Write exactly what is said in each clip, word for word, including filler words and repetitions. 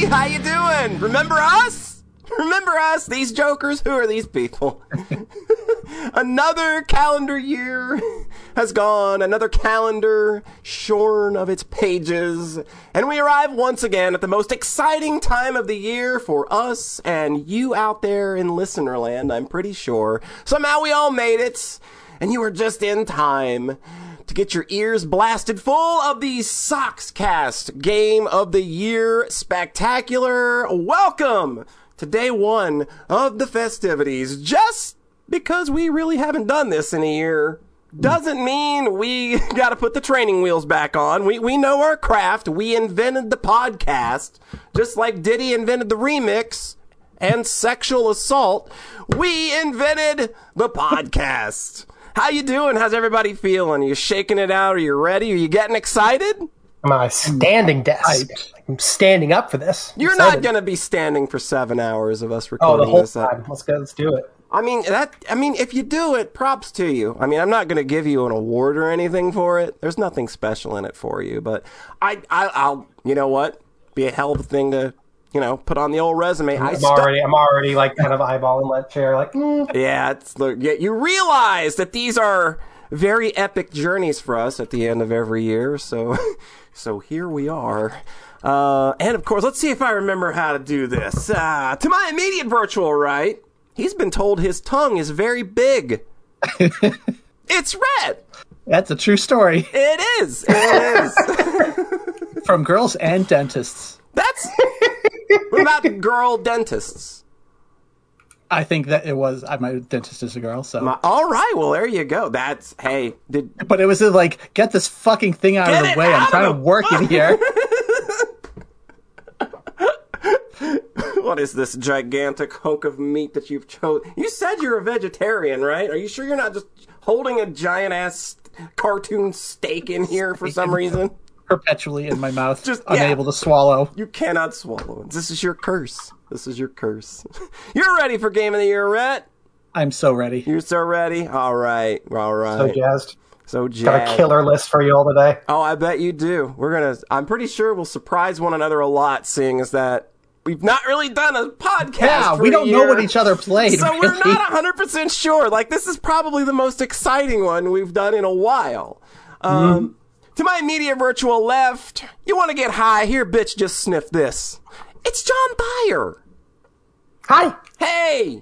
how you doing? Remember us? Remember us? These jokers? Who are these people? Another calendar year has gone, another calendar shorn of its pages, and we arrive once again at the most exciting time of the year for us and you out there in listener land, I'm pretty sure. Somehow we all made it, and you are just in time to get your ears blasted full of the Soxcast Game of the Year Spectacular. Welcome to day one of the festivities. Just because we really haven't done this in a year doesn't mean we got to put the training wheels back on. We we know our craft. We invented the podcast, just like Diddy invented the remix and sexual assault. We invented the podcast. How you doing? How's everybody feeling? Are you shaking it out? Are you ready? Are you getting excited? I'm on a standing desk. I'm standing up for this. You're excited. Not going to be standing for seven hours of us Oh, recording the whole this. time. Let's go. Let's do it. I mean that. I mean, if you do it, props to you. I mean, I'm not going to give you an award or anything for it. There's nothing special in it for you. But I, I I'll. You know what? Be a hell of a thing to, you know, put on the old resume. I'm I stu- already. I'm already like kind of eyeballing that chair. Like, mm. yeah. It's look. Yeah, you realize that these are very epic journeys for us at the end of every year. So, so here we are. Uh, and of course, let's see if I remember how to do this. Uh, to my immediate virtual right, he's been told his tongue is very big. It's red. That's a true story. It is. It is. From girls and dentists. That's. What about girl dentists? I think that it was. My dentist is a girl, so. My, all right. Well, there you go. That's. Hey. Did. But it was like, get this fucking thing out Get of the it way. I'm out trying of to the work in here. What is this gigantic hunk of meat that you've chosen? You said you're a vegetarian, right? Are you sure you're not just holding a giant ass cartoon steak in here for some reason? Perpetually in my mouth, Just unable yeah. to swallow. You cannot swallow it. This is your curse. This is your curse. You're ready for Game of the Year, Rhett? I'm so ready. You're so ready? All right. All right. So jazzed. So jazzed. Got a killer list for you all today. Oh, I bet you do. We're gonna. I'm pretty sure we'll surprise one another a lot, seeing as that we've not really done a podcast. Yeah, for we a don't year. know what each other played. So really. we're not one hundred percent sure. Like, this is probably the most exciting one we've done in a while. Um, mm. To my immediate virtual left, you want to get high? Here, bitch, just sniff this. It's John Byer. Hi. Hey.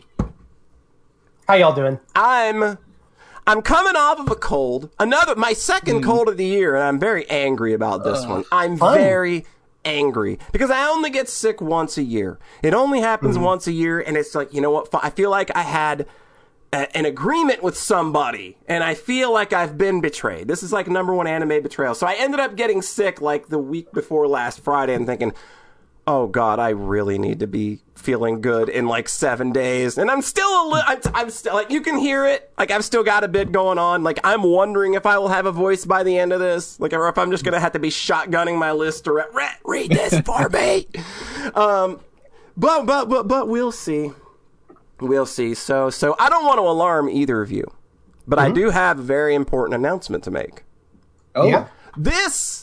How y'all doing? I'm... I'm coming off of a cold. Another... My second mm. cold of the year, and I'm very angry about this uh, one. I'm fun. very... angry because I only get sick once a year. It only happens mm-hmm. once a year, and it's like, you know what? I feel like I had a, an agreement with somebody, and I feel like I've been betrayed. This is like number one anime betrayal. So I ended up getting sick like the week before last Friday and thinking, oh God, I really need to be feeling good in like seven days. And I'm still a little, I'm, I'm still like, you can hear it. Like, I've still got a bit going on. Like, I'm wondering if I will have a voice by the end of this. Like, or if I'm just going to have to be shotgunning my list to re- re- read this for me. Um, but, but, but, but we'll see. We'll see. So, so I don't want to alarm either of you, but mm-hmm. I do have a very important announcement to make. Oh, yeah. This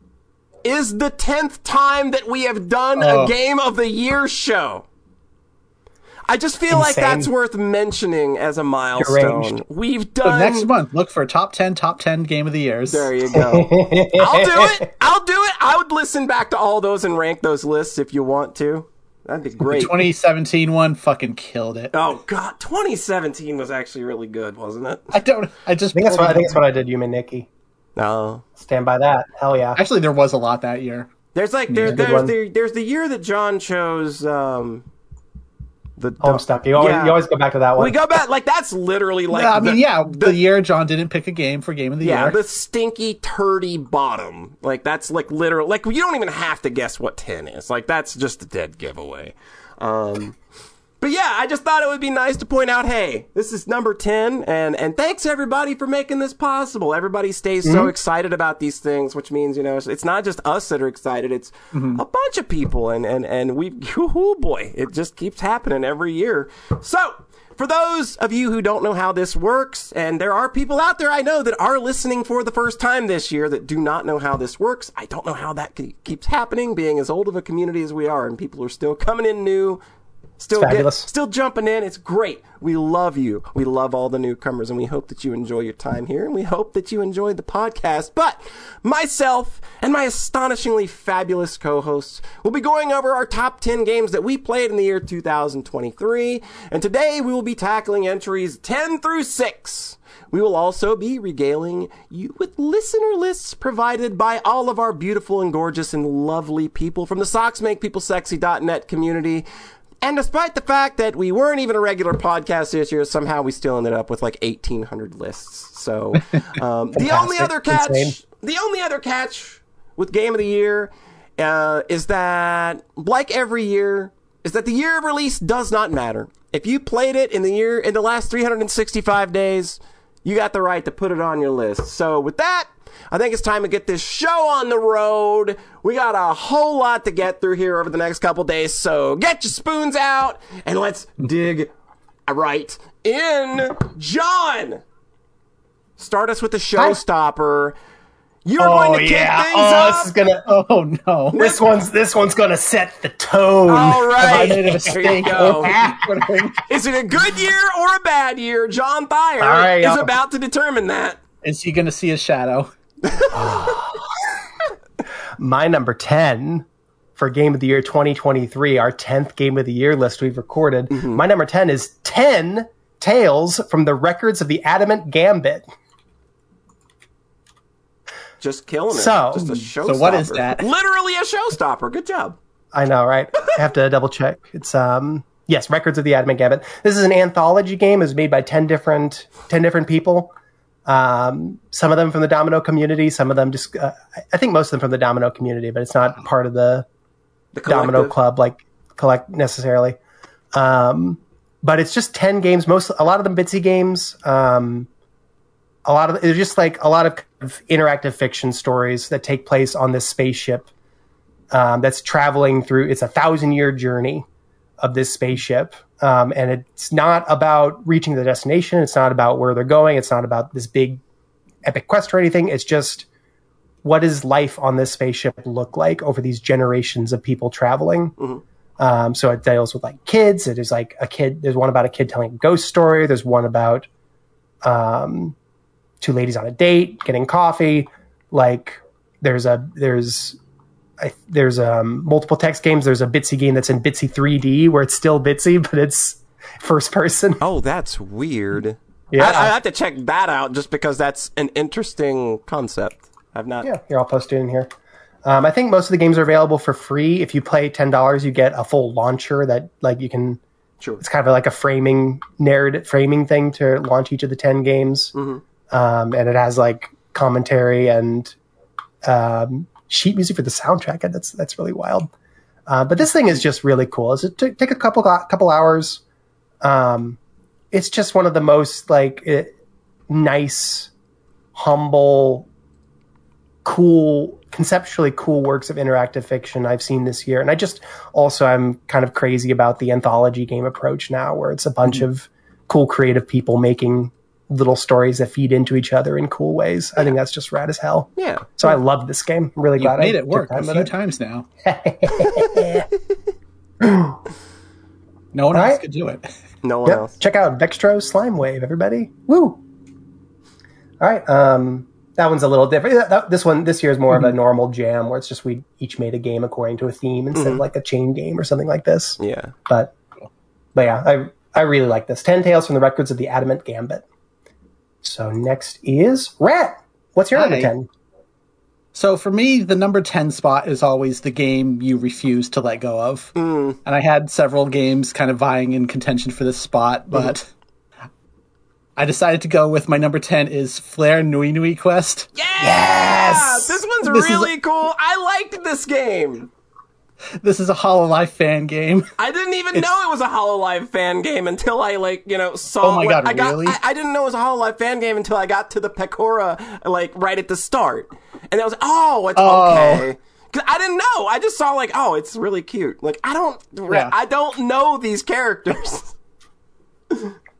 is the tenth time that we have done oh. a Game of the Year show. I just feel Insane. like that's worth mentioning as a milestone. Deranged. We've done... So next month, look for top ten, top ten Game of the Years. There you go. I'll do it. I'll do it. I would listen back to all those and rank those lists if you want to. That'd be great. The twenty seventeen one fucking killed it. Oh, God. twenty seventeen was actually really good, wasn't it? I don't... I just... I think that's what, I think that's what I did, you and Nikki. No. Stand by that. Hell yeah. Actually, there was a lot that year. There's like there, Yeah. there's the there's the year that John chose um the Homestuck. You always, yeah. you always go back to that one. We go back like that's literally like yeah, I mean, the, yeah, the, the year John didn't pick a game for Game of the yeah, Year. the stinky turdy bottom. Like that's like literal like you don't even have to guess what ten is. Like that's just a dead giveaway. Um But yeah, I just thought it would be nice to point out, hey, this is number ten, and, and thanks everybody for making this possible. Everybody stays mm-hmm. so excited about these things, which means, you know, it's not just us that are excited, it's mm-hmm. a bunch of people, and, and, and we, oh boy, it just keeps happening every year. So, for those of you who don't know how this works, and there are people out there I know that are listening for the first time this year that do not know how this works. I don't know how that ke- keeps happening, being as old of a community as we are, and people are still coming in new. Still, get, still jumping in. It's great. We love you. We love all the newcomers, and we hope that you enjoy your time here, and we hope that you enjoyed the podcast. But myself and my astonishingly fabulous co-hosts will be going over our top ten games that we played in the year two thousand twenty-three, and today we will be tackling entries ten through six. We will also be regaling you with listener lists provided by all of our beautiful and gorgeous and lovely people from the Socks Make People Sexy dot net community. And despite the fact that we weren't even a regular podcast this year, somehow we still ended up with like eighteen hundred lists. So um, the only other catch, Insane. the only other catch with Game of the Year uh, is that, like every year, is that the year of release does not matter. If you played it in the year in the last three hundred sixty-five days, you got the right to put it on your list. So with that, I think it's time to get this show on the road. We got a whole lot to get through here over the next couple days, so get your spoons out and let's dig right in. John, start us with the showstopper. You're oh, going to kick yeah. things oh, up. This is gonna, Oh no! This one's this one's gonna set the tone. All right, I made a mistake. go. Is it a good year or a bad year? John Thayer right, is I'll... about to determine that. Is he gonna see a shadow? My number ten for Game of the Year twenty twenty-three, our tenth Game of the Year list we've recorded. Mm-hmm. My number ten is ten Tales from the Records of the Adamant Gambit. Just killing it. So, Just a showstopper. So what is that? Literally a showstopper. Good job. I know, right? I have to double check. It's um yes, Records of the Adamant Gambit. This is an anthology game. It was made by ten different ten different people. Um, some of them from the Domino community, some of them just, uh, I think most of them from the Domino community, but it's not part of the, the Domino Club, like collect necessarily. Um, but it's just ten games, most, a lot of them Bitsy games. Um, a lot of, they're just like a lot of, kind of interactive fiction stories that take place on this spaceship, um, that's traveling through, it's a thousand year journey of this spaceship. Um, and it's not about reaching the destination. It's not about where they're going. It's not about this big epic quest or anything. It's just, what does life on this spaceship look like over these generations of people traveling? Mm-hmm. Um, so it deals with like kids. It is like a kid. There's one about a kid telling a ghost story. There's one about um, two ladies on a date, getting coffee. Like there's a, there's, I, there's um, multiple text games. There's a Bitsy game that's in Bitsy three D where it's still Bitsy, but it's first person. Oh, that's weird. Yeah, I, I have to check that out just because that's an interesting concept. I've not. Yeah, here, I'll post it in here. Um, I think most of the games are available for free. If you pay ten dollars, you get a full launcher that like you can. Sure. It's kind of like a framing narrative framing thing to launch each of the ten games, mm-hmm. um, and it has like commentary and. Um, sheet music for the soundtrack. That's that's really wild. Uh, but this thing is just really cool. It's it t- take a couple couple hours. Um, it's just one of the most like it, nice, humble, cool, conceptually cool works of interactive fiction I've seen this year. And I just also I'm kind of crazy about the anthology game approach now, where it's a bunch mm-hmm. of cool creative people making little stories that feed into each other in cool ways. I think that's just rad as hell. Yeah. So I love this game. I'm really You've glad made I it work a few it. times now. No one All else right. could do it. No one Yep. else. Check out Vextro Slime Wave, everybody. Woo! All right. Um, that one's a little different. That, that, this one, this year is more mm-hmm. of a normal jam where it's just we each made a game according to a theme instead mm-hmm. of like a chain game or something like this. Yeah. But, but yeah, I I really like this. Ten Tales from the Records of the Adamant Gambit. So next is Rat. What's your Hi. number ten? So for me, the number ten spot is always the game you refuse to let go of. Mm. And I had several games kind of vying in contention for this spot, but mm. I decided to go with my number ten is Flare Nui Nui Quest. Yeah! Yes! This one's This really is a- cool. I liked this game. This is a HoloLive fan game. I didn't even know it was a HoloLive fan game until I, like, you know, saw... Oh my God, I got, really? I, I didn't know it was a HoloLive fan game until I got to the Pecora, like, right at the start. And I was like, oh, it's Oh. okay. 'Cause I didn't know. I just saw, like, oh, it's really cute. Like, I don't... Yeah. I don't know these characters.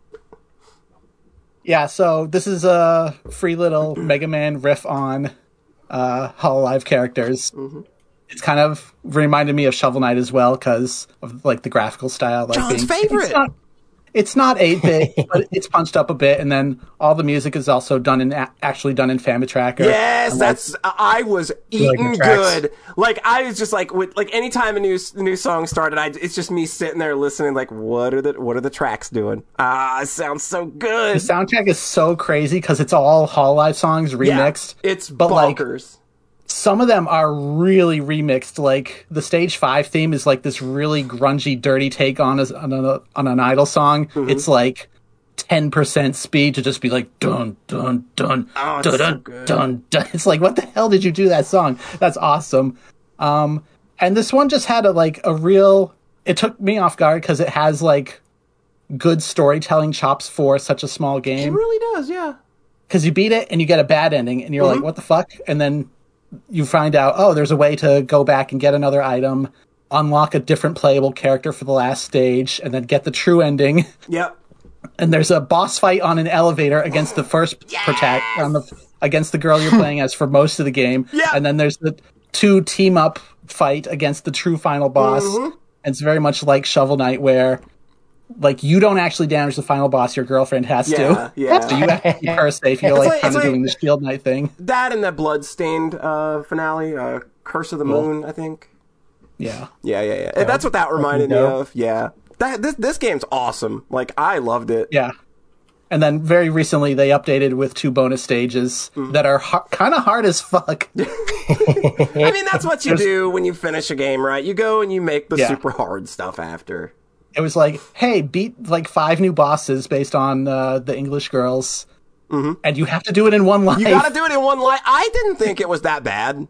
Yeah, so this is a free little Mega Man riff on uh, Hololive characters. Mm-hmm. It's kind of reminded me of Shovel Knight as well because of like the graphical style. Like John's being, favorite. It's not, it's not eight bit, but it's punched up a bit, and then all the music is also done in actually done in Famitracker. Yes, that's. I was eating good tracks. good. Like I was just like with like anytime a new new song started, I it's just me sitting there listening. Like what are the what are the tracks doing? Ah, it sounds so The good. soundtrack is so crazy because it's all Hololive songs remixed. Yeah, it's but like bonkers. some of them are really remixed. Like the Stage Five theme is like this really grungy, dirty take on a, on, a, on an Idol song. Mm-hmm. It's like ten percent speed to just be like dun dun dun Oh, it's dun so dun, good. dun dun. It's like what the hell did you do that song? That's awesome. Um, and this one just had a like a real. It took me off guard because it has like good storytelling chops for such a small It game. really does. Yeah. Because you beat it and you get a bad ending, and you're Mm-hmm. like, what the fuck? And then you find out, oh, there's a way to go back and get another item, unlock a different playable character for the last stage, and then get the true ending. Yep. And there's a boss fight on an elevator against the first protect on the against the girl you're playing as for most of the game. Yeah. And then there's the two team up fight against the true final boss. Mm-hmm. And it's very much like Shovel Knight, where like you don't actually damage the final boss, your girlfriend has Yeah, to. yeah. So you have to keep her safe. You're It's like, like- kind it's of like- doing the Shield Knight thing. That and the bloodstained uh, finale, uh, Curse of the Moon, I think. Yeah. Yeah, yeah, yeah. That's what that reminded me no. of. Yeah. That this this game's awesome. Like I loved it. Yeah. And then very recently they updated with two bonus stages Mm-hmm. that are ha- kind of hard as fuck. I mean, that's what you do when you finish a game, right? You go and you make the Yeah. super hard stuff after. It was like, hey, beat like five new bosses based on uh, the English girls, mm-hmm. and you have to do it in one life. You gotta do it in one life. I didn't think it was that bad.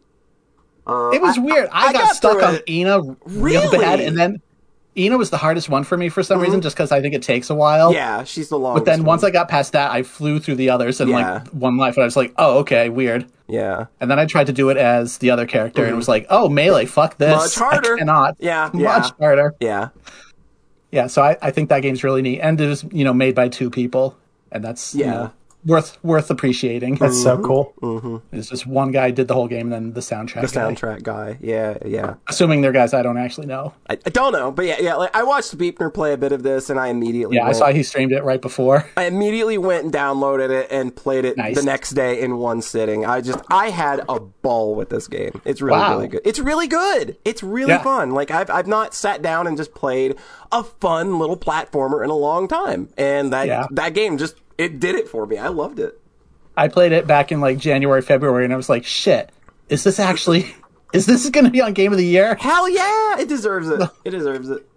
It was weird. I, I got, got stuck through on it. Ina real Really? bad, and then Ina was the hardest one for me for some reason, just because I think it takes a while. Yeah, she's the longest. But then one. once I got past that, I flew through the others in Yeah. like one life, and I was like, oh, okay, weird. Yeah. And then I tried to do it as the other character, and it was like, oh, melee, fuck this. Much harder. I cannot. Yeah, Much yeah. harder. Yeah. Yeah, so I, I think that game's really neat. And it was, you know, made by two people, and that's you Yeah. know, worth worth appreciating. That's so cool. It's just one guy did the whole game, and then the soundtrack. The guy. soundtrack guy. Yeah, yeah. Assuming they're guys I don't actually know. I, I don't know, but yeah, yeah. Like I watched Beepner play a bit of this, and I immediately Yeah, I went, saw he streamed it right before. I immediately went and downloaded it and played it Nice. the next day in one sitting. I just I had a ball with this game. It's really Wow. really good. It's really good. It's really Yeah. fun. Like I've I've not sat down and just played a fun little platformer in a long time, and that Yeah. that game just it did it for me. I loved it. I played it back in like January, February, and I was like, shit, is this actually, is this going to be on Game of the Year? Hell yeah, it deserves it. It deserves it.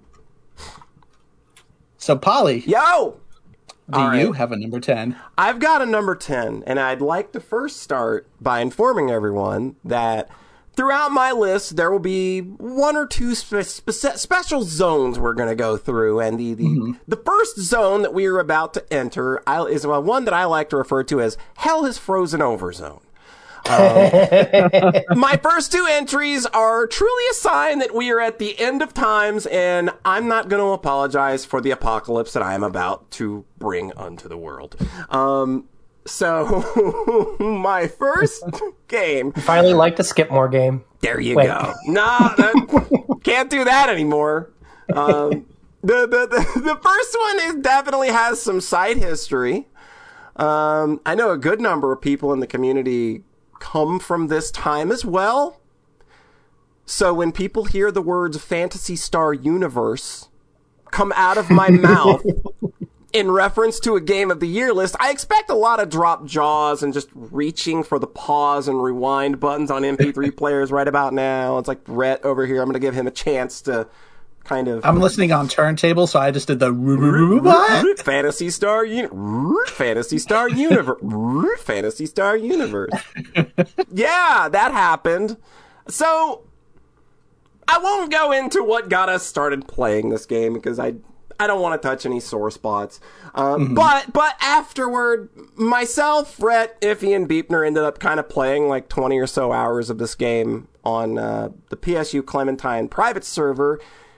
So, Polly, Yo. do all you right. have a number ten? I've got a number ten, and I'd like to first start by informing everyone that throughout my list, there will be one or two spe- spe- special zones we're going to go through. And the, the, Mm-hmm. the first zone that we are about to enter I, is one that I like to refer to as Hell Has Frozen Over Zone. Um, my first two entries are truly a sign that we are at the end of times, and I'm not going to apologize for the apocalypse that I am about to bring unto the world. Um, so, my first game. Finally, like the Skipmore game. There you Wait. go. No, that, can't do that anymore. Um, the, the, the, the first one is definitely has some side history. Um, I know a good number of people in the community come from this time as well. So when people hear the words Phantasy Star Universe come out of my mouth in reference to a Game of the Year list, I expect a lot of drop jaws and just reaching for the pause and rewind buttons on M P three players right about now. It's like Rhett over here. I'm going to give him a chance to kind of... I'm listening on turntable, so I just did the what? Phantasy Star Uni- Phantasy Star Universe. Phantasy Star Universe. Yeah, that happened. So I won't go into what got us started playing this game because I I don't want to touch any sore spots. Um, mm-hmm. But but afterward, myself, Rhett, Iffy, and Beepner ended up kind of playing like twenty or so hours of this game on uh, the P S U Clementine private server.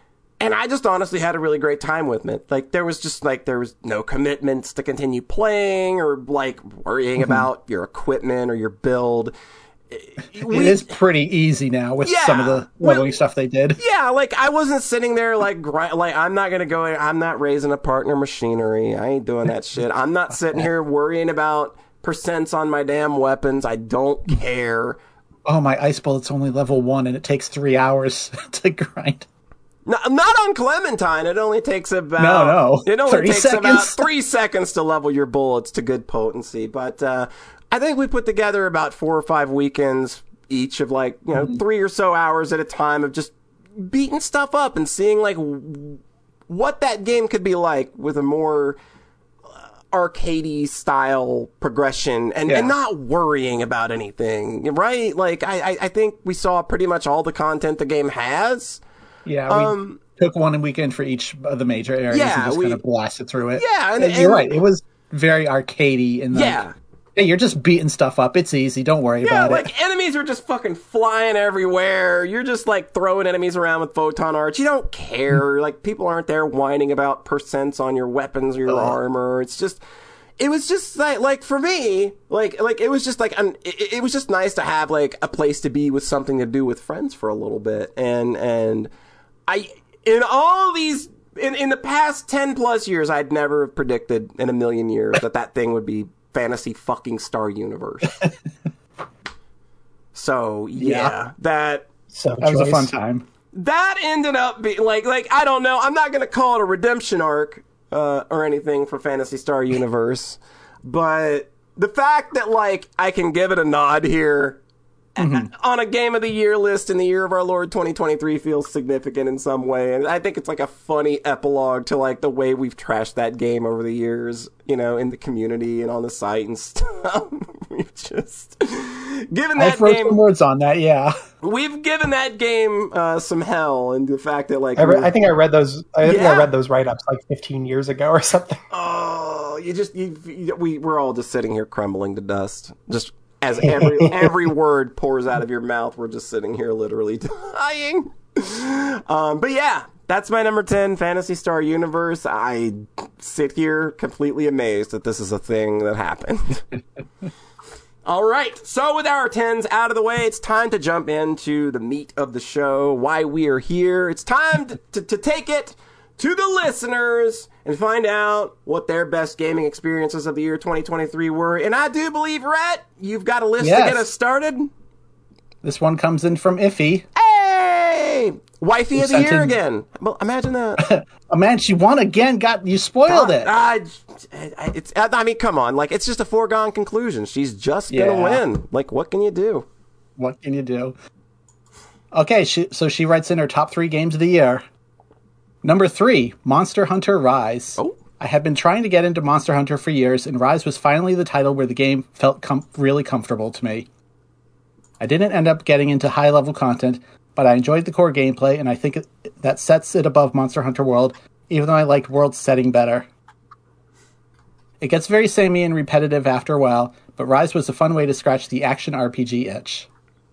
And I just honestly had a really great time with it. Like, there was just, like, there was no commitments to continue playing or, like, worrying mm-hmm. about your equipment or your build. We, it is pretty easy now with yeah, some of the leveling well, stuff they did. Yeah, like, I wasn't sitting there, like, grind, like, I'm not gonna go, I'm not raising a partner machinery. I ain't doing that shit. I'm not sitting here worrying about percents on my damn weapons. I don't care. Oh, my ice bullet's only level one and it takes three hours to grind. No, not on Clementine. It only takes about no, no. It only takes seconds. about three seconds to level your bullets to good potency. But uh, I think we put together about four or five weekends each of like you know mm-hmm. three or so hours at a time of just beating stuff up and seeing like w- what that game could be like with a more uh, arcadey style progression and, yeah. and not worrying about anything. Right? Like I, I, I think we saw pretty much all the content the game has. Yeah, we um, took one weekend for each of the major areas yeah, and just we, kind of blasted through it. Yeah, and, and you're right. It was very arcadey. And yeah, hey, you're just beating stuff up. It's easy. Don't worry yeah, about like, it. Yeah, like enemies are just fucking flying everywhere. You're just like throwing enemies around with photon arcs. You don't care. Like people aren't there whining about percents on your weapons or your uh, armor. It's just. It was just like, like for me, like, like it was just like, an, it, it was just nice to have like a place to be with something to do with friends for a little bit. And, and I, in all these, in, in the past ten plus years, I'd never have predicted in a million years that that thing would be Phantasy fucking Star Universe. So yeah, yeah. that, so that choice. was a fun time. That ended up being like, like, I don't know. I'm not going to call it a redemption arc. Uh, or anything for Phantasy Star Universe, but the fact that like I can give it a nod here mm-hmm. on a Game of the Year list in the year of our Lord twenty twenty-three feels significant in some way, and I think it's like a funny epilogue to like the way we've trashed that game over the years, you know, in the community and on the site and stuff. We've just given that I wrote game some words on that, yeah. We've given that game uh, some hell, and the fact that like I, re- I think I read those. I think yeah. I read those write-ups like fifteen years ago or something. Oh, you just you, you, we we're all just sitting here crumbling to dust. Just as every every word pours out of your mouth, we're just sitting here literally dying. Um, but yeah, that's my number ten, Phantasy Star Universe. I sit here completely amazed that this is a thing that happened. All right, so with our tens out of the way, it's time to jump into the meat of the show, why we are here. It's time to, to, to take it to the listeners and find out what their best gaming experiences of the year twenty twenty-three were. And I do believe, Rhett, you've got a list yes. to get us started. This one comes in from Iffy. Hey! Wifey of the year in... again. Well, imagine that. Oh, man, she won again. Got you spoiled it. I, it's, I mean, come on. Like, it's just a foregone conclusion. She's just going to yeah. win. Like, what can you do? What can you do? Okay, she, so she writes in her top three games of the year. Number three, Monster Hunter Rise. Oh. I have been trying to get into Monster Hunter for years, and Rise was finally the title where the game felt com- really comfortable to me. I didn't end up getting into high-level content, but I enjoyed the core gameplay, and I think it, that sets it above Monster Hunter World, even though I liked World's setting better. It gets very samey and repetitive after a while, but Rise was a fun way to scratch the action R P G itch.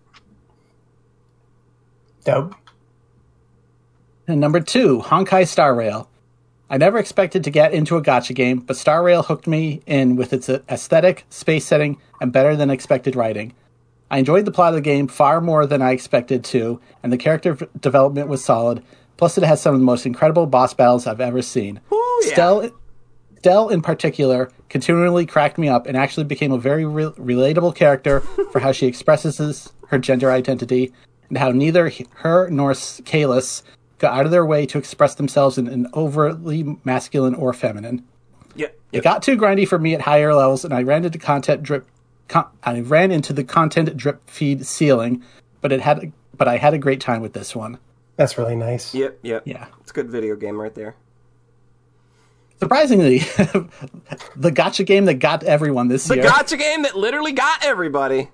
Dope. And number two, Honkai Star Rail. I never expected to get into a gacha game, but Star Rail hooked me in with its aesthetic, space setting, and better than expected writing. I enjoyed the plot of the game far more than I expected to, and the character v- development was solid, plus it has some of the most incredible boss battles I've ever seen. Ooh, yeah. Stell, Stell, in particular, continually cracked me up and actually became a very re- relatable character for how she expresses his, her gender identity, and how neither her nor Kalis go out of their way to express themselves in an overtly masculine or feminine. Yeah, yep. It got too grindy for me at higher levels, and I ran into content drip. Con- I ran into the content drip feed ceiling, but it had, but I had a great time with this one. That's really nice. Yep, yep. Yeah, it's a good video game right there. Surprisingly, the gacha game that got everyone this the year. The gacha game that literally got everybody.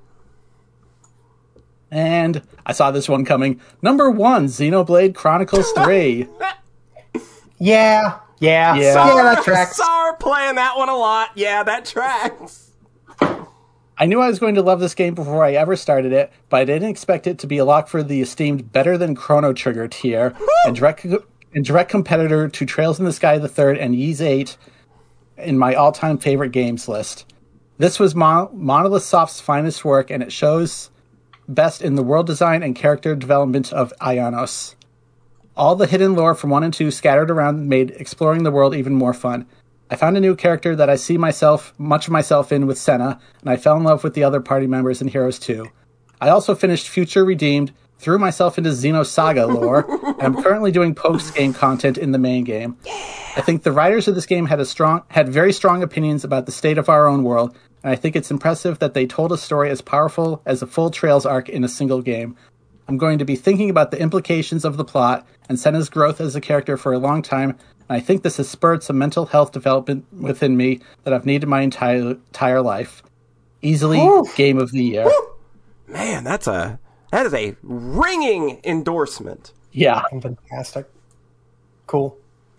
And I saw this one coming. Number one, Xenoblade Chronicles three. yeah, yeah, yeah. Sar, yeah, that tracks. Sar playing that one a lot. Yeah, that tracks. I knew I was going to love this game before I ever started it, but I didn't expect it to be a lock for the esteemed better than Chrono Trigger tier. And direct and direct competitor to Trails in the Sky the Third and Ys eight in my all-time favorite games list. This was Mon- Monolith Soft's finest work, and it shows best in the world design and character development of Ionos. All the hidden lore from one and two scattered around made exploring the world even more fun. I found a new character that I see myself, much of myself in with Senna, and I fell in love with the other party members in Heroes two. I also finished Future Redeemed, threw myself into Xenosaga lore, and I'm currently doing post-game content in the main game. I think the writers of this game had a strong, had very strong opinions about the state of our own world, and I think it's impressive that they told a story as powerful as a full Trails arc in a single game. I'm going to be thinking about the implications of the plot and Senna's growth as a character for a long time, and I think this has spurred some mental health development within me that I've needed my entire entire life. Easily Ooh. Game of the Year. Woo! Man, that's a that is a ringing endorsement. Yeah. Fantastic. Cool.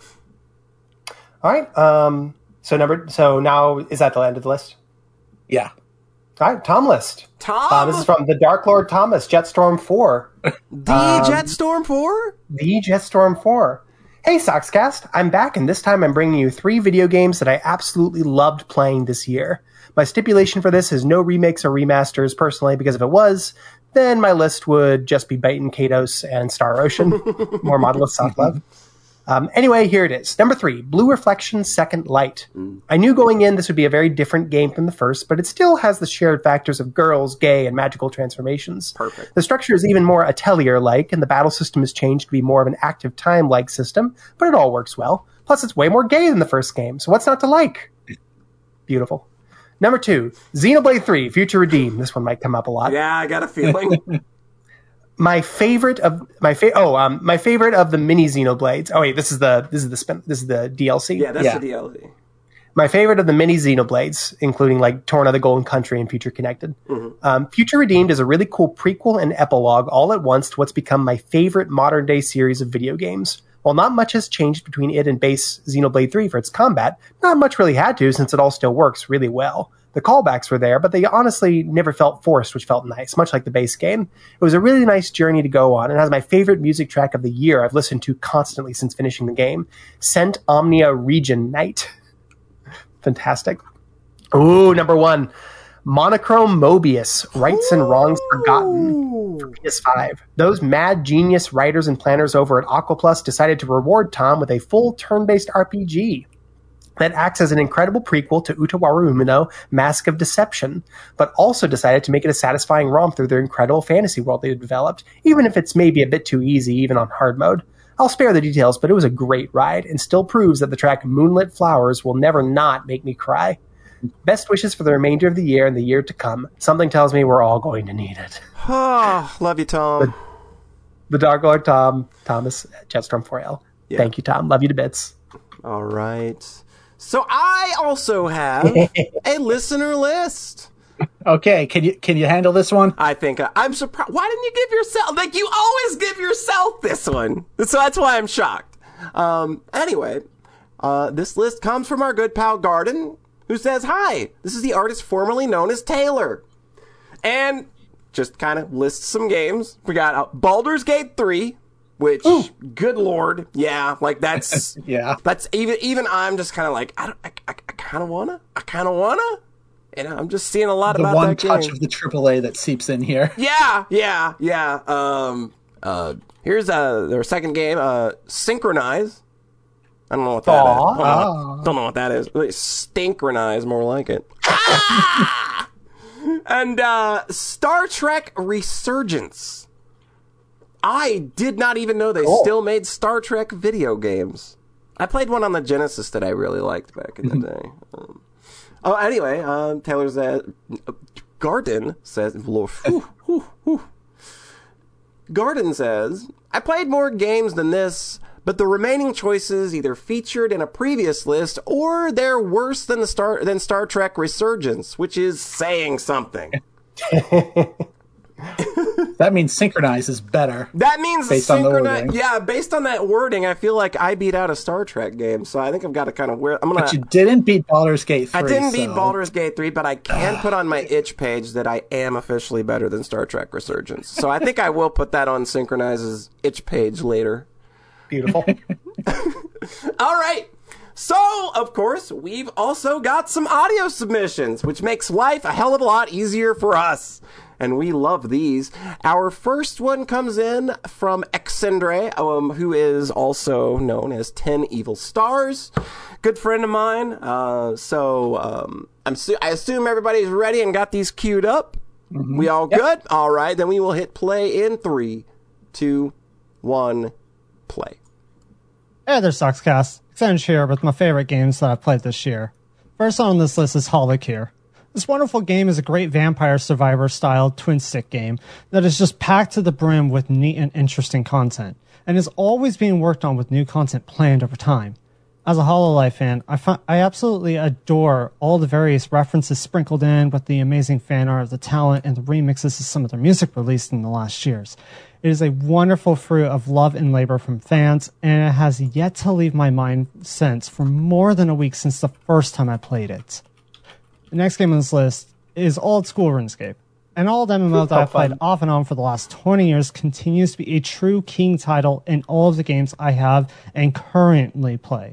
All right. Um, so number. So now is that the end of the list? Yeah. All right. Tom list. Tom, Uh, this is from the Dark Lord Thomas, Jetstorm four. the um, Jetstorm four. The Jetstorm four. Hey, Soxcast. I'm back, and this time I'm bringing you three video games that I absolutely loved playing this year. My stipulation for this is no remakes or remasters, personally, because if it was, then my list would just be Baten, Kados, and Star Ocean. More Monolith Soft love. Um, anyway, here it is. Number three, Blue Reflection Second Light. Mm. I knew going in this would be a very different game from the first, but it still has the shared factors of girls, gay, and magical transformations. Perfect. The structure is even more Atelier-like, and the battle system has changed to be more of an active time-like system, but it all works well. Plus, it's way more gay than the first game, so what's not to like? Beautiful. Number two, Xenoblade three, Future Redeemed. This one might come up a lot. Yeah, I got a feeling. My favorite of my fa- oh um my favorite of the mini Xenoblades. Oh wait, this is the this is the spin- this is the D L C. Yeah, that's Yeah. the D L C. My favorite of the mini Xenoblades, including like Torn of the Golden Country and Future Connected. Mm-hmm. Um, Future Redeemed is a really cool prequel and epilogue all at once to what's become my favorite modern day series of video games. While not much has changed between it and base Xenoblade three for its combat, not much really had to since it all still works really well. The callbacks were there, but they honestly never felt forced, which felt nice, much like the base game. It was a really nice journey to go on, and has my favorite music track of the year I've listened to constantly since finishing the game, Cent Omnia Region Night. Fantastic. Ooh, number one, Monochrome Mobius, Rights and Wrongs Forgotten for P S five. Those mad genius writers and planners over at Aquaplus decided to reward Tom with a full turn-based R P G that acts as an incredible prequel to Utawaru Umino, Mask of Deception, but also decided to make it a satisfying romp through their incredible fantasy world they developed, even if it's maybe a bit too easy, even on hard mode. I'll spare the details, but it was a great ride, and still proves that the track Moonlit Flowers will never not make me cry. Best wishes for the remainder of the year and the year to come. Something tells me we're all going to need it. Oh, love you, Tom. The, the Dark Lord Tom, Thomas, Jetstorm four L. Yeah. Thank you, Tom. Love you to bits. All right. So I also have a listener list. Okay, can you can you handle this one? I think uh, I'm surprised. Why didn't you give yourself like you always give yourself this one? So that's why I'm shocked. Um, anyway, uh, this list comes from our good pal Garden, who says, "Hi, this is the artist formerly known as Taylor," and just kind of lists some games. We got uh, Baldur's Gate three. Which, Ooh. Good lord, yeah, like that's, yeah, that's even, even I'm just kind of like, I, don't, I, I, I kind of wanna, I kind of wanna, you know, I'm just seeing a lot the about one that touch game. of the triple A that seeps in here. Yeah, yeah, yeah. Um, uh, here's uh their second game, uh, Synchronize. I don't know what that Aww. is. Don't know, don't know what that is. Stinchronize, more like it. Ah! And uh, Star Trek Resurgence. I did not even know they cool. still made Star Trek video games. I played one on the Genesis that I really liked back in the day. Um, oh, anyway, um, Taylor says, Garden says, whew, whew, whew. Garden says, I played more games than this, but the remaining choices either featured in a previous list or they're worse than the Star than Star Trek Resurgence, which is saying something. That means Synchronize is better. That means based on the wording. Yeah, based on that wording, I feel like I beat out a Star Trek game, so I think I've got to kind of wear. I'm gonna. But you didn't beat Baldur's Gate three. I didn't so. beat Baldur's Gate three, but I can put on my itch page that I am officially better than Star Trek Resurgence. So I think I will put that on Synchronize's itch page later. Beautiful. All right. So, of course, we've also got some audio submissions, which makes life a hell of a lot easier for us. And we love these. Our first one comes in from Exendre, um, who is also known as ten Evil Stars. Good friend of mine. Uh, so, um, I'm su- I assume everybody's ready and got these queued up. Mm-hmm. We all yep. good? All right. Then we will hit play in three, two, one, play. Hey there, Soxcast. Extended here with my favorite games that I've played this year. First on this list is Holocure. This wonderful game is a great Vampire Survivor-style twin-stick game that is just packed to the brim with neat and interesting content, and is always being worked on with new content planned over time. As a Hololive fan, I, fi- I absolutely adore all the various references sprinkled in with the amazing fan art, the talent, and the remixes of some of their music released in the last years. It is a wonderful fruit of love and labor from fans, and it has yet to leave my mind since for more than a week since the first time I played it. The next game on this list is Old School RuneScape. An old M M O that I've played off and on for the last twenty years continues to be a true king title in all of the games I have and currently play.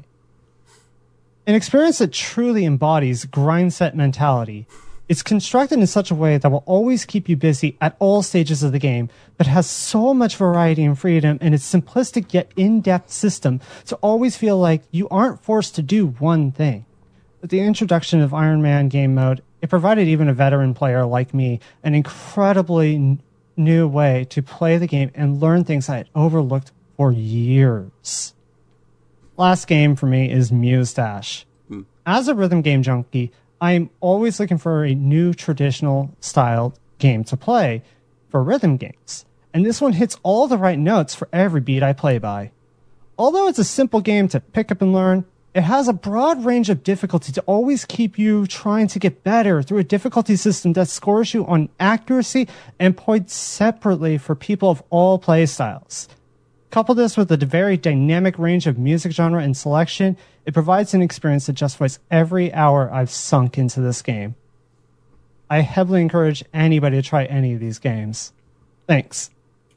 An experience that truly embodies grind set mentality. It's constructed in such a way that will always keep you busy at all stages of the game, but has so much variety and freedom in its simplistic yet in-depth system to always feel like you aren't forced to do one thing. With the introduction of Iron Man game mode, it provided even a veteran player like me an incredibly n- new way to play the game and learn things I had overlooked for years. Last game for me is Muse Dash. Mm. As a rhythm game junkie, I'm always looking for a new traditional style game to play for rhythm games, and this one hits all the right notes for every beat I play by. Although it's a simple game to pick up and learn, it has a broad range of difficulty to always keep you trying to get better through a difficulty system that scores you on accuracy and points separately for people of all play styles. Couple this with a very dynamic range of music genre and selection, it provides an experience that justifies every hour I've sunk into this game. I heavily encourage anybody to try any of these games. Thanks.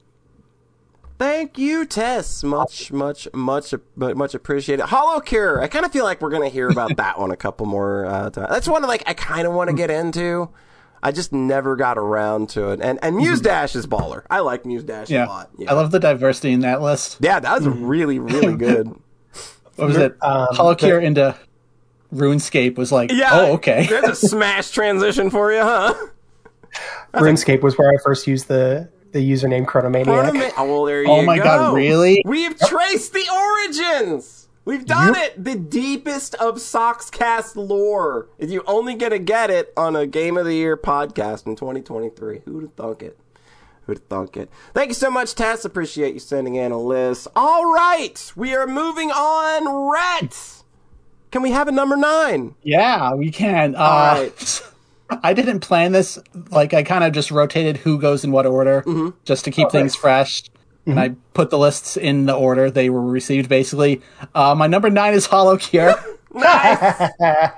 Thank you, Tess. Much, much, much, much appreciated. Holocure. I kind of feel like we're going to hear about that one a couple more uh, times. That's one like I kind of want to get into. I just never got around to it. And and Muse Dash is baller. I like Muse Dash yeah. a lot. Yeah. I love the diversity in that list. Yeah, that was really, really good. What was it? Um, Holocure into RuneScape was like, yeah, oh, okay. There's a smash transition for you, huh? RuneScape like, was where I first used the, the username Chronomaniac. Chronoma- oh, well, there you oh my go. God, really? We've traced the origins! We've done yep. it! The deepest of Soxcast lore. If you only get to get it on a Game of the Year podcast in twenty twenty-three. Who'd have thunk it? Who'd have thunk it? Thank you so much, Tess. Appreciate you sending in a list. All right, we are moving on. Rhett, can we have a number nine? Yeah, we can. All uh, right. I didn't plan this. Like, I kind of just rotated who goes in what order, mm-hmm. just to keep oh, things fresh. And I put the lists in the order they were received, basically. Uh, my number nine is Holocure. Nice!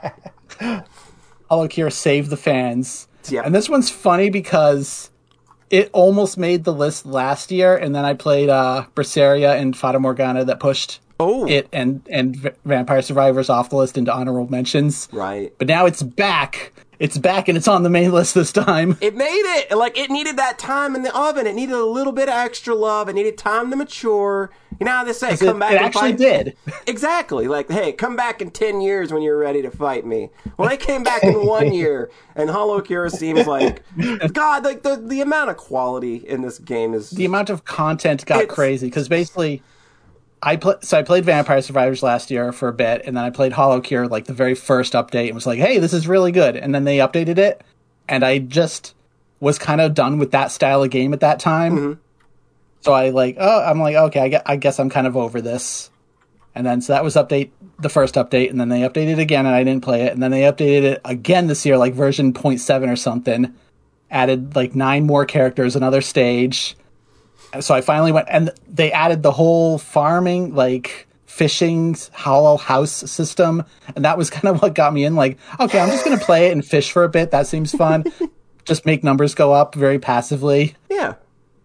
Holocure saved the fans. Yep. And this one's funny because it almost made the list last year, and then I played uh, Berseria and Fata Morgana that pushed oh. it and, and v- Vampire Survivors off the list into honorable mentions. Right. But now it's back. It's back, and it's on the main list this time. It made it! Like, it needed that time in the oven. It needed a little bit of extra love. It needed time to mature. You know how they say, come it, back it and actually fight. did. Exactly. Like, hey, come back in ten years when you're ready to fight me. Well, they came back in one year, and Holocure seems like, God, like, the, the amount of quality in this game is... The amount of content got crazy, because basically... I pl- so I played Vampire Survivors last year for a bit, and then I played Holocure, like the very first update, and was like, hey, this is really good. And then they updated it, and I just was kind of done with that style of game at that time. Mm-hmm. So I like, oh, I'm like, okay, I guess, I guess I'm kind of over this. And then, so that was update, the first update, and then they updated it again, and I didn't play it. And then they updated it again this year, like version zero point seven or something. Added like nine more characters, another stage. So I finally went, and they added the whole farming, like, fishing, hollow house system, and that was kind of what got me in, like, okay, I'm just going to play it and fish for a bit, that seems fun. Just make numbers go up very passively. Yeah.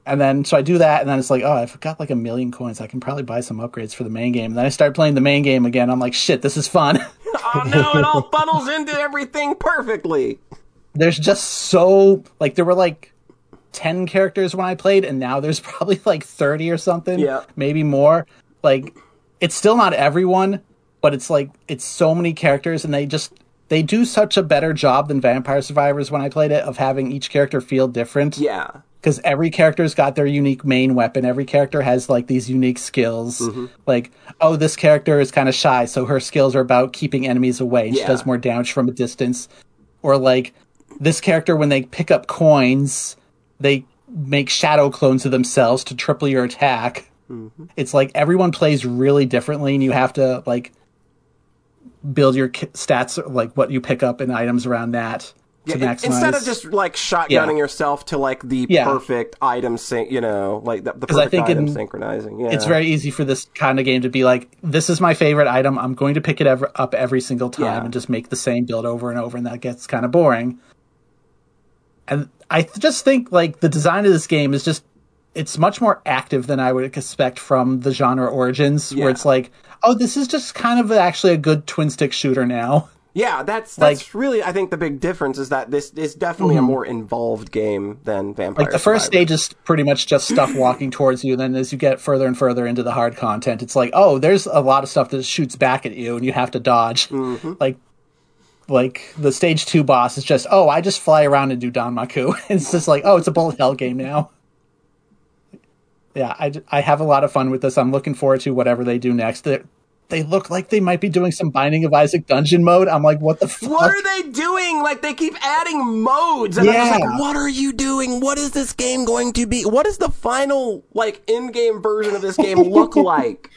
And then, so I do that, and then it's like, oh, I've got like a million coins. I can probably buy some upgrades for the main game. And then I start playing the main game again. I'm like, shit, this is fun. Oh no, it all funnels into everything perfectly. There's just so, like, there were like ten characters when I played, and now there's probably like thirty or something. Yeah. Maybe more. Like, it's still not everyone, but it's like, it's so many characters, and they just, they do such a better job than Vampire Survivors when I played it of having each character feel different. Yeah. Because every character's got their unique main weapon. Every character has, like, these unique skills. Mm-hmm. Like, oh, this character is kind of shy, so her skills are about keeping enemies away. And yeah. She does more damage from a distance. Or, like, this character, when they pick up coins, they make shadow clones of themselves to triple your attack. Mm-hmm. It's like everyone plays really differently, and you have to, like, build your stats, like, what you pick up and items around that. Yeah, it, instead of just like shotgunning yeah. yourself to like the yeah. perfect item sync, you know, like the, the perfect I think item in, synchronizing. Yeah. It's very easy for this kind of game to be like, this is my favorite item. I'm going to pick it ever, up every single time yeah. and just make the same build over and over, and that gets kind of boring. And I th- just think like the design of this game is just, it's much more active than I would expect from the genre Origins, yeah. where it's like, oh, this is just kind of actually a good twin stick shooter now. Yeah, that's that's like, really, I think the big difference is that this is definitely mm-hmm. a more involved game than Vampire Like the first Survivor. stage is pretty much just stuff walking towards you, and then as you get further and further into the hard content, it's like, oh, there's a lot of stuff that shoots back at you and you have to dodge. Mm-hmm. Like like the stage two boss is just, oh, I just fly around and do Danmaku. It's just like, oh, it's a bullet hell game now. Yeah, I, I have a lot of fun with this. I'm looking forward to whatever they do next. They're, They look like they might be doing some Binding of Isaac dungeon mode. I'm like, what the fuck? What are they doing? Like, they keep adding modes. And yeah. I'm just like, what are you doing? What is this game going to be? What does the final, like, in-game version of this game look like?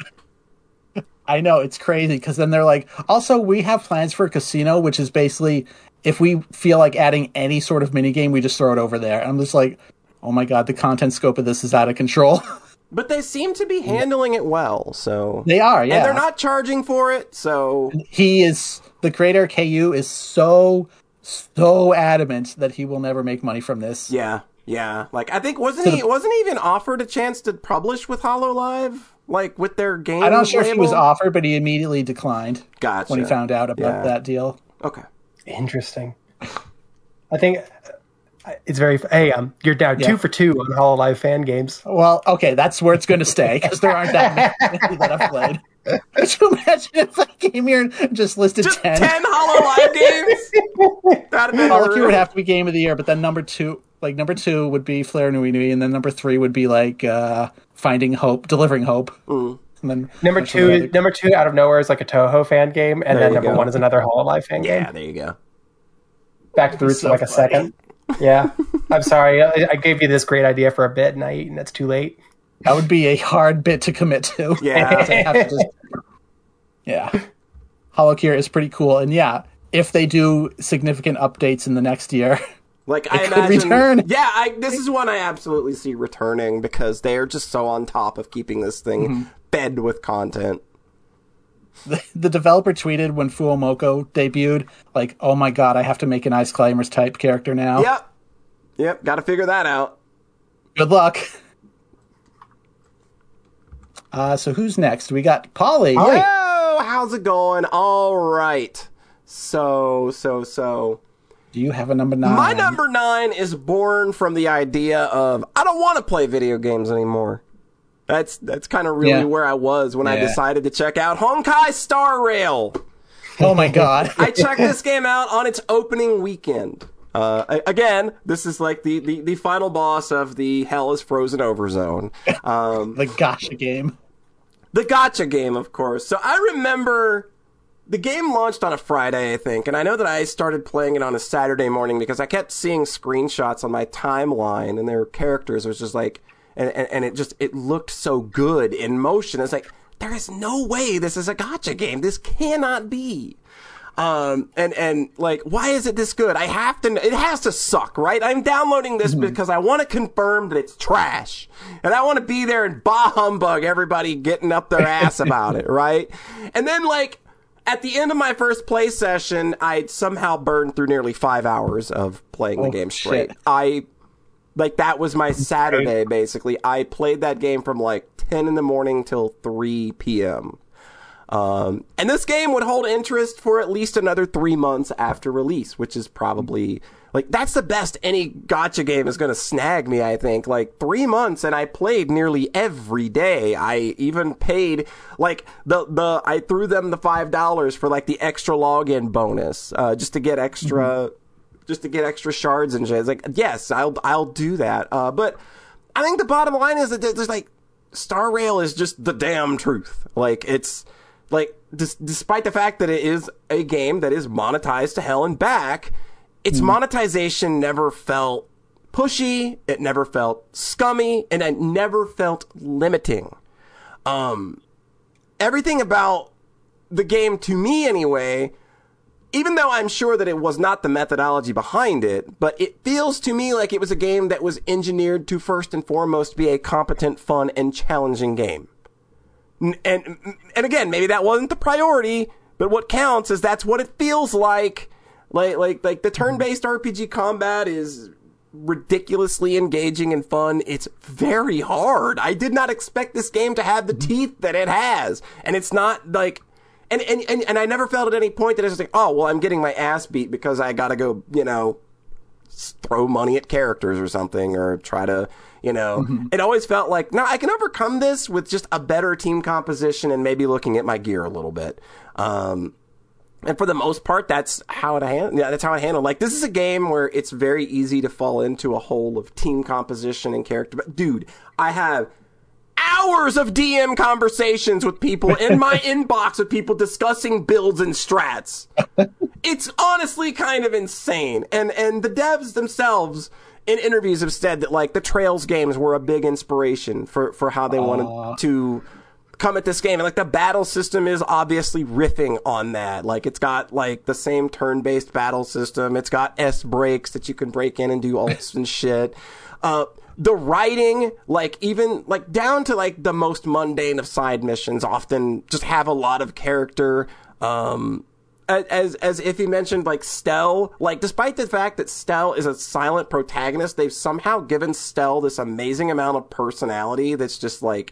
I know, it's crazy. Because then they're like, also, we have plans for a casino, which is basically, if we feel like adding any sort of minigame, we just throw it over there. And I'm just like, oh my god, the content scope of this is out of control. But they seem to be handling it well, so... They are, yeah. And they're not charging for it, so... He is... The creator, K U, is so, so adamant that he will never make money from this. Yeah, yeah. Like, I think, wasn't he... Wasn't he even offered a chance to publish with HoloLive? Like, with their game I'm not sure label? if he was offered, but he immediately declined. Gotcha. When he found out about yeah. that deal. Okay. Interesting. I think... It's very... Hey, um, you're down yeah. two for two on HoloLive fan games. Well, okay, that's where it's going to stay, because there aren't that many that I've played. Could you imagine if I came here and just listed just ten? ten HoloLive games? That'd be HoloLive would have to be Game of the Year, but then number two... Like, number two would be Flare Nui Nui, and then number three would be, like, uh, Finding Hope, Delivering Hope. Mm. And then number two, other... number two out of nowhere is, like, a Toho fan game, and there then number go. one is another HoloLive fan yeah, game. Yeah, there you go. Back to the roots so in, like, a funny. second. Yeah. I'm sorry. I, I gave you this great idea for a bit, and, I, and it's too late. That would be a hard bit to commit to. Yeah. to have to just... Yeah. HoloCure is pretty cool, and yeah, if they do significant updates in the next year... Like, it I could imagine, return. Yeah, I, this is one I absolutely see returning because they are just so on top of keeping this thing mm-hmm. fed with content. The, the developer tweeted when Fuomoko debuted, like, oh my god, I have to make an Ice Climbers type character now. Yep. Yep, gotta figure that out. Good luck. Uh, so who's next? We got Polly. Oh, how's it going? All right. So, so, so... Do you have a number nine? My number nine is born from the idea of, I don't want to play video games anymore. That's that's kind of really yeah. where I was when yeah. I decided to check out Honkai Star Rail. Oh my god. I checked this game out on its opening weekend. Uh, again, this is like the, the, the final boss of the Hell is Frozen Over zone. Um, the gacha game. The gacha game, of course. So I remember... The game launched on a Friday, I think, and I know that I started playing it on a Saturday morning because I kept seeing screenshots on my timeline, and their characters was just like, and, and, and it just, it looked so good in motion. It's like, there is no way this is a gacha game. This cannot be. Um, and, and like, why is it this good? I have to, it has to suck, right? I'm downloading this mm-hmm. because I want to confirm that it's trash. And I want to be there and bah humbug everybody getting up their ass about it, right? And then like, at the end of my first play session, I somehow burned through nearly five hours of playing oh, the game straight. Shit. I Like, that was my Saturday, basically. I played that game from, like, ten in the morning till three p.m. Um, and this game would hold interest for at least another three months after release, which is probably, like, that's the best any gacha game is going to snag me, I think. Like, three months, and I played nearly every day. I even paid, like, the, the, I threw them the five dollars for, like, the extra login bonus, uh, just to get extra, mm-hmm. just to get extra shards and shit. It's like, yes, I'll, I'll do that. Uh, but I think the bottom line is that there's, like, Star Rail is just the damn truth. Like, it's, like, dis- despite the fact that it is a game that is monetized to hell and back, its mm. monetization never felt pushy, it never felt scummy, and it never felt limiting. Um, everything about the game, to me anyway, even though I'm sure that it was not the methodology behind it, but it feels to me like it was a game that was engineered to first and foremost be a competent, fun, and challenging game. And, and again, maybe that wasn't the priority, but what counts is that's what it feels like. Like, like, like the turn-based R P G combat is ridiculously engaging and fun. It's very hard. I did not expect this game to have the teeth that it has. And it's not like, and, and, and, and I never felt at any point that it's like, oh, well, I'm getting my ass beat because I gotta go, you know, throw money at characters or something, or try to, you know, mm-hmm. It always felt like, no, I can overcome this with just a better team composition and maybe looking at my gear a little bit. Um, and for the most part, that's how it handled. Yeah, that's how it handled. Like, this is a game where it's very easy to fall into a hole of team composition and character. But dude, I have hours of D M conversations with people in my inbox with people discussing builds and strats. It's honestly kind of insane. And, and the devs themselves in interviews have said that, like, the Trails games were a big inspiration for, for how they wanted Aww. to come at this game. And, like, the battle system is obviously riffing on that. Like, it's got, like, the same turn-based battle system. It's got S breaks that you can break in and do ults and shit. Uh, the writing, like, even, like, down to, like, the most mundane of side missions often just have a lot of character. Um, As as Iffy mentioned, like, Stell, like, despite the fact that Stell is a silent protagonist, they've somehow given Stell this amazing amount of personality that's just, like,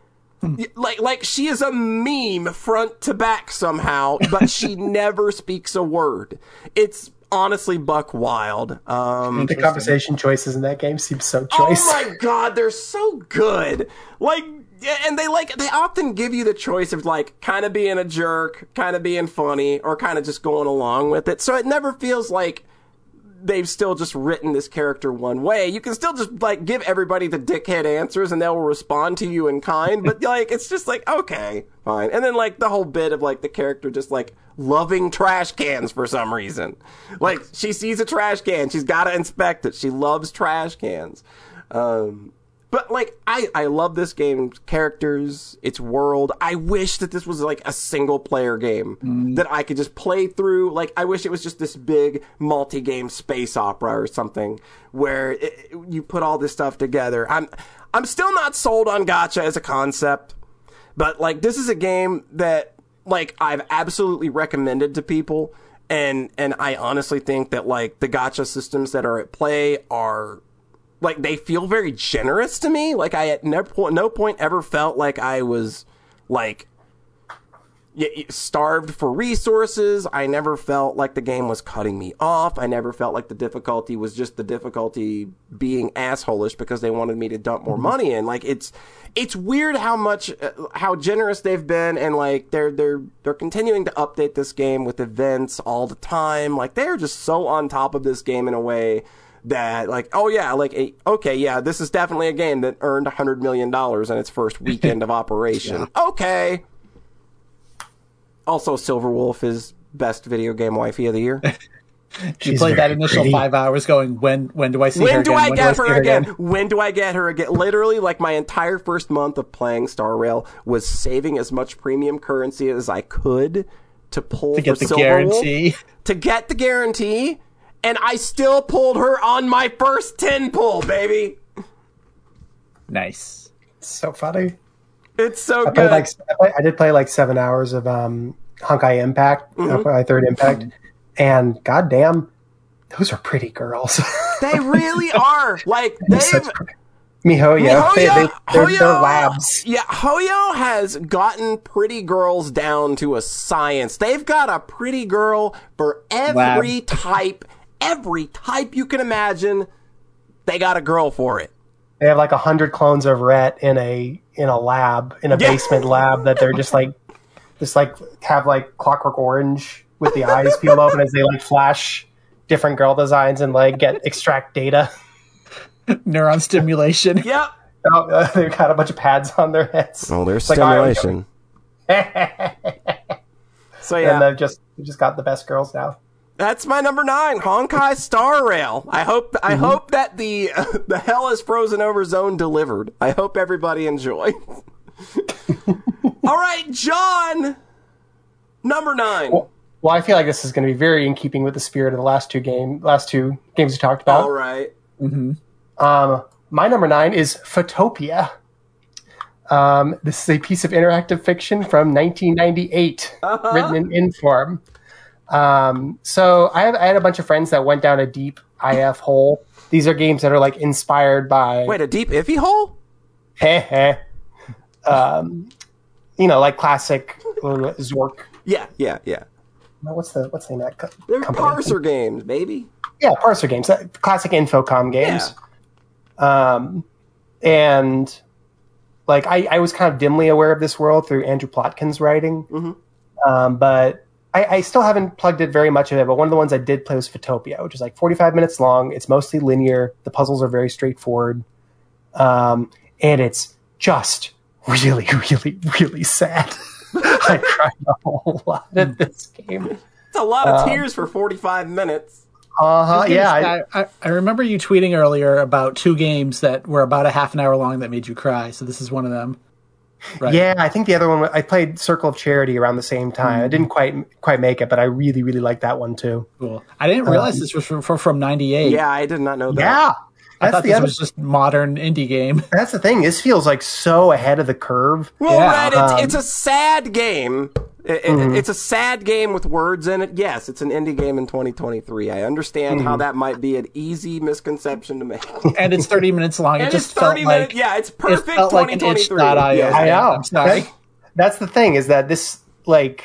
like, like she is a meme front to back somehow, but she never speaks a word. It's honestly buck wild. Um, the conversation choices in that game seem so choice. Oh my god, they're so good. Like, and they like they often give you the choice of, like, kind of being a jerk, kind of being funny, or kind of just going along with it. So it never feels like they've still just written this character one way. You can still just, like, give everybody the dickhead answers and they'll respond to you in kind, but, like, it's just like, okay, fine. And then, like, the whole bit of, like, the character just, like, loving trash cans for some reason. Like, she sees a trash can, she's gotta inspect it. She loves trash cans. Um... But, like, I, I love this game's characters, its world. I wish that this was, like, a single-player game mm. that I could just play through. Like, I wish it was just this big multi-game space opera or something where it, you put all this stuff together. I'm I'm still not sold on gacha as a concept, but, like, this is a game that, like, I've absolutely recommended to people, and, and I honestly think that, like, the gacha systems that are at play are... like, they feel very generous to me. Like, I at no point, no point ever felt like I was, like, starved for resources. I never felt like the game was cutting me off. I never felt like the difficulty was just the difficulty being assholish because they wanted me to dump more money in. Like, it's it's weird how much, uh, how generous they've been, and, like, they're they're they're continuing to update this game with events all the time. Like, they're just so on top of this game in a way that, like, oh yeah, like, a, okay, yeah, this is definitely a game that earned one hundred million dollars in its first weekend of operation. Yeah. Okay. Also, Silverwolf is best video game wifey of the year. You played that initial pretty. five hours going, when when do I see when her do again? I when get do I her again? again? When do I get her again? Literally, like, my entire first month of playing Star Rail was saving as much premium currency as I could to pull to get for the Silverwolf, guarantee. To get the guarantee. And I still pulled her on my first ten pull, baby. Nice. It's so funny. It's so I good. Like, I, played, I did play like seven hours of um, Honkai Impact, mm-hmm. uh, my third Impact, and goddamn, those are pretty girls. They really are. Like, they've... MiHoYo. They, they, they're, Hoyo, they're labs. Yeah, Hoyo has gotten pretty girls down to a science. They've got a pretty girl for every Lab. type, every type you can imagine. They got a girl for it. They have like a hundred clones of Rhett in a in a lab, in a Yeah. basement lab that they're just like, just like have like Clockwork Orange with the eyes peeled open as they like flash different girl designs and like get extract data. Neuron stimulation. Yep. Oh, uh, they've got a bunch of pads on their heads. Oh, there's It's like, stimulation. So And yeah, they've just they've just got the best girls now. that's my number nine, Honkai Star Rail. I hope I Mm-hmm. hope that the the Hell is Frozen Over zone delivered. I hope everybody enjoyed. All right, John, number nine. Well, well, I feel like this is going to be very in keeping with the spirit of the last two game last two games we talked about. All right. Um, my number nine is Photopia. Um, this is a piece of interactive fiction from nineteen ninety-eight, Uh-huh. written in Inform. Um, so I, have, I had a bunch of friends that went down a deep I F hole. These are games that are like inspired by, Wait, a deep iffy hole? heh heh, um, you know, like classic uh, Zork. Yeah, yeah, yeah. What's the what's the name of that co- They're company? parser games, baby. Yeah, parser games, uh, classic Infocom games. Um, and like I, I was kind of dimly aware of this world through Andrew Plotkin's writing, Mm-hmm. um, but I, I still haven't plugged it very much of it. But one of the ones I did play was Photopia, which is like forty-five minutes long. It's mostly linear. The puzzles are very straightforward, um, and it's just really, really, really sad. I cried a whole lot at this game. It's a lot of Um, tears for forty-five minutes. Uh huh. Yeah. I, I, I, I remember you tweeting earlier about two games that were about a half an hour long that made you cry. So this is one of them. Right. Yeah, I think the other one I played Circle of Charity around the same time. I didn't quite quite make it, but I really really liked that one too. Cool. I didn't realize this was from, from, from ninety-eight. Yeah, I did not know that. Yeah, I that's thought the this other. was just modern indie game. That's the thing. This feels like so ahead of the curve. Well, Yeah, Red, it's, um, it's a sad game. It, it- Mm-hmm. It's a sad game with words in it. Yes, it's an indie game in twenty twenty-three. I understand Mm-hmm. how that might be an easy misconception to make. And it's thirty minutes long. It And just it's thirty felt minutes. like, Yeah, it's it perfect felt like twenty an twenty-three. itch.io. Yeah. I know. I'm sorry. That- that's the thing is that this like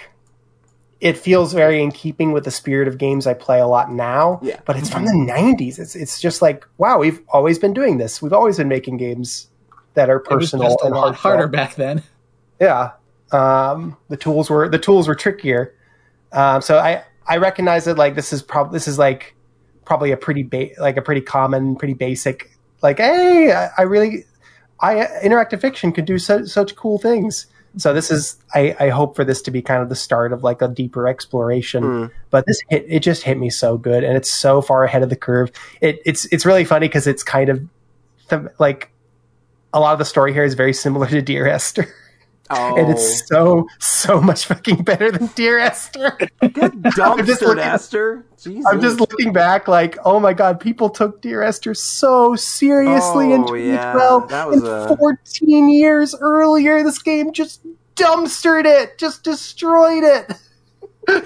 it feels very in keeping with the spirit of games I play a lot now. Yeah. But it's from the nineties. It's it's just like wow, we've always been doing this. We've always been making games that are It was personal just a and lot heartfelt. harder back then. Yeah, um, the tools were the tools were trickier. Um, so I I recognize that like this is probably this is like probably a pretty ba- like a pretty common, pretty basic like hey I, I really I interactive fiction could do so, such cool things. So this is I, I hope for this to be kind of the start of like a deeper exploration. Mm. But this hit it just hit me so good, and it's so far ahead of the curve. It it's it's really funny because it's kind of the, like a lot of the story here is very similar to Dear Esther. Oh, And it's so, so much fucking better than Dear Esther. get I'm just dumpstered, looking- Esther. Jesus. I'm just looking back like, oh my god, people took Dear Esther so seriously in Oh, yeah, twenty twelve. that was and a- fourteen years earlier, this game just dumpstered it, just destroyed it.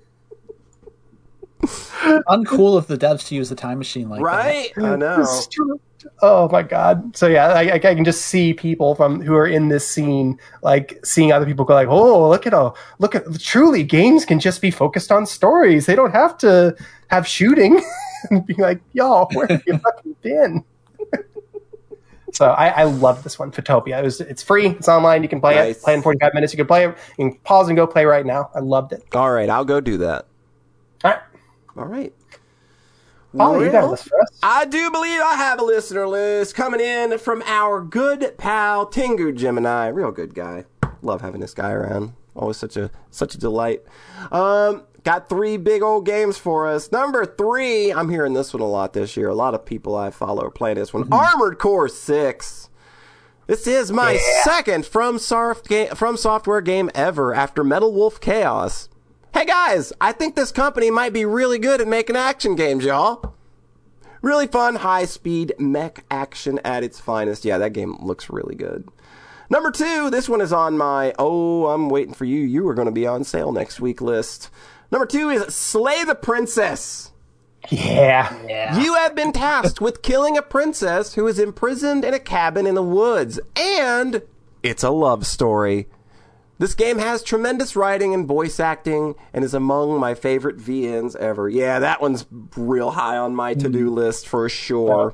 Uncool of the devs to use a time machine like that. right. I know. Destroyed. Oh my god! So yeah, I, I can just see people from who are in this scene, like seeing other people go like, "Oh, look at all! Look at truly, games can just be focused on stories. They don't have to have shooting." And be like, "Y'all, where have you fucking been?" So I, I love this one, Photopia. It was, it's free. It's online. You can play Nice. it. Play in forty-five minutes. You can play it. You can pause and go play right now. I loved it. All right, I'll go do that. All right, All right. Paulie, you got a Well, list for us? I do believe I have a listener list coming in from our good pal Tengu Gemini. Real good guy. Love having this guy around. Always such a such a delight. Um, got three big old games for us. Number three, I'm hearing this one a lot this year. A lot of people I follow are playing this one. Mm-hmm. Armored Core six. This is my Yeah. second from soft ga- from software game ever after Metal Wolf Chaos. Hey guys, I think this company might be really good at making action games, y'all. Really fun, high-speed mech action at its finest. Yeah, that game looks really good. Number two, this one is on my, oh, I'm waiting for you, you are going to be on sale next week list. Number two is Slay the Princess. Yeah. yeah. You have been tasked with killing a princess who is imprisoned in a cabin in the woods, and it's a love story. This game has tremendous writing and voice acting and is among my favorite V Ns ever. Yeah, that one's real high on my to-do list for sure.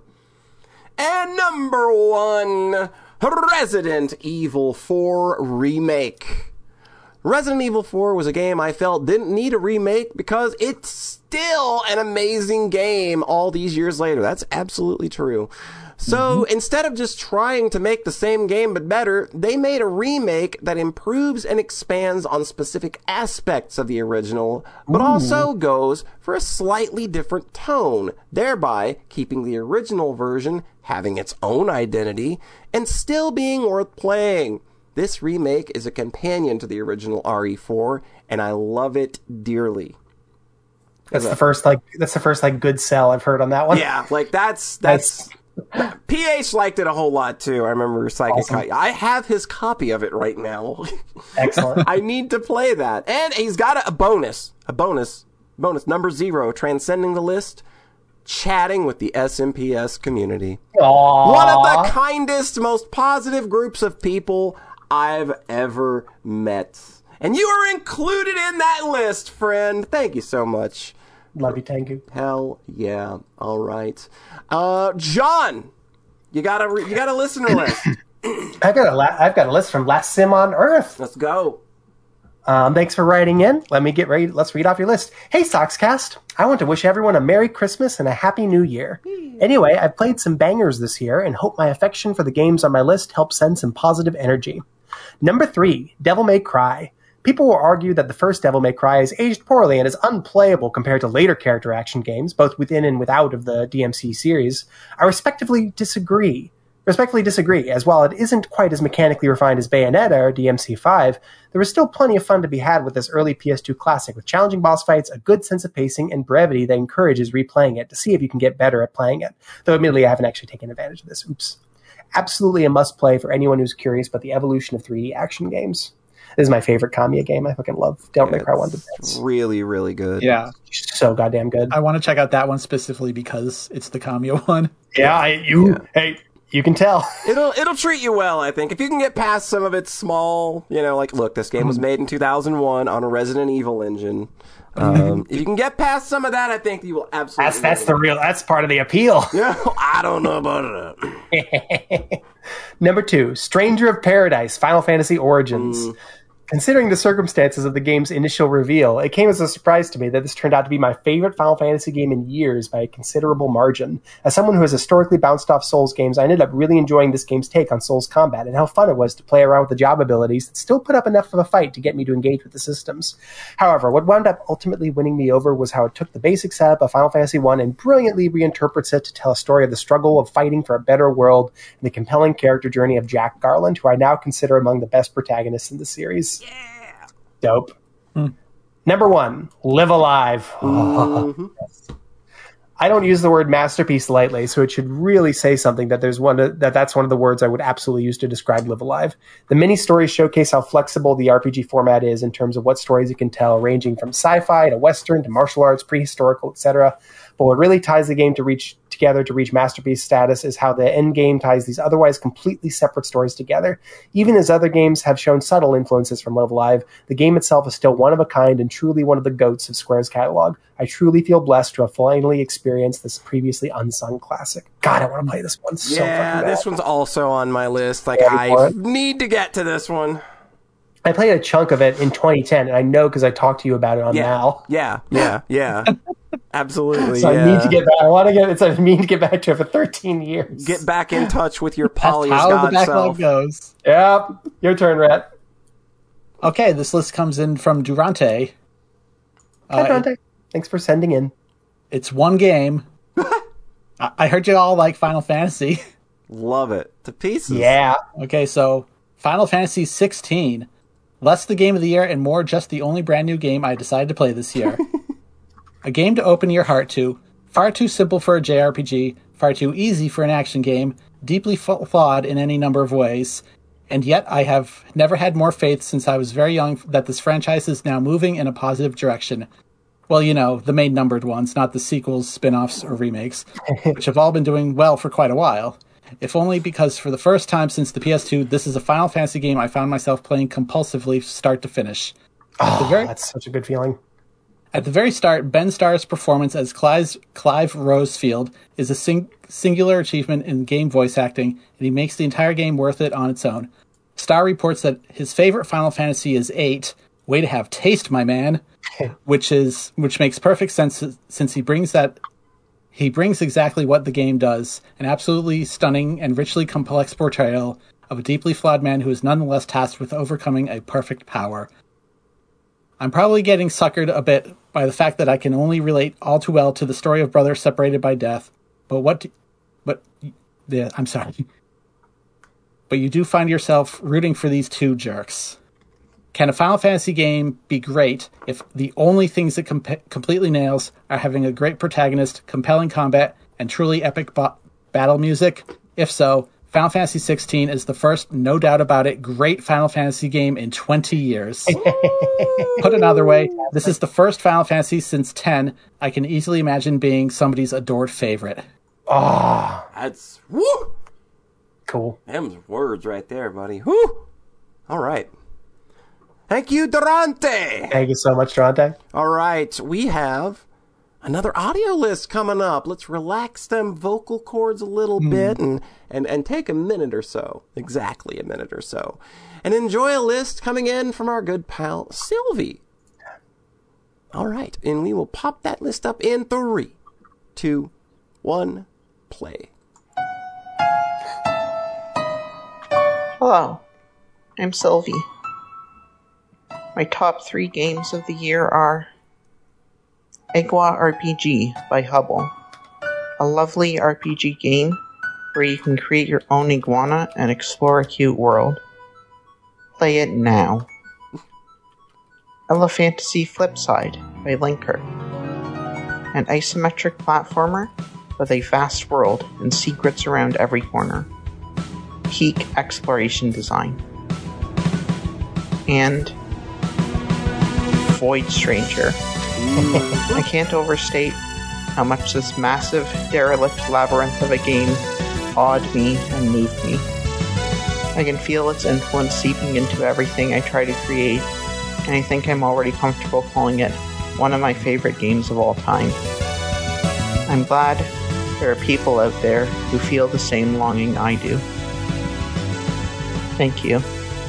And number one, Resident Evil four Remake. Resident Evil four was a game I felt didn't need a remake because it's still an amazing game all these years later. That's absolutely true. So mm-hmm. instead of just trying to make the same game but better, they made a remake that improves and expands on specific aspects of the original, but Ooh. also goes for a slightly different tone, thereby keeping the original version having its own identity and still being worth playing. This remake is a companion to the original R E four, and I love it dearly. That's the first like that's the first like good sell I've heard on that one. Yeah, like that's that's. P H liked it a whole lot too. I remember Psychic. Awesome. I have his copy of it right now. Excellent. I need to play that, and he's got a, a bonus, a bonus, bonus number zero, transcending the list, chatting with the S M P S community. Aww. One of the kindest, most positive groups of people I've ever met, and you are included in that list, friend. Thank you so much. Love you, thank you. Hell yeah! All right, uh, John, you got a re- you got a listener list. I've got a la- I've got a list from Last Sim on Earth. Let's go. Um, thanks for writing in. Let me get ready. Let's read off your list. Hey, Soxcast. I want to wish everyone a Merry Christmas and a Happy New Year. Anyway, I've played some bangers this year and hope my affection for the games on my list helps send some positive energy. Number three, Devil May Cry. People will argue that the first Devil May Cry is aged poorly and is unplayable compared to later character action games, both within and without of the D M C series. I respectively disagree. Respectfully disagree, as while it isn't quite as mechanically refined as Bayonetta or D M C five, there was still plenty of fun to be had with this early P S two classic, with challenging boss fights, a good sense of pacing, and brevity that encourages replaying it to see if you can get better at playing it. Though admittedly, I haven't actually taken advantage of this. Oops. Absolutely a must-play for anyone who's curious about the evolution of three D action games. This is my favorite Kamiya game. I fucking love Devil May Cry one. It's really, really good. Yeah. So goddamn good. I want to check out that one specifically because it's the Kamiya one. Yeah, I, you, yeah. hey, you can tell. It'll it'll treat you well, I think. If you can get past some of its small, you know, like, look, this game was made in two thousand one on a Resident Evil engine. Um, if you can get past some of that, I think you will absolutely. That's that's the real. That's part of the appeal. Yeah, I don't know about it. Number two, Stranger of Paradise, Final Fantasy Origins. Mm. Considering the circumstances of the game's initial reveal, it came as a surprise to me that this turned out to be my favorite Final Fantasy game in years by a considerable margin. As someone who has historically bounced off Souls games, I ended up really enjoying this game's take on Souls combat and how fun it was to play around with the job abilities that still put up enough of a fight to get me to engage with the systems. However, what wound up ultimately winning me over was how it took the basic setup of Final Fantasy one and brilliantly reinterprets it to tell a story of the struggle of fighting for a better world and the compelling character journey of Jack Garland, who I now consider among the best protagonists in the series. Yeah. Dope. Hmm. Number one, Live Alive. Mm-hmm. I don't use the word masterpiece lightly, so it should really say something that there's one that that's one of the words I would absolutely use to describe Live Alive. The mini stories showcase how flexible the R P G format is in terms of what stories it can tell, ranging from sci-fi to western to martial arts, prehistorical, et cetera. But what really ties the game to reach together to reach masterpiece status is how the end game ties these otherwise completely separate stories together. Even as other games have shown subtle influences from Live Alive, the game itself is still one of a kind and truly one of the GOATs of Square's catalog. I truly feel blessed to have finally experienced this previously unsung classic. God, I want to play this one so Yeah, fucking this bad. one's also on my list. Like, I need to get to this one. I played a chunk of it in twenty ten, and I know because I talked to you about it on yeah. Mal. Yeah, yeah, yeah. Absolutely. So yeah. I need to get back. I want to get. It's I mean to get back to it for thirteen years. Get back in touch with your poly That's how god the backlog self. goes. Yep. Your turn, Rhett. Okay, this list comes in from Durante. Hi, Uh, Durante. Thanks for sending in. It's one game. I I heard you all like Final Fantasy. Love it to pieces. Yeah. Okay, so Final Fantasy sixteen. Less the game of the year and more just the only brand new game I decided to play this year. A game to open your heart to. Far too simple for a J R P G. Far too easy for an action game. Deeply flawed in any number of ways. And yet I have never had more faith since I was very young that this franchise is now moving in a positive direction. Well, you know, the main numbered ones, not the sequels, spin-offs, or remakes, which have all been doing well for quite a while. If only because for the first time since the P S two, this is a Final Fantasy game I found myself playing compulsively start to finish. Oh, the very, that's such a good feeling. At the very start, Ben Starr's performance as Clive, Clive Rosefield is a sing, singular achievement in game voice acting, and he makes the entire game worth it on its own. Starr reports that his favorite Final Fantasy is eight. Way to have taste, my man. which is which makes perfect sense since he brings that he brings exactly what the game does, an absolutely stunning and richly complex portrayal of a deeply flawed man who is nonetheless tasked with overcoming a perfect power. I'm probably getting suckered a bit by the fact that I can only relate all too well to the story of brothers separated by death, but what do, but yeah, I'm sorry. But you do find yourself rooting for these two jerks. Can a Final Fantasy game be great if the only things it com- completely nails are having a great protagonist, compelling combat, and truly epic bo- battle music? If so, Final Fantasy sixteen is the first, no doubt about it, great Final Fantasy game in twenty years. Put another way, this is the first Final Fantasy since ten I can easily imagine being somebody's adored favorite. Oh, That's woo. cool. Them's words right there, buddy. Woo. All right. Thank you, Durante. Thank you so much, Durante. All right, we have another audio list coming up. Let's relax them vocal cords a little mm. bit and, and, and take a minute or so, exactly a minute or so, and enjoy a list coming in from our good pal, Sylvie. All right, and we will pop that list up in three, two, one, play. Hello, I'm Sylvie. My top three games of the year are Egwa R P G by Hubble, a lovely R P G game where you can create your own iguana and explore a cute world. Play it now. Elephantasy Flipside by Linker, an isometric platformer with a vast world and secrets around every corner. Peak exploration design. And Void Stranger. I can't overstate how much this massive, derelict labyrinth of a game awed me and moved me. I can feel its influence seeping into everything I try to create, and I think I'm already comfortable calling it one of my favorite games of all time. I'm glad there are people out there who feel the same longing I do. Thank you.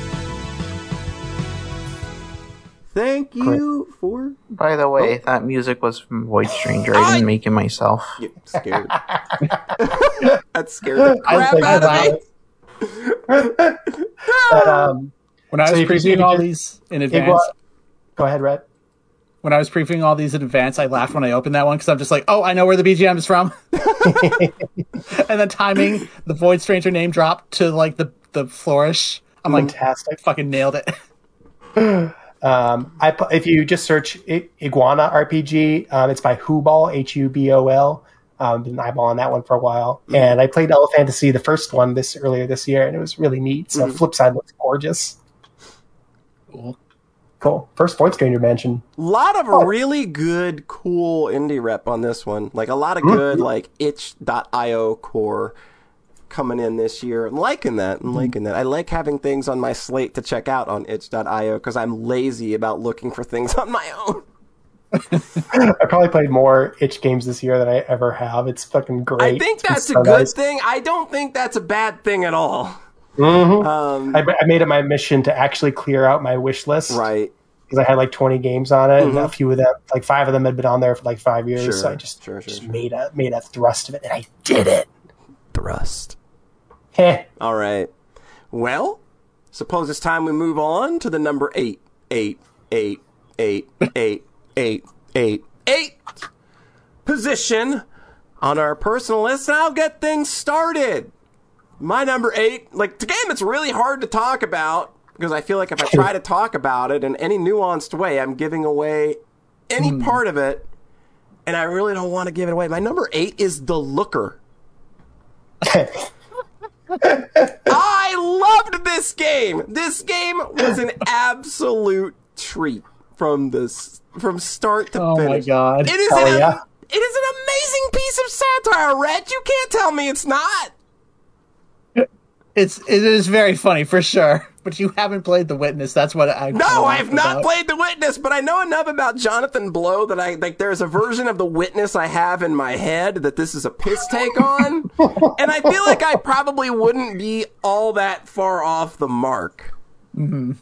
Thank you Great. for... By the way, oh. that music was from Void Stranger. I didn't make it myself. You're scared. That scared the crap out of me. But, um, when I was so previewing all these in advance... Igwa, go ahead, Red. When I was previewing all these in advance, I laughed when I opened that one because I'm just like, oh, I know where the B G M is from. And then timing the Void Stranger name drop to like the, the flourish. I'm Fantastic. like, fucking nailed it. Um, I if you just search I- Iguana R P G, um, it's by Hubol, H U B O L. Um, been eyeballing that one for a while, mm-hmm. and I played Elephantasy, the first one, this earlier this year, and it was really neat. So mm-hmm. Flipside looks gorgeous. Cool, cool. First Void Stranger mention. A lot of oh. really good, cool indie rep on this one. Like a lot of good, mm-hmm. like itch dot io core coming in this year. I'm liking that. I'm liking that. I like having things on my slate to check out on itch dot io because I'm lazy about looking for things on my own. I probably played more itch games this year than I ever have. It's fucking great. I think that's a good thing. I don't think that's a bad thing at all. Mm-hmm. Um, I, I made it my mission to actually clear out my wish list. Right. Because I had like twenty games on it, mm-hmm. and a few of them, like five of them had been on there for like five years. Sure, so I just, sure, sure, just sure. made a made a thrust of it, and I did it. Thrust. Heh. All right. Well, suppose it's time we move on to the number eight, eight, eight, eight, eight, eight, eight, eight position on our personal list, and I'll get things started. My number eight, like the game, it's really hard to talk about because I feel like if I try to talk about it in any nuanced way, I'm giving away any mm. part of it, and I really don't want to give it away. My number eight is The Looker. I loved this game. This game was an absolute treat from the from start to Oh finish. my god. It is Hell an yeah. it is an amazing piece of satire, Rhett. You can't tell me it's not. It's it is very funny for sure. But you haven't played The Witness. That's what I No, I have not about. played The Witness, but I know enough about Jonathan Blow that I like. There's a version of The Witness I have in my head that this is a piss take on, and I feel like I probably wouldn't be all that far off the mark. Mm-hmm.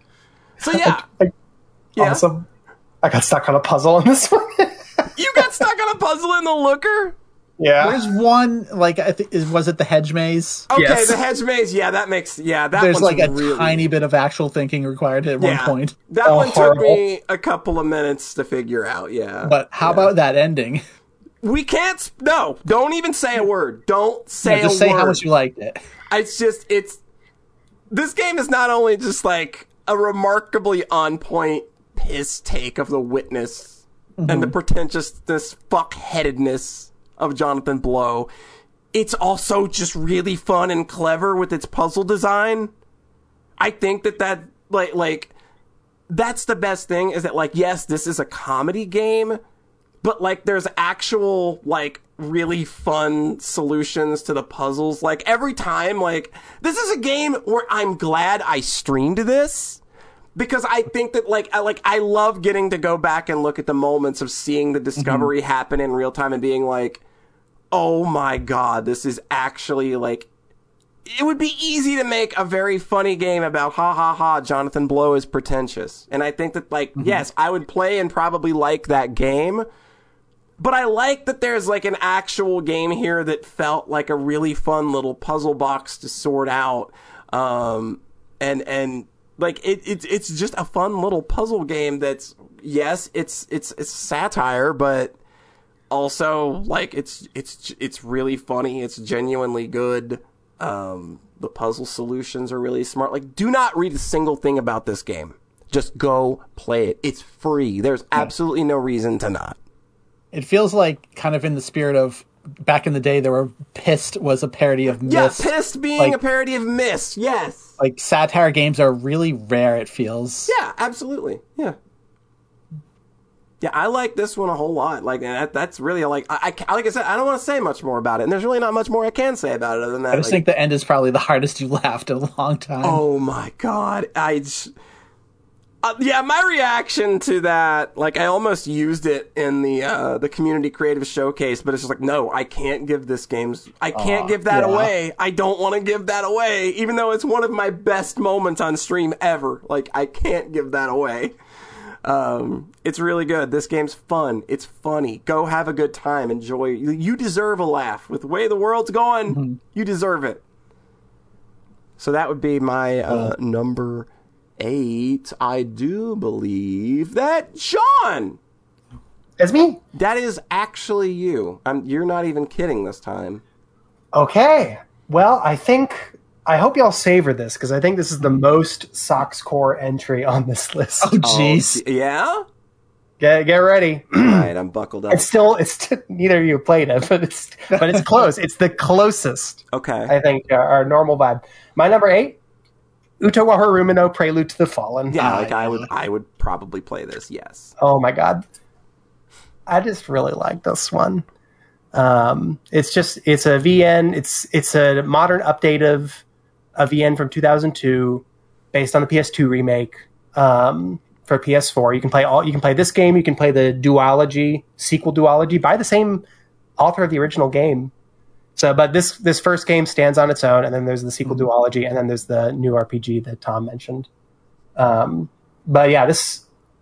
So yeah, yeah. Awesome. I got stuck on a puzzle on this one. You got stuck on a puzzle in the looker. Yeah. There's one like I think is was it the hedge maze? Okay, Yes. the hedge maze. Yeah, that makes yeah. That There's one's like a really, tiny bit of actual thinking required at one yeah, point. That Oh, one took horrible. me a couple of minutes to figure out. Yeah, But how Yeah. about that ending? we can't? sp- No, don't even say a word. Don't say Yeah, just a say word. how much you liked it. It's just it's this game is not only just like a remarkably on point piss take of The Witness and the pretentiousness, fuck-headedness of Jonathan Blow. It's also just really fun and clever with its puzzle design. I think that that like like that's the best thing is that like yes, this is a comedy game, but like there's actual like really fun solutions to the puzzles. Like every time, like this is a game where I'm glad I streamed this because I think that like I like I love getting to go back and look at the moments of seeing the discovery happen in real time and being like, oh my god, this is actually like it would be easy to make a very funny game about ha ha ha Jonathan Blow is pretentious. And I think that like yes, I would play and probably like that game. But I like that there's like an actual game here that felt like a really fun little puzzle box to sort out. Um, and, and like it, it, it's just a fun little puzzle game that's, yes, it's, it's, it's satire, but also like it's, it's, it's really funny. It's genuinely good. Um, the puzzle solutions are really smart. Like, do not read a single thing about this game. Just go play it. It's free. There's absolutely no reason to not. It feels like kind of in the spirit of back in the day there were Pissed was a parody of Yeah, Myst. Pissed being Like- a parody of Myst. Yes. Like satire games are really rare, it feels. Yeah, absolutely. Yeah. Yeah, I like this one a whole lot. Like that, that's really like I, I like I said I don't want to say much more about it, and there's really not much more I can say about it other than that. I just like, think the end is probably the hardest you laughed in a long time. oh my god, I. Just, uh, yeah, my reaction to that, like I almost used it in the uh, the community creative showcase, but it's just like, no, I can't give this game's, I can't Aw, give that yeah. away. I don't want to give that away, even though it's one of my best moments on stream ever. Like I can't give that away. Um, it's really good. This game's fun. It's funny. Go have a good time. Enjoy. You, you deserve a laugh. With the way the world's going, Mm-hmm. you deserve it. So that would be my uh, number eight. I do believe that Sean. It's me. That is actually you. I'm, you're not even kidding this time. Okay. Well, I think I hope y'all savor this because I think this is the most Sox Core entry on this list. Oh, jeez. Oh, yeah. Get get ready. All right, I'm buckled up. It's still it's still, neither of you played it, but it's but it's close. It's the closest. Okay. I think uh, our normal vibe. My number eight, Utawa Harumino Prelude to the Fallen. yeah, Ah, like I yeah. would, I would probably play this. Yes. Oh my god, I just really like this one. Um, it's just it's a V N. It's it's a modern update of a V N from two thousand two, based on the P S two remake um, for P S four. You can play all. You can play this game. You can play the duology sequel duology by the same author of the original game. So, but this this first game stands on its own, and then there's the sequel duology, and then there's the new R P G that Tom mentioned. Um, but yeah, this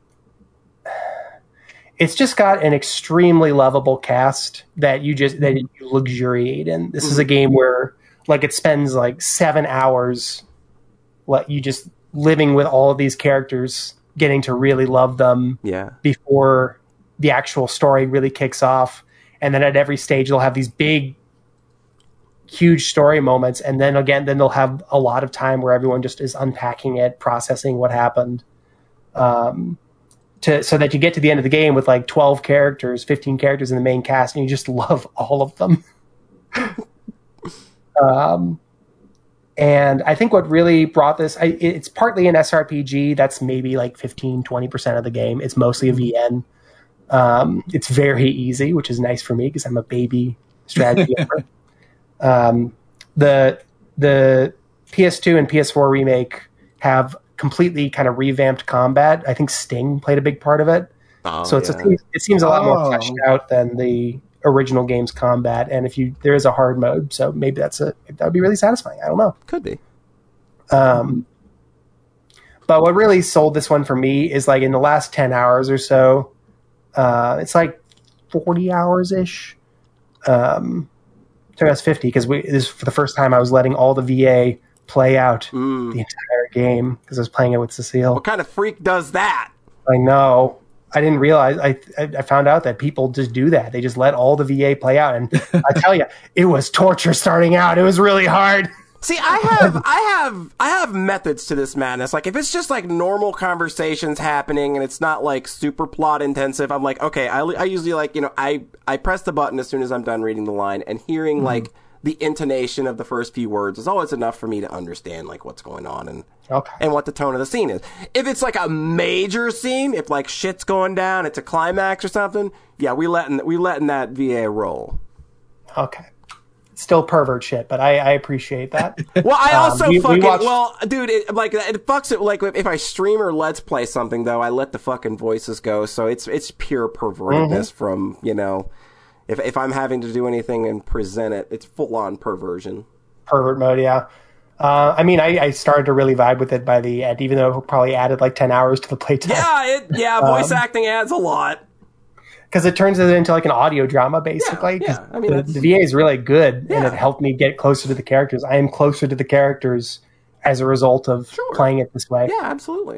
it's just got an extremely lovable cast that you just that you luxuriate in. This is a game where like it spends like seven hours, like you just living with all of these characters, getting to really love them Yeah. before the actual story really kicks off. And then at every stage, they'll have these big, huge story moments. And then again, then they'll have a lot of time where everyone just is unpacking it, processing what happened. Um, to, so that you get to the end of the game with like twelve characters, fifteen characters in the main cast, and you just love all of them. um, And I think what really brought this, I, it's partly an S R P G. That's maybe like fifteen, twenty percent of the game. It's mostly a V N. Um, it's very easy, which is nice for me because I'm a baby strategy gamer. Um, the the P S two and P S four remake have completely kind of revamped combat. I think Sting played a big part of it. Oh, so it's yeah. a, it seems a lot Oh. more fleshed out than the original game's combat. And if you there is a hard mode, so maybe that's a that would be really satisfying. I don't know. Could be. Um, but what really sold this one for me is like in the last ten hours or so, uh, it's like forty hours ish. Um, so that's fifty because we this is for the first time I was letting all the V A play out Mm. the entire game because I was playing it with Cecile. What kind of freak does that? I know. I didn't realize. I I found out that people just do that. They just let all the V A play out, and I tell you, it was torture starting out. It was really hard. See, I have, I have, I have methods to this madness. Like, if it's just like normal conversations happening and it's not like super plot intensive, I'm like, okay, I, I usually like, you know, I, I press the button as soon as I'm done reading the line, and hearing Mm-hmm. like the intonation of the first few words is always enough for me to understand like what's going on and Okay. and what the tone of the scene is. If it's like a major scene, if like shit's going down, it's a climax or something, yeah, we letting we letting that V A roll. Okay. Still pervert shit, but I, I appreciate that. Well, I Um, also we- we fucking watched- well, dude. It, like it fucks it. Like if I stream or let's play something, though, I let the fucking voices go. So it's it's pure pervertedness Mm-hmm. from you know. If if I'm having to do anything and present it, it's full on perversion. Pervert mode, yeah. Uh, I mean, I, I started to really vibe with it by the end, even though it probably added like ten hours to the playtime. Yeah, it yeah. Um, Voice acting adds a lot. Because it turns it into like an audio drama, basically. Yeah, 'cause yeah. I mean, the, that's- the V A is really good, and Yeah. it helped me get closer to the characters. I am closer to the characters as a result of Sure. playing it this way. Yeah, absolutely.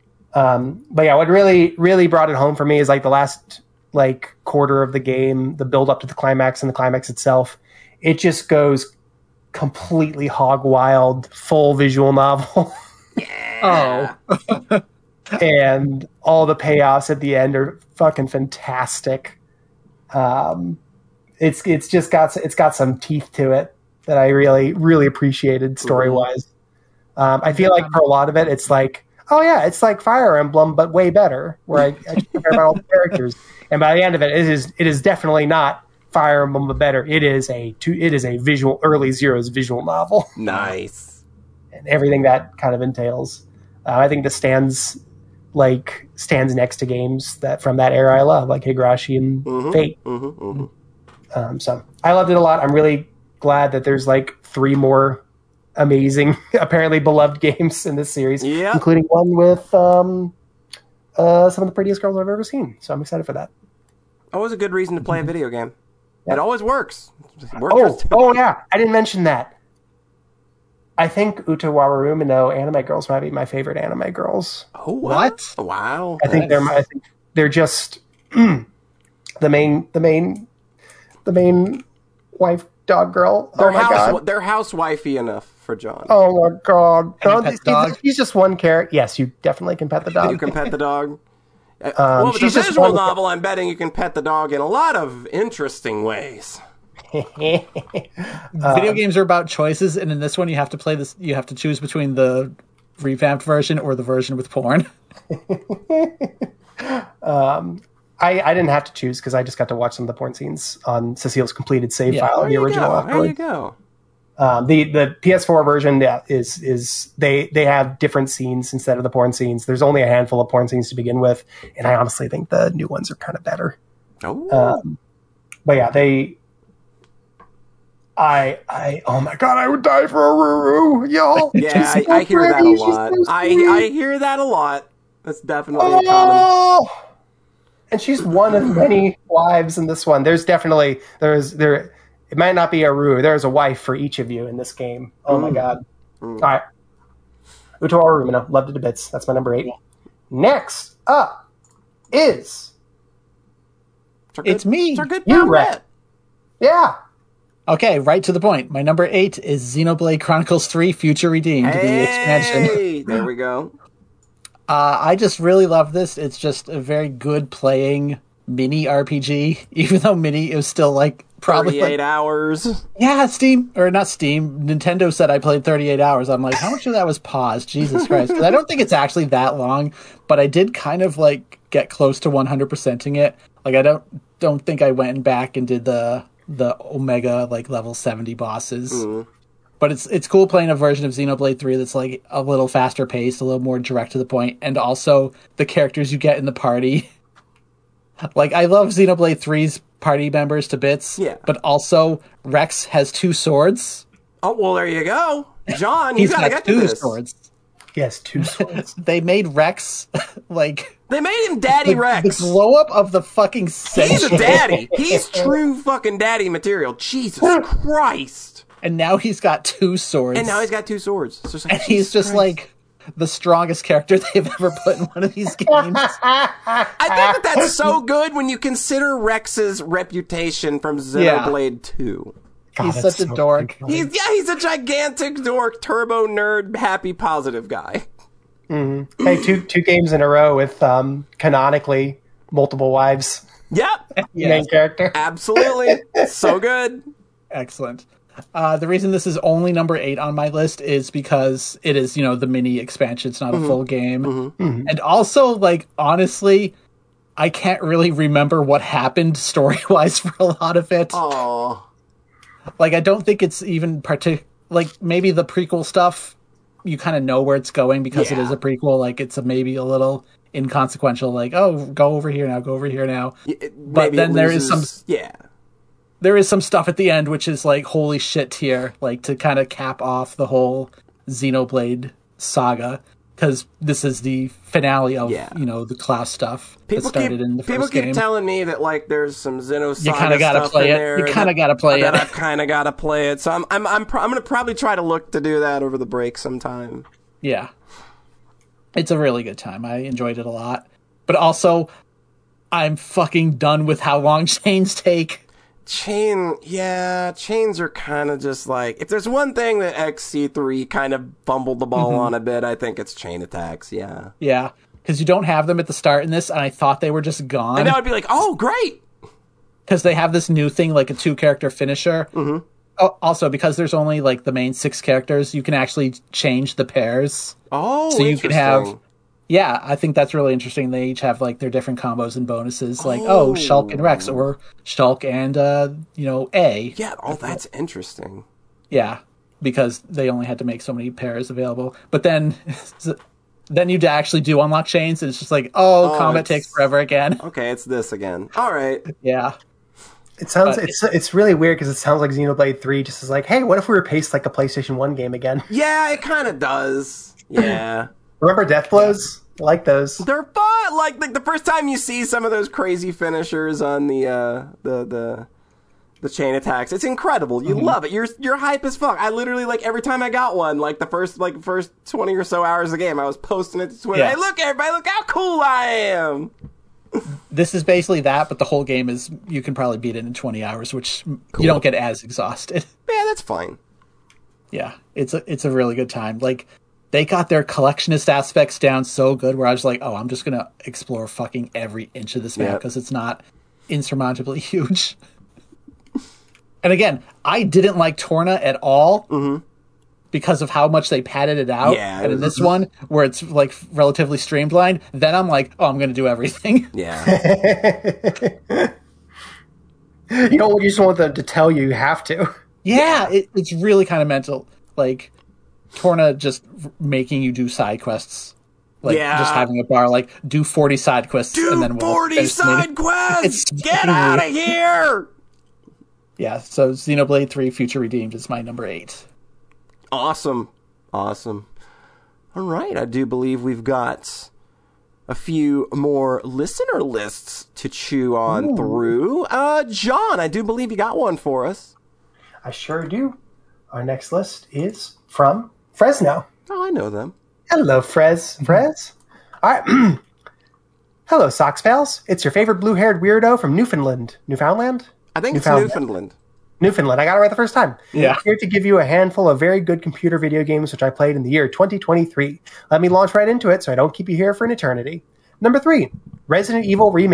Um, but yeah, what really, really brought it home for me is like the last like quarter of the game, the build up to the climax and the climax itself. It just goes completely hog wild, full visual novel. Oh, And all the payoffs at the end are fucking fantastic. Um, it's it's just got it's got some teeth to it that I really really appreciated story wise. Um, I feel like for a lot of it, it's like, oh yeah, it's like Fire Emblem but way better. Where I, I just care about all the characters, and by the end of it, it is it is definitely not Fire Emblem but better. It is a two, it is a visual early Zero's visual novel. Nice. And everything that kind of entails. Uh, I think this stands like stands next to games that from that era I love, like Higurashi and Mhm. Fate. Mm-hmm, mm-hmm. Um, so I loved it a lot. I'm really glad that there's like three more amazing, apparently beloved games in this series, Yeah. including one with um, uh, some of the prettiest girls I've ever seen. So I'm excited for that. Always a good reason to play a video game. It always works. It works. Oh, oh yeah, I didn't mention that. I think Utawaru Umino anime girls might be my favorite anime girls. Oh, What? Wow. I think they're I think they're just the main the main the main wife dog girl. They're oh my house, god. they're housewifey enough for John. Oh my god. Can you No, pet he's, the dog? he's just one character. Yes, you definitely can pet the dog. You can pet the dog. Uh, Um, well, with the she's just visual one- novel, I'm betting you can pet the dog in a lot of interesting ways. video games are about choices, and in this one, you have to play this. You have to choose between the revamped version or the version with porn. um, I, I didn't have to choose because I just got to watch some of the porn scenes on Cecile's completed save Yeah, file, There the you original. go. There you afterwards. go. Um, the the P S four version, yeah, is is they they have different scenes instead of the porn scenes. There's only a handful of porn scenes to begin with, and I honestly think the new ones are kind of better. Oh, Um, but yeah, they. I I oh my god, I would die for a Ruru, y'all. yeah, She's I, I so hear that a pretty, she's lot. so I sweet. I hear that a lot. That's definitely a common. Oh! And she's one of many wives in this one. There's definitely there's there. It might not be a Ruru. There's a wife for each of you in this game. Oh my Mm. god! Mm. All right, Utawaru Umino, loved it to bits. That's my number eight. Next up is our good- It's me. It's our good You, pal Rhett. Rhett. yeah. Okay, right to the point. My number eight is Xenoblade Chronicles three: Future Redeemed, the expansion. Hey, there we go. Uh, I just really love this. It's just a very good playing mini R P G, even though mini is still like probably thirty-eight like, hours. yeah, Steam or not Steam. Nintendo said I played thirty-eight hours. I'm like, how much of that was paused? Jesus Christ! Because I don't think it's actually that long, but I did kind of like get close to one hundred percenting it. Like I don't don't think I went back and did the the Omega like level seventy bosses. Mm. But it's it's cool playing a version of Xenoblade three that's like a little faster paced, a little more direct to the point, and also the characters you get in the party. Like I love Xenoblade three's party members to bits, Yeah. but also Rex has two swords. Oh, well, there you go. John, you He's gotta got get to two this. swords. Yes, two swords. They made Rex like They made him Daddy the Rex. glow up of the fucking century. He's a daddy. He's true fucking daddy material. Jesus Christ. And now he's got two swords. And now he's got two swords. It's just like, and he's Jesus just Christ. like the strongest character they've ever put in one of these games. I think that that's so good when you consider Rex's reputation from Xenoblade two. God, He's that's such a so dork. funny. He's yeah, he's a gigantic dork, turbo nerd, happy, positive guy. Hey, two two games in a row with um, canonically multiple wives. Yep, Main character. absolutely, so good. Excellent. Uh, the reason this is only number eight on my list is because it is, you know, the mini expansion. It's not a full game. And also, like, honestly, I can't really remember what happened story-wise for a lot of it. Oh, Like, I don't think it's even partic- like, maybe the prequel stuff, you kind of know where it's going because it Yeah. is a prequel. Like, it's a maybe a little inconsequential, like, oh, go over here now, go over here now. but then there is some- yeah. There is some stuff at the end which is like holy shit tier, like to kind of cap off the whole Xenoblade saga, because this is the finale of Yeah. you know the Klaus stuff People that started keep in the people first keep game. telling me that like there's some Xenosaga You kinda gotta stuff play in it. there. You kinda that- gotta play that it. I've kind of got to play it. So I'm I'm I'm, pro- I'm gonna probably try to look to do that over the break sometime. Yeah, it's a really good time. I enjoyed it a lot, but also I'm fucking done with how long chains take. Chain, yeah, chains are kind of just like, if there's one thing that X C three kind of fumbled the ball Mm-hmm. on a bit, I think it's chain attacks, yeah. Yeah, because you don't have them at the start in this, and I thought they were just gone. And I would be like, oh, great! Because they have this new thing, like a two-character finisher. Mm-hmm. Oh, also, because there's only like the main six characters, you can actually change the pairs. Oh, So you can have- interesting. Yeah, I think that's really interesting. They each have like their different combos and bonuses, like oh, Shulk and Rex, or Shulk and uh, you know A. Yeah, oh, that's interesting. Yeah, because they only had to make so many pairs available. But then, then you actually do unlock chains, and it's just like oh, Oh, combat it's- takes forever again. Okay, it's this again. All right. Yeah. It sounds But it's it's really weird because it sounds like Xenoblade three just is like, hey, what if we were paced like a PlayStation one game again? Yeah, it kind of does. Yeah. Remember Death Blows? I like those. They're fun. Like, like the first time you see some of those crazy finishers on the uh, the the the chain attacks, it's incredible. You love it. You're you're hype as fuck. I literally like every time I got one, like the first like first twenty or so hours of the game, I was posting it to Twitter. Yeah. Hey, look everybody, look how cool I am. This is basically that, but the whole game is you can probably beat it in twenty hours, which you don't get as exhausted. Yeah, that's fine. Yeah, it's a it's a really good time. Like they got their collectionist aspects down so good, where I was like, oh, I'm just gonna explore fucking every inch of this map Yep. because it's not insurmountably huge. And again, I didn't like Torna at all because of how much they padded it out. Yeah, and it in was- this one, where it's like relatively streamlined, then I'm like, oh, I'm gonna do everything. Yeah. You don't you just want them to tell you you have to. Yeah, it, it's really kind of mental. Like, Torna just r- making you do side quests. Like, Yeah. just having a bar, like, do forty side quests. Do and then we'll forty finish the main- side quests. It's Get fucking out of weird. here. Yeah, so Xenoblade three Future Redeemed is my number eight. Awesome. Awesome. All right. I do believe we've got a few more listener lists to chew on through. Uh, John, I do believe you got one for us. I sure do. Our next list is from Fresno. Oh, I know them. Hello, Frez. Frez? All right. Hello, Sox pals. It's your favorite blue-haired weirdo from Newfoundland. Newfoundland? I think it's Newfoundland. Newfoundland. Newfoundland. I got it right the first time. Yeah. I'm here to give you a handful of very good computer video games which I played in the year twenty twenty-three. Let me launch right into it so I don't keep you here for an eternity. Number three, Resident Evil Remake.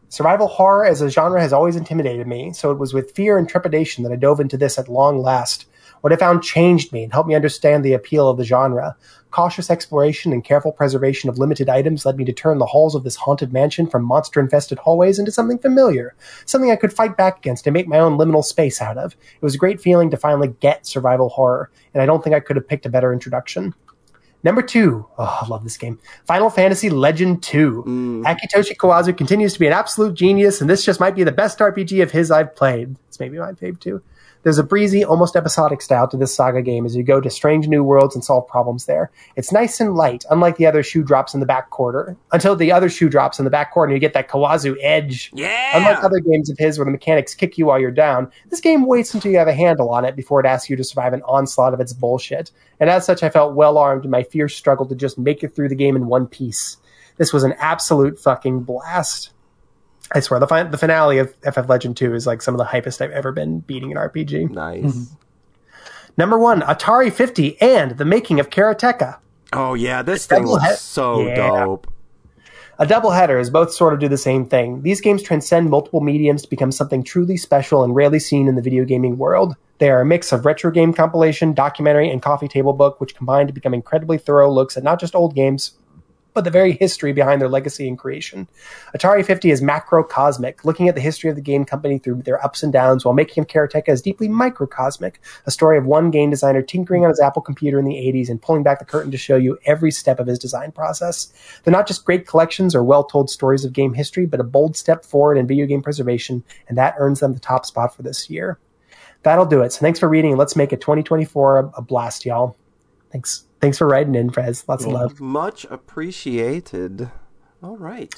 Survival horror as a genre has always intimidated me, so it was with fear and trepidation that I dove into this at long last. What I found changed me and helped me understand the appeal of the genre. Cautious exploration and careful preservation of limited items led me to turn the halls of this haunted mansion from monster-infested hallways into something familiar, something I could fight back against and make my own liminal space out of. It was a great feeling to finally get survival horror, and I don't think I could have picked a better introduction. Number two. Oh, I love this game. Final Fantasy Legend two. Mm. Akitoshi Kawazu continues to be an absolute genius, and this just might be the best R P G of his I've played. It's maybe my fave too. There's a breezy, almost episodic style to this saga game as you go to strange new worlds and solve problems there. It's nice and light, unlike the other shoe drops in the back quarter. Until the other shoe drops in the back corner, you get that Kawazu edge. Yeah! Unlike other games of his where the mechanics kick you while you're down, this game waits until you have a handle on it before it asks you to survive an onslaught of its bullshit. And as such, I felt well armed in my fierce struggle to just make it through the game in one piece. This was an absolute fucking blast. I swear, the fi- the finale of F F Legend two is like some of the hypest I've ever been beating an R P G. Nice. Mm-hmm. Number one, Atari fifty and The Making of Karateka. Oh, yeah, this thing looks he- so yeah. dope. A doubleheader as both sort of do the same thing. These games transcend multiple mediums to become something truly special and rarely seen in the video gaming world. They are a mix of retro game compilation, documentary, and coffee table book, which combine to become incredibly thorough looks at not just old games, but the very history behind their legacy and creation. Atari fifty is macrocosmic, looking at the history of the game company through their ups and downs, while Making of Karateka is deeply microcosmic, a story of one game designer tinkering on his Apple computer in the eighties and pulling back the curtain to show you every step of his design process. They're not just great collections or well-told stories of game history, but a bold step forward in video game preservation, and that earns them the top spot for this year. That'll do it. So thanks for reading, and let's make it twenty twenty-four a, a blast, y'all. Thanks. Thanks for writing in, Fres. Lots of love. Much appreciated. All right.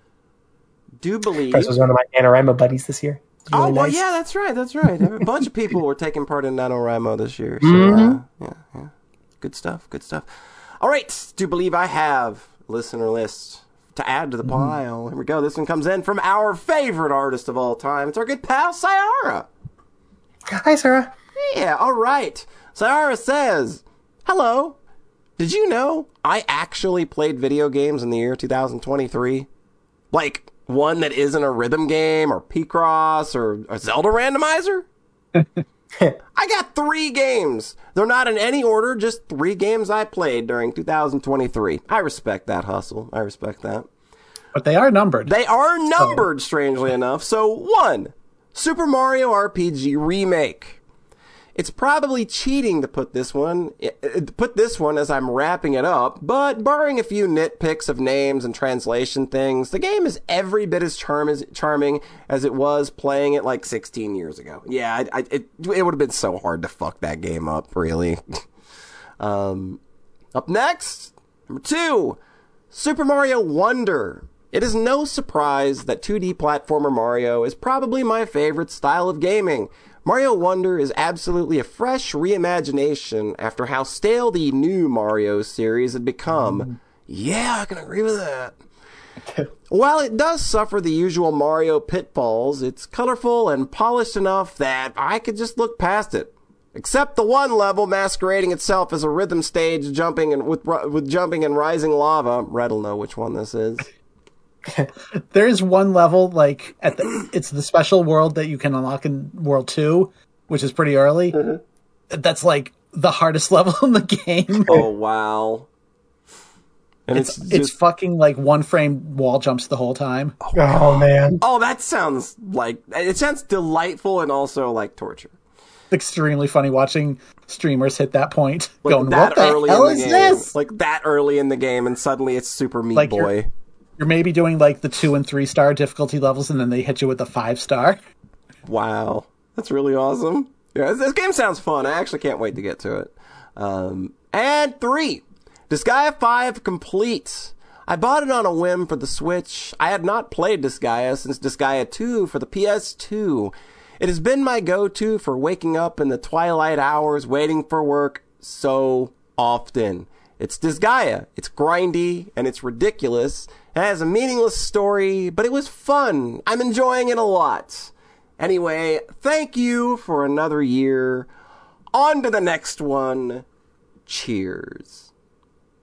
Do believe... Fres was one of my NaNoWriMo buddies this year. Really oh, well, nice. yeah, that's right. That's right. A bunch of people were taking part in NaNoWriMo this year. So, mm-hmm. uh, yeah, yeah. Good stuff. Good stuff. All right. Do believe I have listener list to add to the mm-hmm. pile. Here we go. This one comes in from our favorite artist of all time. It's our good pal, Sayara. Hi, Sarah. Yeah, all right. Sayara says, hello. Did you know I actually played video games in the year two thousand twenty-three? Like, one that isn't a rhythm game or Picross or a Zelda randomizer? I got three games. They're not in any order, just three games I played during two thousand twenty-three. I respect that hustle. I respect that. But they are numbered. They are numbered, so. Strangely enough. So, one, Super Mario R P G Remake. It's probably cheating to put this one, put this one as I'm wrapping it up, but barring a few nitpicks of names and translation things, the game is every bit as charm as, charming as it was playing it like sixteen years ago. Yeah, I, I, it, it would have been so hard to fuck that game up, really. um, up next, number two, Super Mario Wonder. It is no surprise that two D platformer Mario is probably my favorite style of gaming. Mario Wonder is absolutely a fresh reimagination after how stale the new Mario series had become. Mm. Yeah, I can agree with that. While it does suffer the usual Mario pitfalls, it's colorful and polished enough that I could just look past it. Except the one level masquerading itself as a rhythm stage jumping and with with jumping and rising lava. Red'll know which one this is. There's one level, like, at the, it's the special world that you can unlock in World two, which is pretty early. Mm-hmm. That's, like, the hardest level in the game. Oh, wow. And it's it's, just... it's fucking, like, one frame wall jumps the whole time. Oh, oh, man. Oh, that sounds like, it sounds delightful and also, like, torture. Extremely funny watching streamers hit that point. Like going, that what the early hell in the is game. this? Like, that early in the game, and suddenly it's Super Meat like Boy. You're, You're maybe doing like the two and three star difficulty levels, and then they hit you with a five star. Wow, that's really awesome. Yeah, this, this game sounds fun. I actually can't wait to get to it. Um, and three, Disgaea five Complete. I bought it on a whim for the Switch. I had not played Disgaea since Disgaea two for the P S two. It has been my go-to for waking up in the twilight hours, waiting for work so often. It's Disgaea. It's grindy, and it's ridiculous. It has a meaningless story, but it was fun. I'm enjoying it a lot. Anyway, thank you for another year. On to the next one. Cheers.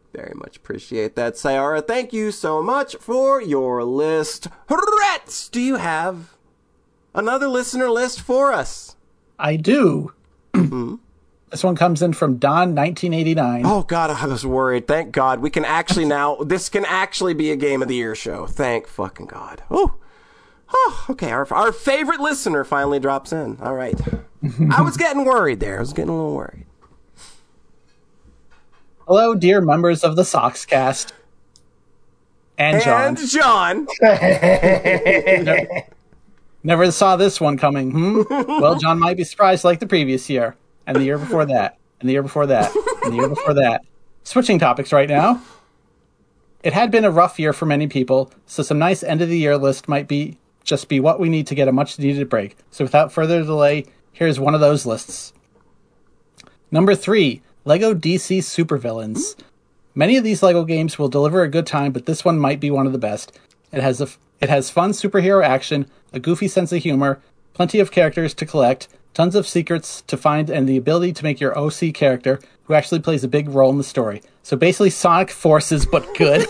Very much appreciate that, Sayara. Thank you so much for your list. Rats, do you have another listener list for us? I do. Mm-hmm. This one comes in from Don nineteen eighty-nine. Oh, God, I was worried. Thank God. We can actually now, this can actually be a Game of the Year show. Thank fucking God. Oh, oh okay. Our, our favorite listener finally drops in. All right. I was getting worried there. I was getting a little worried. Hello, dear members of the Soxcast. And John. And John. never, never saw this one coming. Hmm? Well, John might be surprised like the previous year. And the year before that. And the year before that. And the year before that. Switching topics right now. It had been a rough year for many people, so some nice end-of-the-year list might be just be what we need to get a much-needed break. So without further delay, here's one of those lists. Number three, Lego D C Supervillains. Many of these Lego games will deliver a good time, but this one might be one of the best. It has a, it has fun superhero action, a goofy sense of humor, plenty of characters to collect, tons of secrets to find, and the ability to make your O C character, who actually plays a big role in the story. So basically Sonic Forces, but good.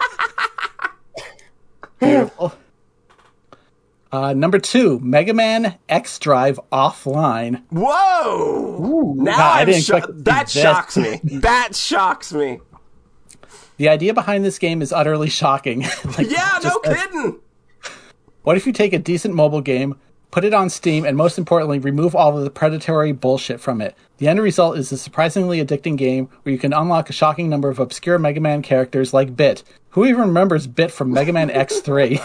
Beautiful. Uh, number two, Mega Man X-Drive Offline. Whoa! Ooh, now God, I I'm didn't sho- expect that this. shocks me. That shocks me. The idea behind this game is utterly shocking. Like, Yeah, no just as- kidding. What if you take a decent mobile game, put it on Steam, and most importantly, remove all of the predatory bullshit from it? The end result is a surprisingly addicting game where you can unlock a shocking number of obscure Mega Man characters like Bit. Who even remembers Bit from Mega Man X three?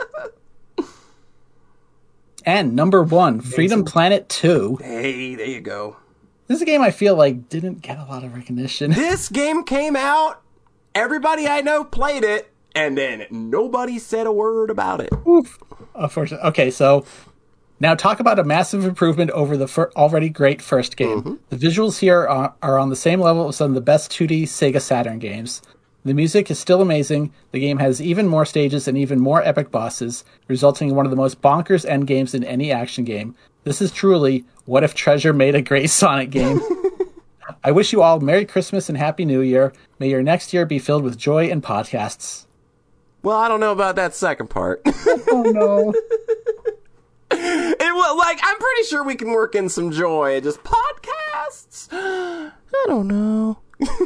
And number one, Freedom Planet two. Hey, there you go. This is a game I feel like didn't get a lot of recognition. This game came out, everybody I know played it, and then nobody said a word about it. Oof. Unfortunately. Okay, so now talk about a massive improvement over the fir- already great first game. Mm-hmm. The visuals here are, are on the same level as some of the best two D Sega Saturn games. The music is still amazing. The game has even more stages and even more epic bosses, resulting in one of the most bonkers end games in any action game. This is truly, what if Treasure made a great Sonic game? I wish you all Merry Christmas and Happy New Year. May your next year be filled with joy and podcasts. Well, I don't know about that second part. Oh no. It will, like, I'm pretty sure we can work in some joy. Just podcasts. I don't know.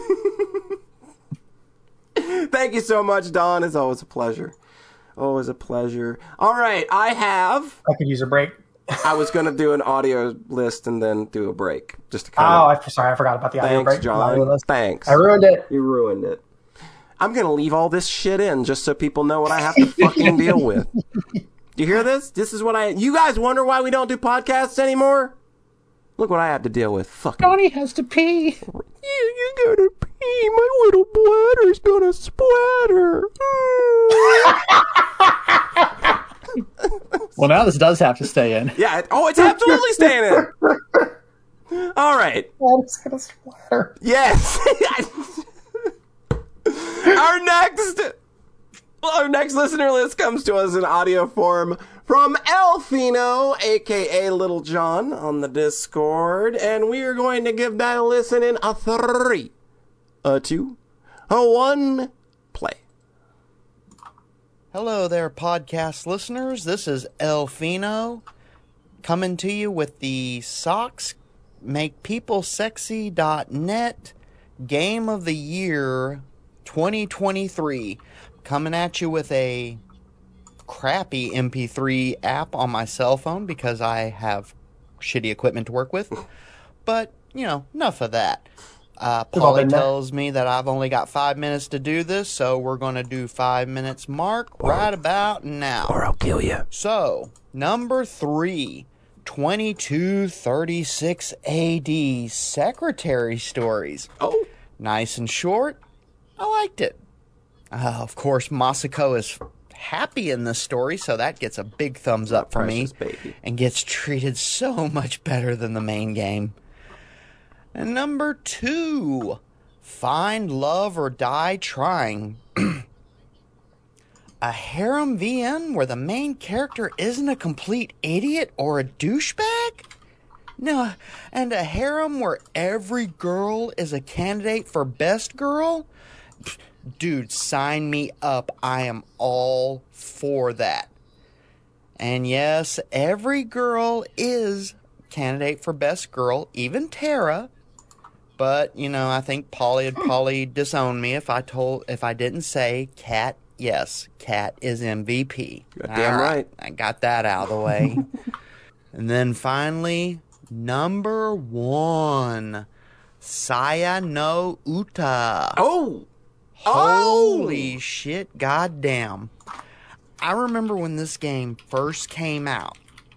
Thank you so much, Don. It's always a pleasure. Always a pleasure. All right, I have. I could use a break. I was going to do an audio list and then do a break. Just to kind Oh, of. I'm sorry. I forgot about the audio Thanks, break. John. Thanks. I ruined it. You ruined it. I'm going to leave all this shit in just so people know what I have to fucking deal with. Do you hear this? This is what I... You guys wonder why we don't do podcasts anymore? Look what I have to deal with. Fucking... Johnny has to pee. You, you gotta pee. My little bladder's gonna splatter. Well, now this does have to stay in. Yeah. It, oh, it's absolutely staying in. All right. It's gonna splatter. Yes. Our next, our next listener list comes to us in audio form from Elfino, aka Little John, on the Discord, and we are going to give that a listen in a three, a two, a one, play. Hello there, podcast listeners. This is Elfino coming to you with the Socks Make People Sexy dot net Game of the Year twenty twenty-three. Coming at you with a crappy M P three app on my cell phone because I have shitty equipment to work with. But, you know, enough of that. Uh, Polly tells me that I've only got five minutes to do this, so we're going to do five minutes mark right about now. Or I'll kill you. So, number three, twenty-two thirty-six A D Secretary Stories. Oh. Nice and short. I liked it. Uh, of course, Masako is happy in this story, so that gets a big thumbs up for me. Baby. And gets treated so much better than the main game. And number two, Find Love or Die Trying. A harem V N where the main character isn't a complete idiot or a douchebag? No, and a harem where every girl is a candidate for best girl? dude, sign me up. I am all for that. And yes, every girl is candidate for best girl, even Tara. But, you know, I think Polly would probably disown me if I told if I didn't say Kat. Yes, Kat is M V P. Goddamn All right. I got that out of the way. And then finally, number one, Saya no Uta. Oh! Holy shit, goddamn. I remember when this game first came out,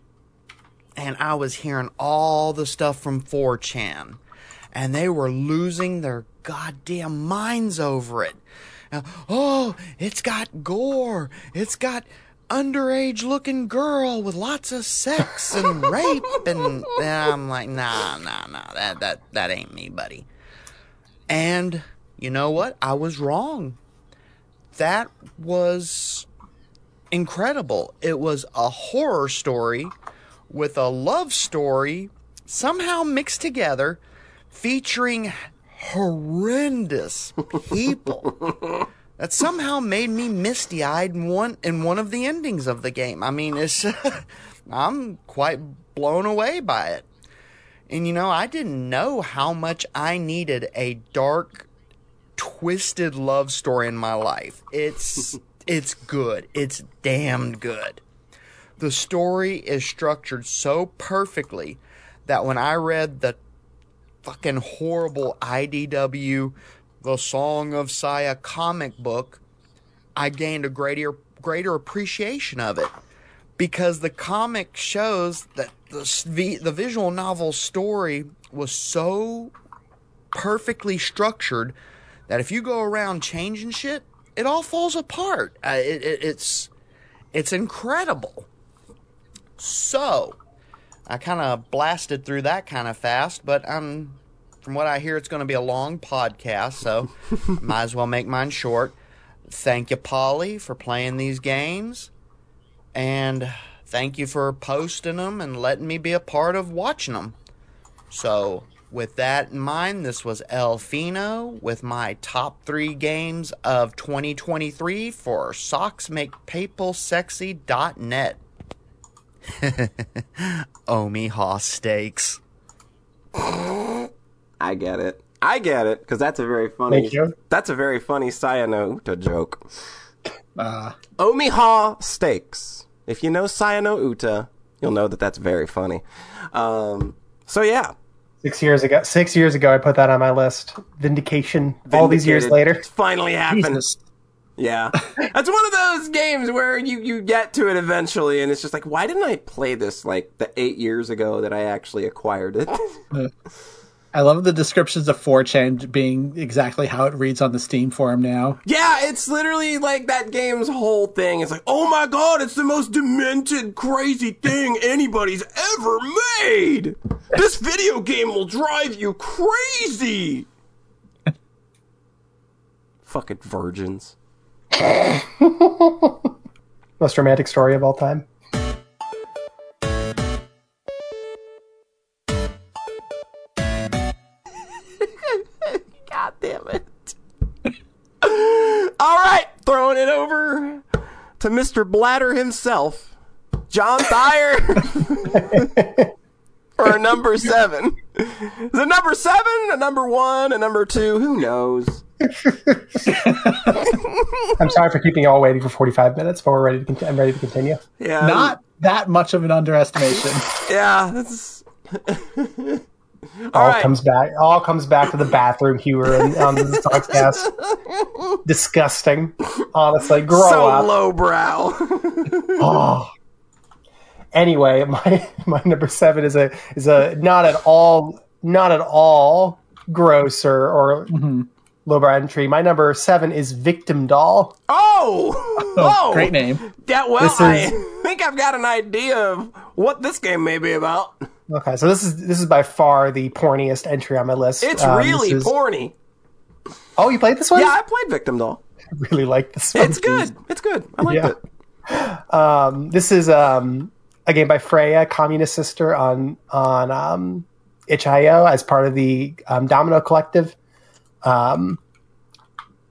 and I was hearing all the stuff from four chan, and they were losing their goddamn minds over it. Now, oh, it's got gore. It's got underage-looking girl with lots of sex and rape, and, and I'm like, nah, nah, nah, that, that, that ain't me, buddy. And you know what? I was wrong. That was incredible. It was a horror story with a love story somehow mixed together, featuring horrendous people that somehow made me misty-eyed in one in one of the endings of the game. I mean, it's I'm quite blown away by it. And you know, I didn't know how much I needed a dark, twisted love story in my life. It's it's good. It's damned good. The story is structured so perfectly that when I read the fucking horrible I D W The Song of Saya comic book, I gained a greater greater appreciation of it, because the comic shows that the the visual novel story was so perfectly structured that if you go around changing shit, it all falls apart. Uh, it, it, it's it's incredible. So, I kind of blasted through that kind of fast, but um, from what I hear, it's going to be a long podcast, so might as well make mine short. Thank you, Polly, for playing these games, and thank you for posting them and letting me be a part of watching them. So, with that in mind, this was Elfino with my top three games of twenty twenty-three for socks make people sexy dot net. Omi Haas steaks. I get it. I get it, because that's a very funny. Thank you. That's a very funny Saya no Uta joke. Uh, Omiha Steaks. If you know Saya no Uta, you'll know that that's very funny. Um, so yeah, Six years ago, six years ago, I put that on my list. Vindication. All these years Vindicated. later, It's finally happened. Jesus. Yeah, that's one of those games where you, you get to it eventually, and it's just like, why didn't I play this like the eight years ago that I actually acquired it? I love the descriptions of four chan being exactly how it reads on the Steam forum now. Yeah, it's literally like that game's whole thing. It's like, oh my god, it's the most demented, crazy thing anybody's ever made! This video game will drive you crazy! Fucking virgins. most romantic story of all time. God damn it. All right, throwing it over to Mister Bladder himself, John Thayer, for a number seven. Is it number seven, a number one, a number two? Who knows? I'm sorry for keeping you all waiting for forty-five minutes, but we're ready to. Cont- I'm ready to continue. Yeah, Not that much of an underestimation. Yeah, that's. All, All right. comes back. All comes back to the bathroom humor and on the podcast. Disgusting. Honestly, grow so up. lowbrow. Oh. Anyway, my my number seven is a is a not at all not at all gross or, or Mm-hmm. lowbrow entry. My number seven is Victim Doll. Oh, Oh, oh, great name. Yeah, well, This I is- think I've got an idea of what this game may be about. Okay, so this is this is by far the porniest entry on my list. It's Um, really this is- porny. Oh, you played this one? Yeah, I played Victim Doll. I really like this one. It's good. It's good. I liked Yeah. it. Um, this is um, a game by Freya, Communist Sister, on on um, itch dot i o as part of the um, Domino Collective. Um,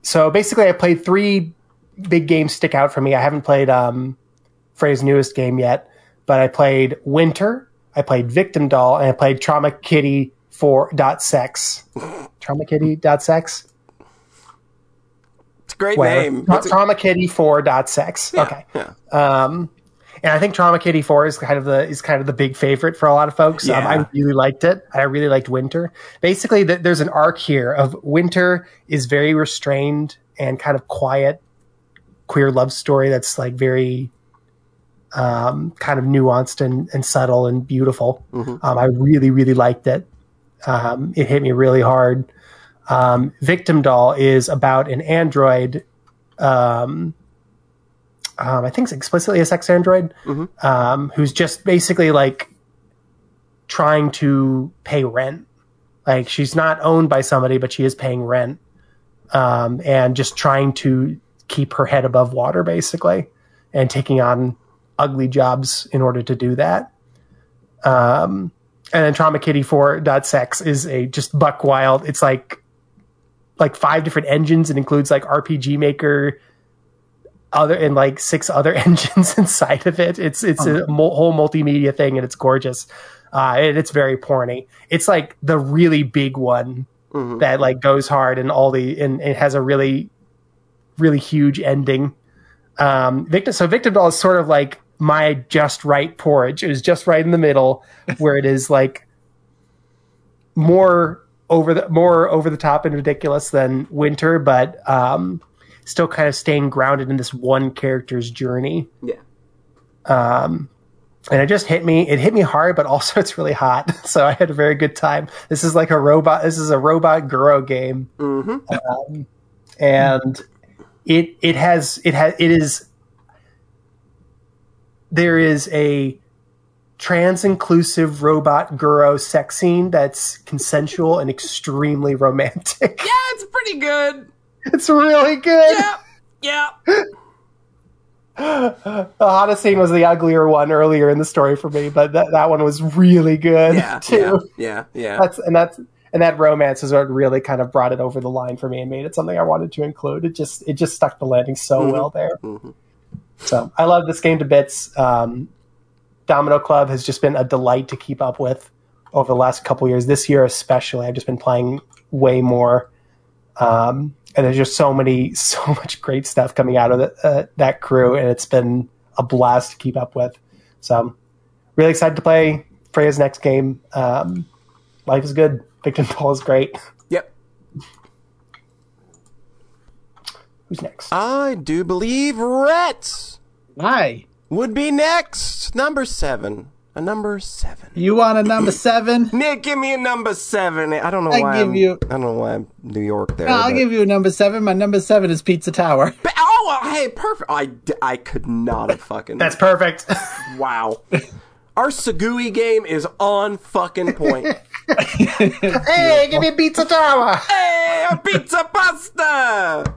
so basically, I played three big games stick out for me. I haven't played um, Freya's newest game yet, but I played Winter, I played Victim Doll, and I played Trauma Kitty four dot sex. Trauma Kitty dot sex? It's a great Whatever. name. Tra- It's a- Trauma Kitty four dot sex. Yeah, Okay. yeah. Um, and I think Trauma Kitty four is kind of the is kind of the big favorite for a lot of folks. Um, Yeah. I really liked it. I really liked Winter. Basically, th- there's an arc here of Winter is very restrained and kind of quiet queer love story that's like very um, kind of nuanced and, and subtle and beautiful. Mm-hmm. Um, I really, really liked it. Um, it hit me really hard. Um, Victim Doll is about an android. Um, um, I think it's explicitly a sex android, Mm-hmm. um, who's just basically like trying to pay rent. Like she's not owned by somebody, but she is paying rent, um, and just trying to keep her head above water, basically, and taking on ugly jobs in order to do that. Um, and then Trauma Kitty four dot sex is a just buck wild. It's like like five different engines. It includes like R P G Maker, other and like six other engines inside of it. It's it's a mo- whole multimedia thing, and it's gorgeous. Uh, and it's very porny. It's like the really big one Mhm. that like goes hard, and all the and it has a really really huge ending. Um, Victim so Victim Doll is sort of like my just right porridge. It is just right in the middle, where it is like more over the more over the top and ridiculous than Winter, but um, still kind of staying grounded in this one character's journey. Yeah. Um, and it just hit me. It hit me hard, but also it's really hot. So I had a very good time. This is like a robot. This is a robot Guro game, Mm-hmm. um, and it it has it has it is. There is a trans-inclusive robot Guro sex scene that's consensual and extremely romantic. Yeah, it's pretty good. It's really good. Yeah. Yeah. The hottest scene was the uglier one earlier in the story for me, but that, that one was really good Yeah. too. Yeah. Yeah. Yeah. That's and that's and that romance is what really kind of brought it over the line for me and made it something I wanted to include. It just it just stuck the landing so Mhm. well there. Mhm. So I love this game to bits. Um, Domino Club has just been a delight to keep up with over the last couple years. This year especially, I've just been playing way more. Um, and there's just so many, so much great stuff coming out of the, uh, that crew, and it's been a blast to keep up with. So I'm really excited to play Freya's next game. Um, life is good. Victim Doll is great. Yep. Who's next? I do believe Rhett Hi. would be next. Number seven. A number seven. You want a number seven? Nick, give me a number seven. I don't know I why. give I'm, you- I don't know why I'm New York there. No, I'll but- give you a number seven. My number seven is Pizza Tower. But- oh, well, hey, perfect. I, d- I could not have fucking. That's perfect. wow. Our Sagui game is on fucking point. Hey, give me a Pizza Tower. Hey, a pizza pasta.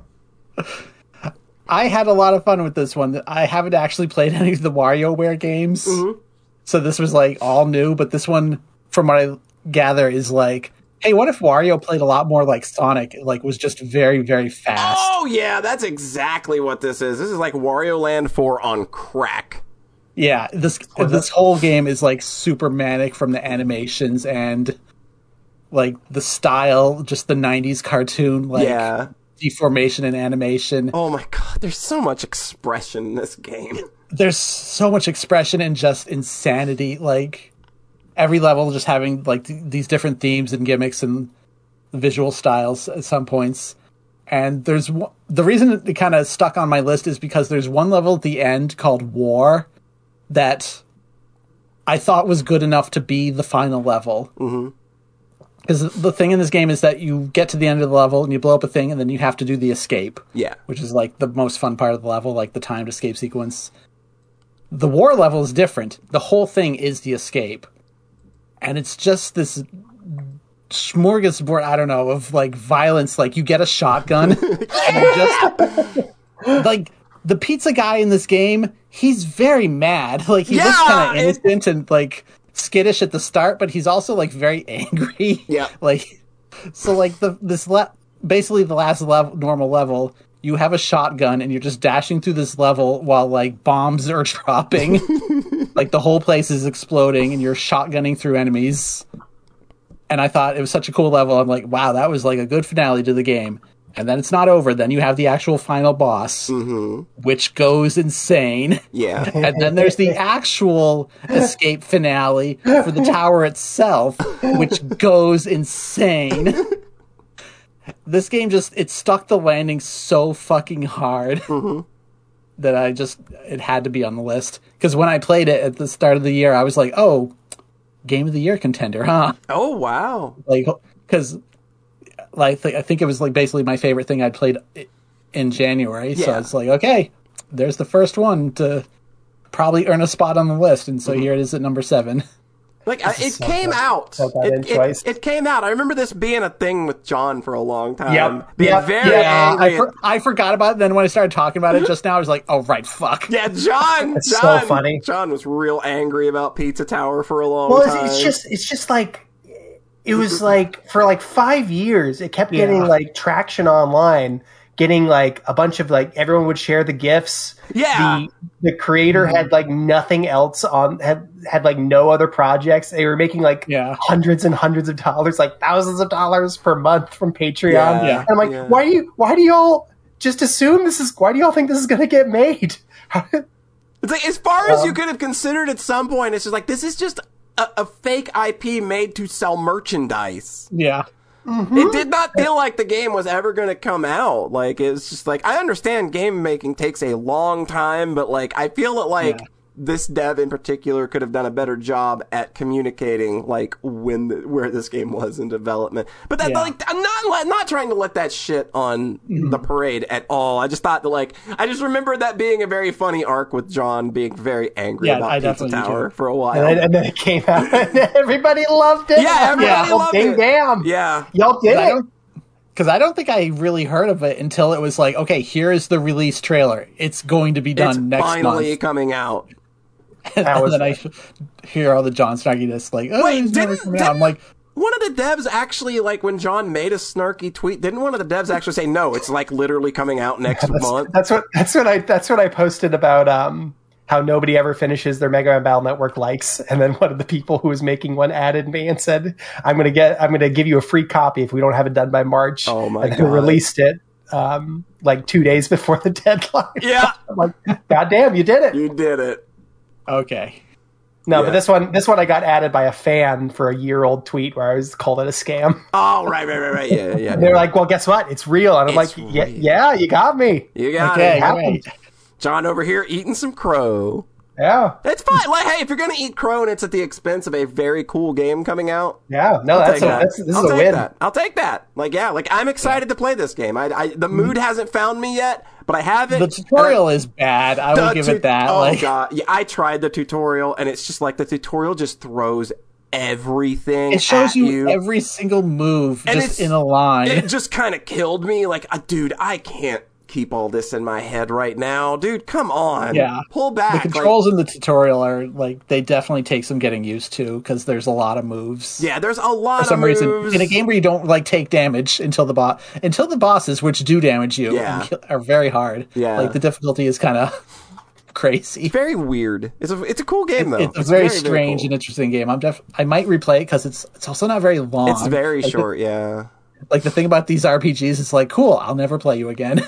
I had a lot of fun with this one. I haven't actually played any of the WarioWare games, Mm-hmm. so this was like all new. But this one, from what I gather, is like, hey, what if Wario played a lot more like Sonic? Like, was just very, very fast. Oh yeah, that's exactly what this is. This is like Wario Land four on crack. Yeah, this this whole game is like super manic from the animations and like the style, just the nineties cartoon, like Yeah. deformation and animation. Oh my god, there's so much expression in this game. There's so much expression and just insanity. Like every level just having like th- these different themes and gimmicks and visual styles at some points. And there's w- the reason it kind of stuck on my list is because there's one level at the end called War that I thought was good enough to be the final level. Mm-hmm. Because the thing in this game is that you get to the end of the level and you blow up a thing and then you have to do the escape. Yeah. Which is like the most fun part of the level, like the timed escape sequence. The war level is different. The whole thing is the escape. And it's just this smorgasbord, I don't know, of like violence. Like you get a shotgun and you just like the pizza guy in this game, he's very mad. Like he looks Yeah, kind of it- innocent and like skittish at the start, but he's also like very angry. Yeah. Like so like the this le- basically the last level, normal level, you have a shotgun and you're just dashing through this level while like bombs are dropping. Like the whole place is exploding and you're shotgunning through enemies. And I thought it was such a cool level. I'm like, wow, that was like a good finale to the game. And then it's not over. Then you have the actual final boss, Mm-hmm. which goes insane. Yeah. And then there's the actual escape finale for the tower itself, which goes insane. This game just, it stuck the landing so fucking hard Mm-hmm. that I just, it had to be on the list. Because when I played it at the start of the year, I was like, oh, Game of the Year contender, huh? Oh, wow. Like, because like, I think it was like basically my favorite thing I'd played in January. So Yeah. it's like, okay, there's the first one to probably earn a spot on the list. And so Mm-hmm. here it is at number seven. Like, I, it so came good. out. So bad in It, it, choice. it came out. I remember this being a thing with John for a long time. Yep. Being Yep. very Yeah, angry. I, for, I forgot about it. Then when I started talking about it just now, I was like, oh, right, fuck. Yeah, John. It's so John, funny. John was real angry about Pizza Tower for a long Well, time. it's, it's just it's just like it was like for like five years. It kept getting Yeah. like traction online, getting like a bunch of like everyone would share the gifs. Yeah. The the creator had like nothing else on had had like no other projects. They were making like Yeah. hundreds and hundreds of dollars, like thousands of dollars per month from Patreon. Yeah. Yeah. And I'm like, Yeah. why do you why do y'all just assume this is why do y'all think this is gonna get made? It's like, as far as you Um, could have considered at some point, it's just like, this is just a, a fake I P made to sell merchandise. Yeah. It did not feel like the game was ever going to come out. Like, it's just like, I understand game making takes a long time, but like, I feel that like, Yeah. this dev in particular could have done a better job at communicating like when the, where this game was in development. But that Yeah. like I'm not let- not trying to let that shit on Mm-hmm. the parade at all. I just thought that like I just remember that being a very funny arc with John being very angry Yeah, about I Pizza definitely do Tower too. for a while. And then, and then it came out and everybody loved it. Yeah, everybody Yeah. loved Dang it. damn. Yeah. Y'all did I it. don't, because I don't think I really heard of it until it was like, okay, here is the release trailer. It's going to be done It's next finally month. coming out. And That was- then I hear all the John snarkiness like, oh, Wait, it's never didn't- coming out. I'm like, One of the devs actually, like, when John made a snarky tweet, didn't one of the devs actually say, no, it's, like, literally coming out next month? That's what that's what I that's what I posted about um how nobody ever finishes their Mega Man Battle Network likes, and then one of the people who was making one added me and said, "I'm gonna get I'm gonna give you a free copy if we don't have it done by March." Oh my and then God. released it um like two days before the deadline. Yeah, I'm like, God damn, you did it! you did it. okay. No, Yeah. but this one this one I got added by a fan for a year old tweet where I was called it a scam. Oh, right, right, right, right. Yeah, yeah. And they're like, "Well, guess what? It's real." And I'm It's like, yeah, real. "Yeah, you got me." You got Okay, it. happened. great. John over here eating some crow. Yeah, It's fine. Like, hey, if you're gonna eat crow and it's at the expense of a very cool game coming out, yeah. No, I'll that's take a, that. that's this I'll is a take win. that. I'll take that. Like, yeah, like I'm excited to play this game. I, I the mood hasn't found me yet, but I have it. The tutorial is bad. I will The give tu- it that. Oh like, god, yeah, I tried the tutorial, and it's just like the tutorial just throws everything. it shows at you, you. every single move And just it's- in a line. It just kind of killed me. Like, uh, dude, I can't keep all this in my head right now, dude. Come on, Yeah. pull back. The Like, controls in the tutorial are like they definitely take some getting used to because there's a lot of moves. yeah, there's a lot For some of reason, moves. in a game where you don't like take damage until the boss, until the bosses, which do damage you, Yeah. and kill- are very hard. Yeah. like the difficulty is kind of crazy. very weird. It's a it's a cool game though. It's a very, very strange cool. and interesting game. I'm def- I might replay it because it's it's also not very long. It's very Like, the- short. Yeah. like the thing about these R P Gs, it's like cool. I'll never play you again.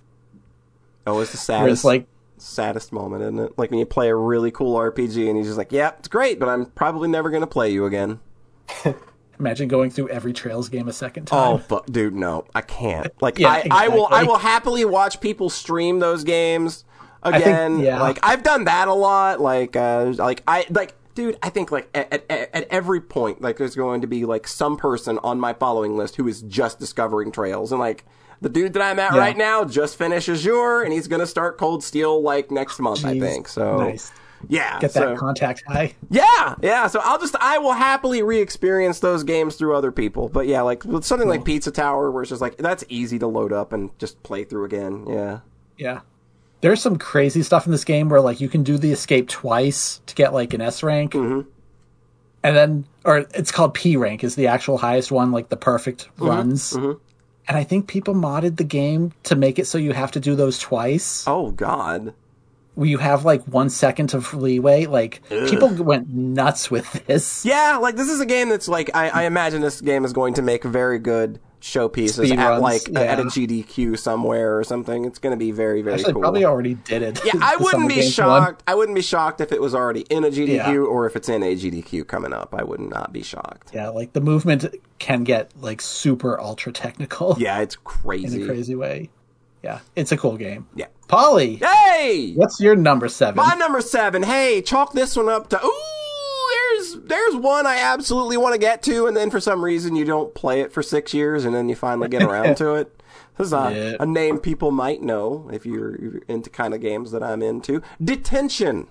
Oh, it's the Whereas saddest like saddest moment, isn't it? Like when you play a really cool R P G and he's just like, "Yeah, it's great, but I'm probably never gonna play you again." imagine going through every Trails game a second Oh, time. fuck, dude, no, I can't. Like, Yeah, I, I will, I exactly. will happily watch people stream those games again. yeah. Like, I've done that a lot. Like, uh, like I, like, dude, I think like at, at, at every point, like, there's going to be like some person on my following list who is just discovering Trails, and like. The dude that I'm at Yeah. right now just finished Azure, and he's gonna start Cold Steel like next month, I Jeez. think. So, Nice. yeah, Get so- that contact high. yeah, yeah. So I'll just, I will happily re-experience those games through other people. But yeah, like with something like Pizza Tower, where it's just like that's easy to load up and just play through again. Yeah. Yeah. There's some crazy stuff in this game where like you can do the escape twice to get like an S rank. Mm-hmm. And then or it's called P rank is the actual highest one, like the perfect runs. Mm-hmm. And I think people modded the game to make it so you have to do those twice. Oh God. Where you have like one second of leeway. Like, Ugh. people went nuts with this. Yeah, like this is a game that's like, I, I imagine this game is going to make very good showpieces Speed at runs, like yeah. at a G D Q somewhere or something. It's going to be very, very Actually, cool. Probably already did it. Yeah, I wouldn't be shocked. One. I wouldn't be shocked if it was already in a G D Q Yeah. or if it's in a G D Q coming up. I would not be shocked. Yeah, like the movement can get like super ultra technical. Yeah, it's crazy. In a crazy way. Yeah, it's a cool game. Yeah. Polly! Hey! What's your number seven? My number seven. Hey, chalk this one up to... Ooh, there's there's one I absolutely want to get to, and then for some reason you don't play it for six years, and then you finally get around to it. This is a, Yeah. a name people might know if you're, you're into kind of games that I'm into. Detention.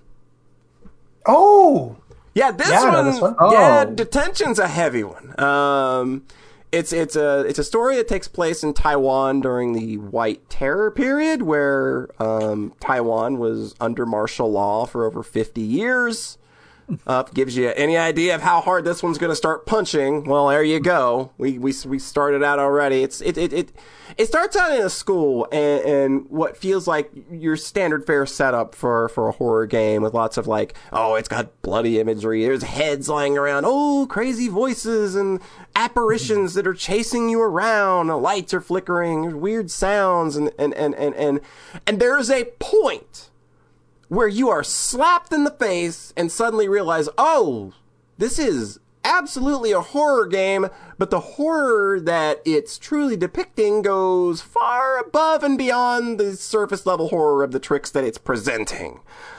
Oh, Yeah, this Yeah, I know one. this one. Yeah, Oh. Detention's a heavy one. Um, it's it's a it's a story that takes place in Taiwan during the White Terror period, where um, Taiwan was under martial law for over fifty years. Uh, gives you any idea of how hard this one's going to start punching. Well, there you go. We we we started out already. It's it it it, it starts out in a school and, and what feels like your standard fare setup for for a horror game with lots of like, oh, it's got bloody imagery. There's heads lying around. Oh, crazy voices and apparitions that are chasing you around. The lights are flickering. There's weird sounds and and and and and, and there is a point where you are slapped in the face and suddenly realize, oh, this is absolutely a horror game, but the horror that it's truly depicting goes far above and beyond the surface level horror of the tricks that it's presenting.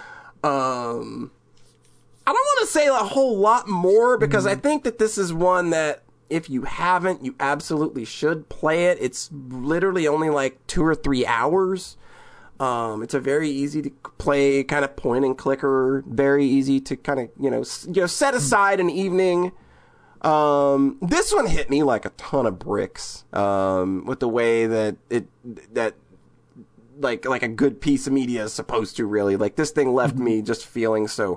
Um, I don't want to say a whole lot more because I think that this is one that if you haven't, you absolutely should play it. It's literally only like two or three hours. Um, it's a very easy to play kind of point and clicker, very easy to kind of, you know, s- you know, set aside an evening. Um, this one hit me like a ton of bricks, um, with the way that it, that, like, like a good piece of media is supposed to really. Like, this thing left me just feeling so,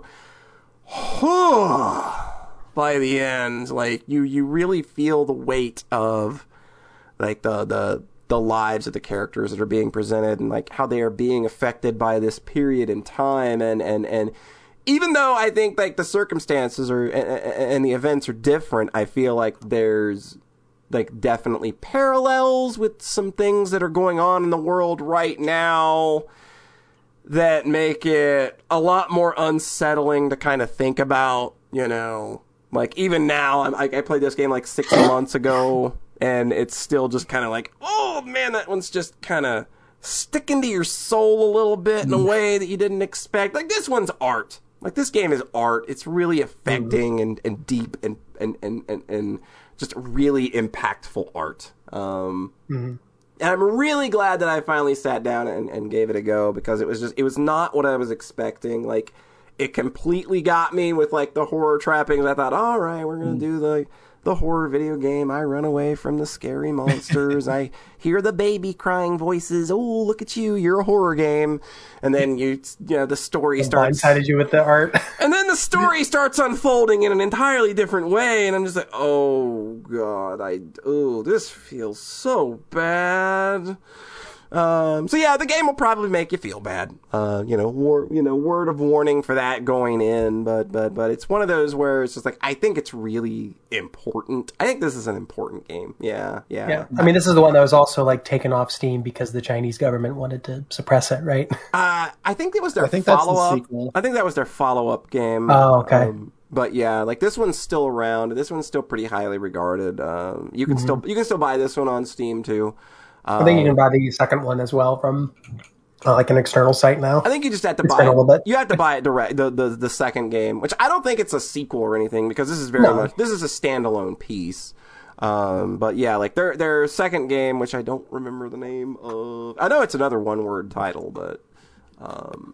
by the end. Like, you, you really feel the weight of, like, the, the, the lives of the characters that are being presented and like how they are being affected by this period in time. And, and, and even though I think like the circumstances are, and the events are different, I feel like there's like definitely parallels with some things that are going on in the world right now that make it a lot more unsettling to kind of think about, you know, like even now I'm, I, I played this game like six months ago. And it's still just kind of like, oh, man, that one's just kind of sticking to your soul a little bit in a way that you didn't expect. Like, this one's art. Like, this game is art. It's really affecting and, and deep and, and, and, and, and just really impactful art. Um, mm-hmm. And I'm really glad that I finally sat down and, and gave it a go because it was just, it was not what I was expecting. Like, it completely got me with, like, the horror trappings. I thought, all right, we're going to do the... the horror video game. I run away from the scary monsters. I hear the baby crying voices. Oh, look at you. You're a horror game. And then you, you know, the story It starts. blindsided you with the art. And then the story starts unfolding in an entirely different way. And I'm just like, oh, God. I, oh, this feels so bad. Um, so yeah, the game will probably make you feel bad. Uh, you know, war, you know, word of warning for that going in, but, but, but it's one of those where it's just like, I think it's really important. I think this is an important game. Yeah. Yeah. Yeah. I mean, this is the one that was also like taken off Steam because the Chinese government wanted to suppress it, right? Uh, I think it was their I think that's the follow up. sequel. I think that was their follow up game. Oh, okay. Um, but yeah, like this one's still around. This one's still pretty highly regarded. Um, you can Mm-hmm. still, you can still buy this one on Steam too. I think you can buy the second one as well from uh, like an external site now. I think you just have to It's buy been it. a little bit. You have to buy it direct, the, the the second game, which I don't think it's a sequel or anything because this is very No. much this is a standalone piece. Um, but yeah, like their their second game, which I don't remember the name of. I know it's another one word title, but um,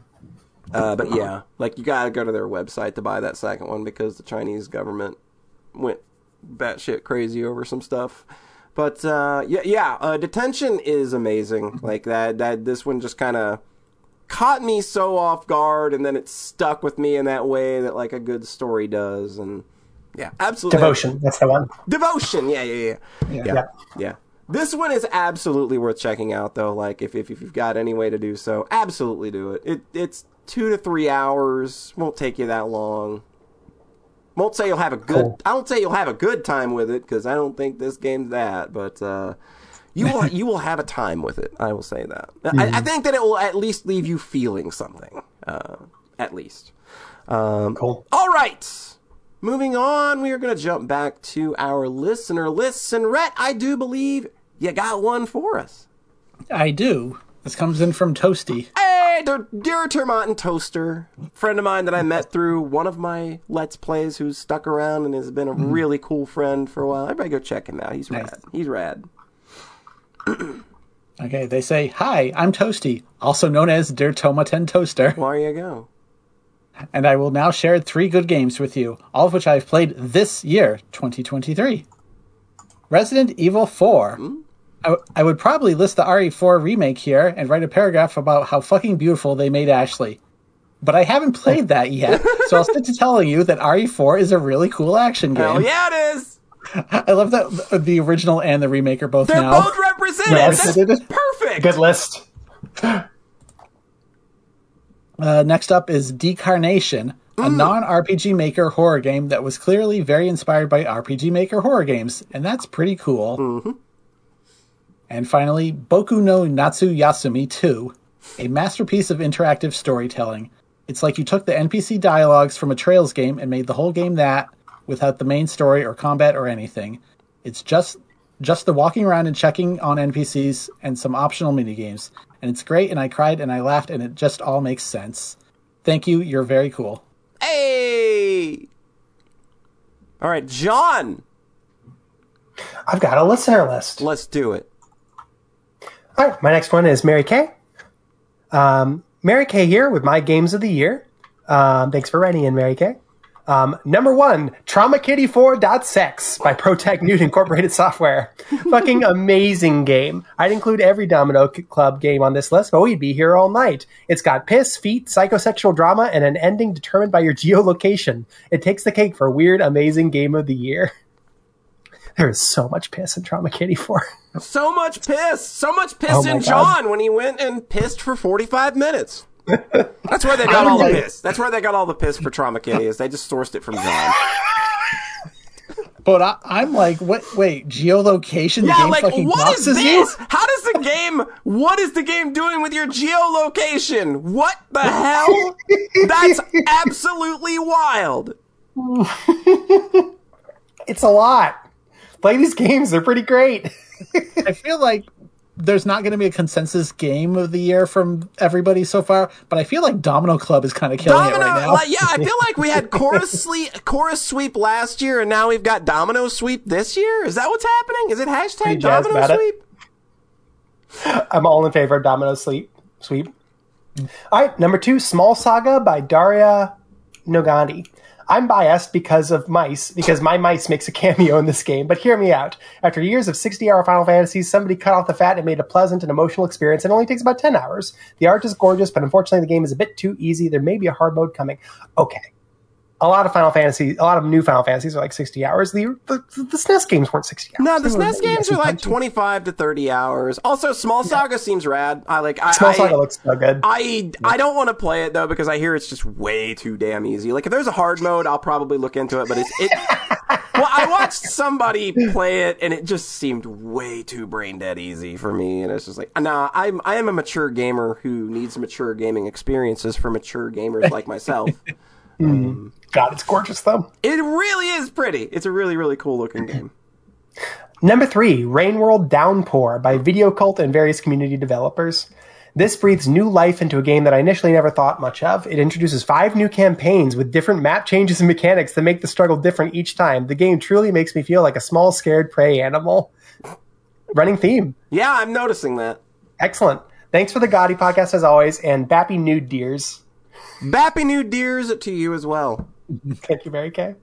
uh, but yeah, like you gotta go to their website to buy that second one because the Chinese government went batshit crazy over some stuff. But uh, yeah, yeah, uh, Detention is amazing. Like that, that this one just kind of caught me so off guard, and then it stuck with me in that way that like a good story does. And yeah, absolutely. Devotion, that's the one. Devotion. Yeah, yeah, yeah, yeah, yeah. Yeah. yeah. This one is absolutely worth checking out, though. Like, if, if if you've got any way to do so, absolutely do it. It it's two to three hours. Won't take you that long. Won't say you'll have a good. Cool. I won't say you'll have a good time with it because I don't think this game's that. But uh, you will you will have a time with it. I will say that. Mm-hmm. I, I think that it will at least leave you feeling something. Uh, at least. Um, Cool. All right. Moving on, we are going to jump back to our listener lists. And Rhett, I do believe you got one for us. I do. This comes in from Toasty. Hey, dear, dear Termont Toaster, friend of mine that I met through one of my Let's Plays who's stuck around and has been a really cool friend for a while. Everybody go check him out. He's Nice. rad. He's rad. Okay, they say, "Hi, I'm Toasty, also known as Dear Tomaten Toaster, Well, there you go. and I will now share three good games with you, all of which I have played this year, twenty twenty-three. Resident Evil four. I, w- I would probably list the R E four remake here and write a paragraph about how fucking beautiful they made Ashley. But I haven't played that yet, so I'll stick to telling you that R E four is a really cool action game. Hell yeah, it is. I love that the original and the remake are both They're now. both represented. Yes. That's perfect. Good list. Uh, next up is Decarnation, a non-R P G Maker horror game that was clearly very inspired by R P G Maker horror games, and that's pretty cool. Mm-hmm. And finally, Boku no Natsu Yasumi two, a masterpiece of interactive storytelling. It's like you took the N P C dialogues from a Trails game and made the whole game that, without the main story or combat or anything. It's just just the walking around and checking on N P Cs and some optional minigames. And it's great, and I cried and I laughed, and it just all makes sense. Thank you, you're very cool. Hey. All right, John. I've got a listener list. Let's do it. All right, my next one is Mary Kay. Um, Mary Kay here with my games of the year. Um, thanks for writing in, Mary Kay. Um, number one, Trauma Kitty four dot sex by Protect Nude Incorporated Software. Fucking amazing game. I'd include every Domino Club game on this list, but we'd be here all night. It's got piss, feet, psychosexual drama, and an ending determined by your geolocation. It takes the cake for weird, amazing game of the year. There is so much piss in Trauma Kitty four. So much piss. So much piss Oh my in God. John when he went and pissed for forty-five minutes. That's where they got all the piss. That's where they got all the piss for Trauma Kitty is they just sourced it from John. But I, I'm like, what? Wait, geolocation? The Yeah, game like, fucking what is boxes this? you? How does the game, what is the game doing with your geolocation? What the hell? That's absolutely wild. It's a lot. Play these games. They're pretty great. I feel like there's not going to be a consensus game of the year from everybody so far, but I feel like Domino Club is kind of killing Domino, it right now. like, yeah, I feel like we had chorus sleep, chorus sweep last year, and now we've got Domino sweep this year. Is that what's happening? Is it hashtag Pretty jazzed Domino about it. sweep? I'm all in favor of Domino Sleep Sweep. All right, number two, Small Saga by Daria Nogandi. I'm biased because of mice, because my mice makes a cameo in this game, but hear me out. After years of sixty-hour Final Fantasies, somebody cut off the fat and made a pleasant and emotional experience. It only takes about ten hours. The art is gorgeous, but unfortunately the game is a bit too easy. There may be a hard mode coming. Okay. A lot of Final Fantasy, a lot of new Final Fantasies are like sixty hours. The, the, the S N E S games weren't sixty hours. No, the They S were N E S maybe games are like sometimes- twenty-five to thirty hours. Also, Small Saga seems rad. I like. I, Small I, Saga looks so good. I I don't want to play it though because I hear it's just way too damn easy. Like if there's a hard mode, I'll probably look into it. But it's it. Well, I watched somebody play it and it just seemed way too brain dead easy for me. And it's just like, nah, I'm I am a mature gamer who needs mature gaming experiences for mature gamers like myself. Um, God, it's gorgeous though. it really is pretty. It's a really really cool looking game. Number three, Rain World Downpour by Video Cult and various community developers. This breathes new life into a game that I initially never thought much of. It introduces five new campaigns with different map changes and mechanics that make the struggle different each time. The game truly makes me feel like a small, scared prey animal. Running theme. Yeah, I'm noticing that. Excellent. Thanks for the Gotti podcast as always, and Bappy Nude Deers. Bappy new deers to you as well. Thank you, Mary Kay.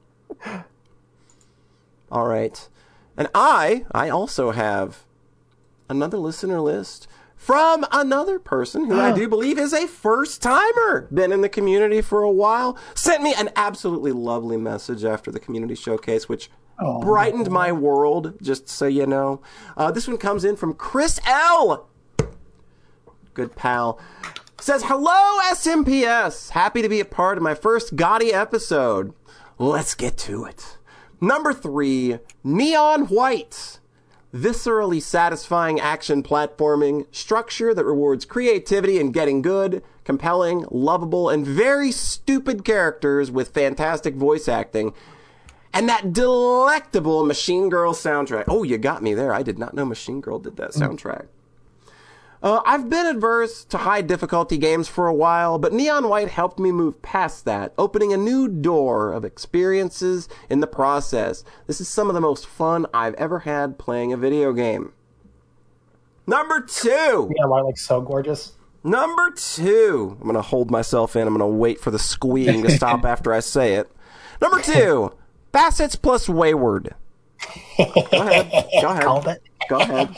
All right. And I, I also have another listener list from another person who I do believe is a first timer, been in the community for a while, sent me an absolutely lovely message after the community showcase, which Oh, brightened my world, just so you know. Uh, this one comes in from Chris L. Good pal. Says, hello, S M P S. Happy to be a part of my first Gotti episode. Let's get to it. Number three, Neon White. Viscerally satisfying action platforming, structure that rewards creativity and getting good, compelling, lovable, and very stupid characters with fantastic voice acting, and that delectable Machine Girl soundtrack. Oh, you got me there. I did not know Machine Girl did that soundtrack. Uh, I've been adverse to high difficulty games for a while, but Neon White helped me move past that, opening a new door of experiences in the process. This is some of the most fun I've ever had playing a video game. Number two. Neon White looks so gorgeous. Number two. I'm going to hold myself in. I'm going to wait for the squeeing to stop after I say it. Number two. Facets plus Wayward. Go ahead. Go ahead. Called it. Go ahead.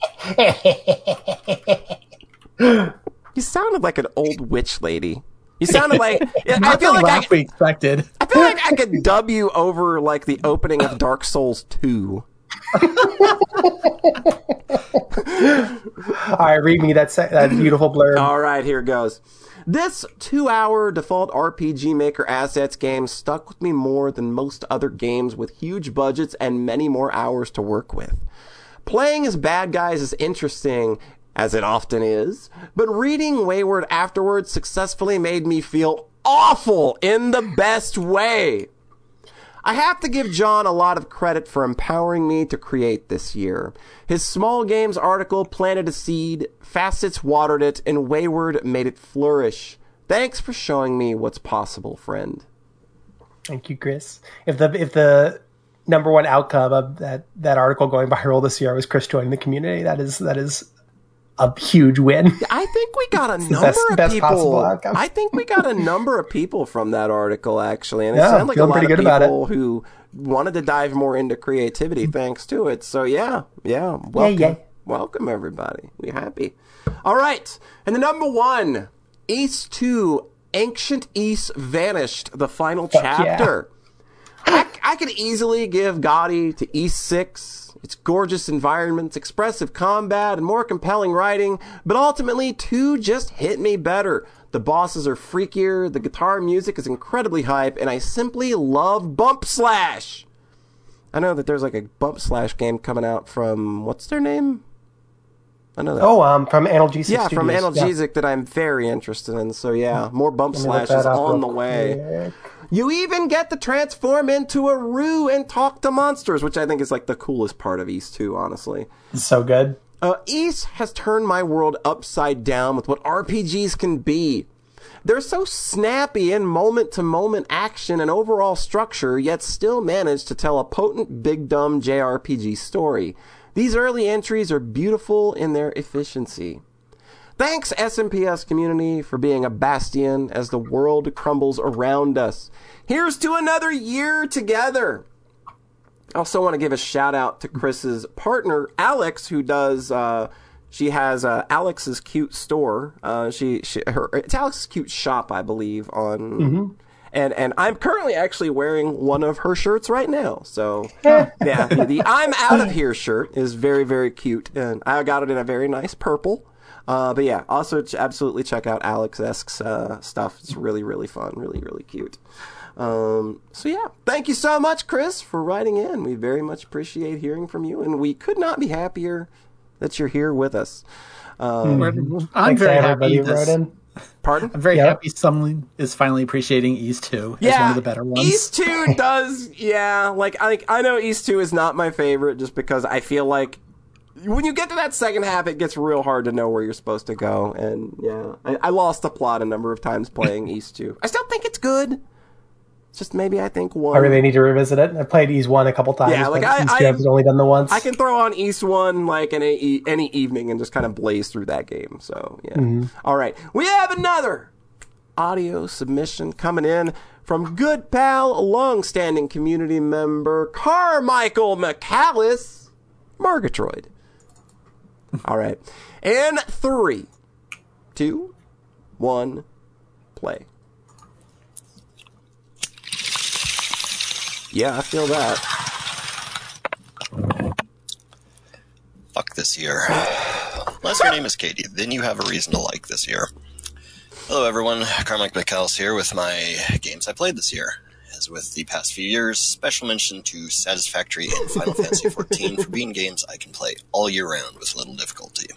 You sounded like an old witch lady. You sounded like I Not feel the like I, laugh we expected. I feel like I could dub you over like the opening of Dark Souls two. All right, read me that se- that beautiful blurb. All right, here goes. This two-hour default R P G Maker Assets game stuck with me more than most other games with huge budgets and many more hours to work with. Playing as bad guys is interesting, as it often is, but reading Wayward afterwards successfully made me feel awful in the best way. I have to give John a lot of credit for empowering me to create this year. His Small Games article planted a seed, Facets watered it, and Wayward made it flourish. Thanks for showing me what's possible, friend. Thank you, Chris. If the if the number one outcome of that, that article going viral this year was Chris joining the community, that is that is a huge win. I think we got a number best- of best possible people. outcome. I think we got a number of people from that article, actually, and it Yeah, sounded like a feeling lot pretty of good about it. people who wanted to dive more into creativity thanks to it. So yeah, yeah, welcome, yeah. welcome everybody. We're happy. All right, and the number one, East two, Ancient East Vanished, the final yeah. chapter. I, I could easily give Gotti to East six. Its gorgeous environments, expressive combat, and more compelling writing, but ultimately two just hit me better. The bosses are freakier, the guitar music is incredibly hype, and I simply love Bump Slash. I know that there's like a Bump Slash game coming out from, what's their name? I know that. Oh, um, from Analgesic yeah, from Studios. Analgesic that I'm very interested in. So yeah, more Bump Let me look Slash is that up on the real way. quick. You even get to transform into a Roo and talk to monsters, which I think is like the coolest part of East two, honestly. It's so good. Uh, East has turned my world upside down with what R P Gs can be. They're so snappy in moment-to-moment action and overall structure, yet still manage to tell a potent, big, dumb J R P G story. These early entries are beautiful in their efficiency. Thanks, S M P S community, for being a bastion as the world crumbles around us. Here's to another year together. I also want to give a shout out to Chris's partner, Alex, who does, uh, she has uh, Alex's Cute Store. Uh, she, she, her, it's Alex's Cute Shop, I believe, on... Mm-hmm. And and I'm currently actually wearing one of her shirts right now. So, yeah, the, the I'm Out of Here shirt is very, very cute. And I got it in a very nice purple. Uh, but yeah, also ch- absolutely check out Alex-esque's uh, stuff. It's really, really fun. Really, really cute. Um, so yeah, thank you so much, Chris, for writing in. We very much appreciate hearing from you. And we could not be happier that you're here with us. Um, We're- I'm Thanks to very everybody happy. who This, wrote in. pardon? I'm very Yep. happy someone is finally appreciating East two as one of the better ones. East two does, yeah. Like I, I know East two is not my favorite, just because I feel like when you get to that second half, it gets real hard to know where you're supposed to go. And yeah, I, I lost the plot a number of times playing East two. I still think it's good. It's just maybe I think one. I really need to revisit it. I played East one a couple times. Yeah, like but I- East I- two I've only done the once. I can throw on East one like in a, any evening and just kind of blaze through that game. So yeah. Mm-hmm. All right, we have another audio submission coming in from good pal, long-standing community member Carmichael McCallis, Murgatroyd. All right, in three, two, one, play. Yeah, I feel that. like this year? Unless your name is Katie, then you have a reason to like this year. Hello everyone, Carmike McCallis here with my games I played this year. As with the past few years, special mention to Satisfactory and Final Fantasy fourteen for being games I can play all year round with little difficulty.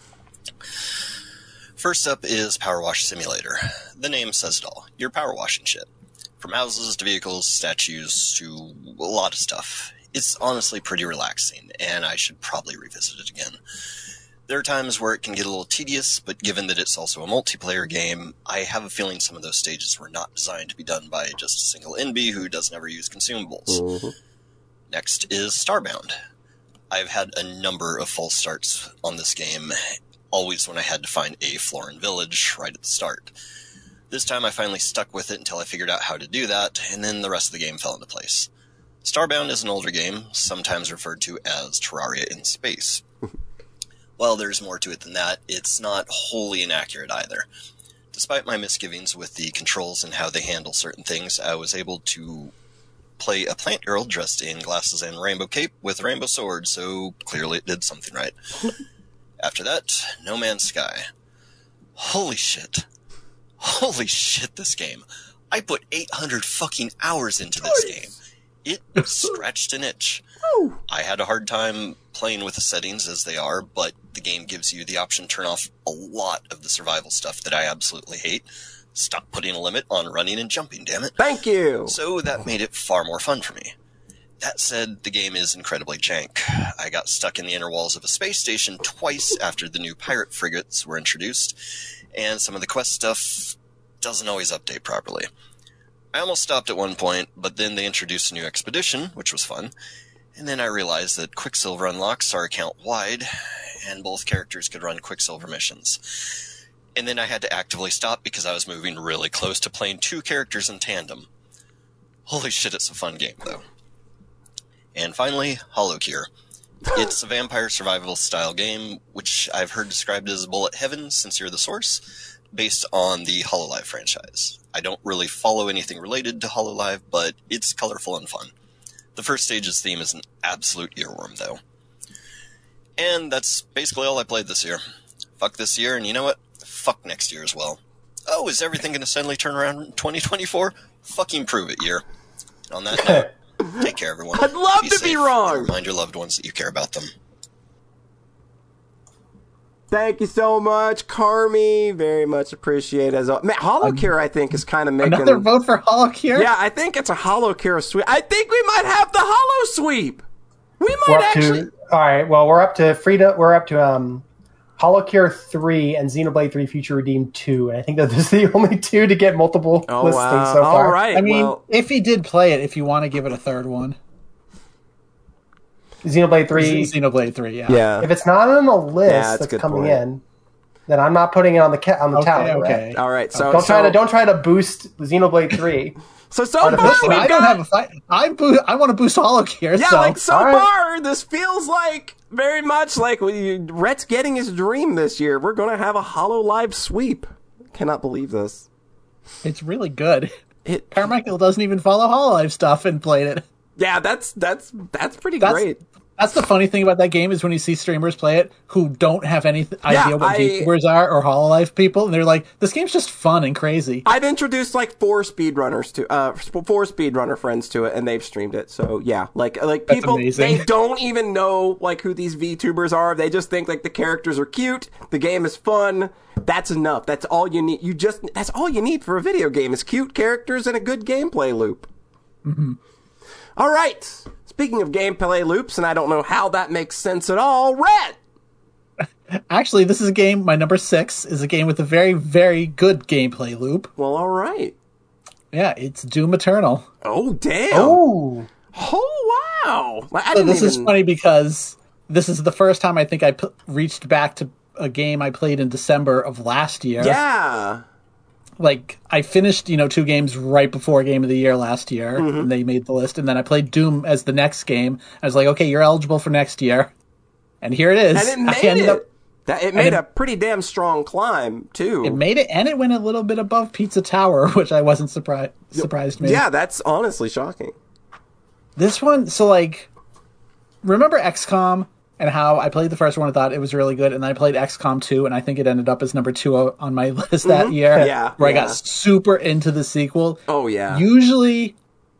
First up is Power Wash Simulator. The name says it all. You're power washing shit. From houses to vehicles, statues, to a lot of stuff. It's honestly pretty relaxing, and I should probably revisit it again. There are times where it can get a little tedious, but given that it's also a multiplayer game, I have a feeling some of those stages were not designed to be done by just a single N B who doesn't ever use consumables. Mm-hmm. Next is Starbound. I've had a number of false starts on this game, always when I had to find a Florin village right at the start. This time I finally stuck with it until I figured out how to do that, and then the rest of the game fell into place. Starbound is an older game, sometimes referred to as Terraria in space. While there's more to it than that, it's not wholly inaccurate either. Despite my misgivings with the controls and how they handle certain things, I was able to play a plant girl dressed in glasses and rainbow cape with a rainbow sword, so clearly it did something right. After that, No Man's Sky. Holy shit. Holy shit, this game. I put eight hundred fucking hours into this game. It scratched an itch. I had a hard time playing with the settings as they are, but the game gives you the option to turn off a lot of the survival stuff that I absolutely hate. Stop putting a limit on running and jumping, damn it. Thank you! So that made it far more fun for me. That said, the game is incredibly jank. I got stuck in the inner walls of a space station twice after the new pirate frigates were introduced, and some of the quest stuff doesn't always update properly. I almost stopped at one point, but then they introduced a new expedition, which was fun, and then I realized that Quicksilver unlocks are account-wide, and both characters could run Quicksilver missions. And then I had to actively stop because I was moving really close to playing two characters in tandem. Holy shit, it's a fun game, though. And finally, HoloCure. It's a vampire survival-style game, which I've heard described as bullet heaven since you're the source, based on the HoloLive franchise. I don't really follow anything related to HoloLive, but it's colorful and fun. The first stage's theme is an absolute earworm, though. And that's basically all I played this year. Fuck this year, and you know what? Fuck next year as well. Oh, is everything going to suddenly turn around in twenty twenty-four? Fucking prove it, year. And on that note, take care, everyone. I'd love be to safe, be wrong! and remind your loved ones that you care about them. Thank you so much, Carmi. Very much appreciate as always. Man, HoloCure, I think, is kind of making... Another vote for HoloCure? Yeah, I think it's a HoloCure sweep. I think we might have the Holo sweep. We might We're up actually... to, all right, well, we're up to Frida. We're up to um, HoloCure three and Xenoblade three Future Redeemed two. And I think that those are the only two to get multiple Oh, listings wow. so far. All right. I mean, well, if he did play it, if you want to give it a third one. Xenoblade three. Xenoblade three, yeah. yeah. If it's not on the list Yeah, that's a that's good coming point. in, then I'm not putting it on the ca- on the Okay, tower. okay. Right? All right. So, Don't so, try to don't try to boost Xenoblade three. So, so far, Artificial- we've I got... don't have a fight. I boo- I want to boost HoloCure. Yeah, so. like, so All right. far, this feels like very much like we, Rhett's getting his dream this year. We're going to have a HoloLive sweep. Cannot believe this. It's really good. It, Carmichael doesn't even follow HoloLive stuff and played it. yeah, that's that's that's pretty That's- great. That's the funny thing about that game is when you see streamers play it who don't have any th- Yeah, idea what I- VTubers are or HoloLive people, and they're like, this game's just fun and crazy. I've introduced like four speedrunners to uh four speedrunner friends to it, and they've streamed it. So yeah, like like That's people amazing. they don't even know like who these VTubers are. They just think like the characters are cute, the game is fun. That's enough. That's all you need. You just that's all you need for a video game is cute characters and a good gameplay loop. Mm-hmm. All right. Speaking of gameplay loops, and I don't know how that makes sense at all, Rhett! Actually, this is a game, my number six, is a game with a very, very good gameplay loop. Well, all right. Yeah, it's Doom Eternal. Oh, damn. Oh, Oh, wow. I So didn't this even... is funny because this is the first time I think I p- reached back to a game I played in December of last year. Yeah. Like, I finished, you know, two games right before Game of the Year last year, Mm-hmm. and they made the list, and then I played Doom as the next game. I was like, okay, you're eligible for next year. And here it is. And it I made ended it. up- That, it made it- a pretty damn strong climb, too. It made it, and it went a little bit above Pizza Tower, which I wasn't surprised surprised me. Yeah, that's honestly shocking. This one, so like, remember X COM and how I played the first one and thought it was really good, and then I played X COM two, and I think it ended up as number two on my list that Mhm. year. Yeah, where yeah. I got super into the sequel. Oh yeah. Usually,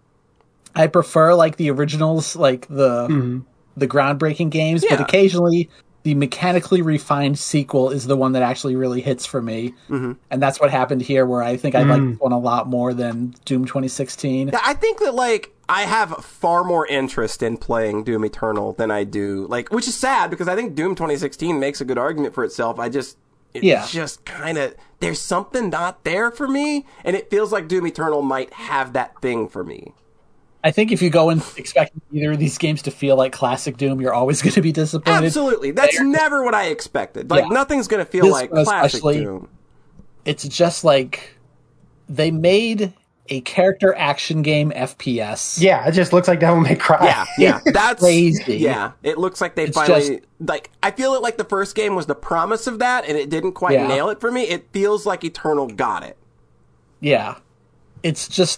I prefer like the originals, like the Mm-hmm. the groundbreaking games, but Yeah. occasionally the mechanically refined sequel is the one that actually really hits for me. Mhm. And that's what happened here, where I think I Mm. liked this one a lot more than Doom twenty sixteen. Yeah, I think that like I have far more interest in playing Doom Eternal than I do like, which is sad because I think Doom twenty sixteen makes a good argument for itself. I just it's Yeah. just kind of there's something not there for me, and it feels like Doom Eternal might have that thing for me. I think if you go in expecting either of these games to feel like classic Doom, you're always going to be disappointed. Absolutely, that's There- never what I expected. Like Yeah. nothing's gonna feel This like one classic especially- Doom. It's just like they made a character action game F P S. Yeah, it just looks like Devil May Cry. Yeah, yeah, that's crazy. Yeah, it looks like they It's finally like. I feel it like the first game was the promise of that, and it didn't quite Yeah. nail it for me. It feels like Eternal got it. Yeah. It's just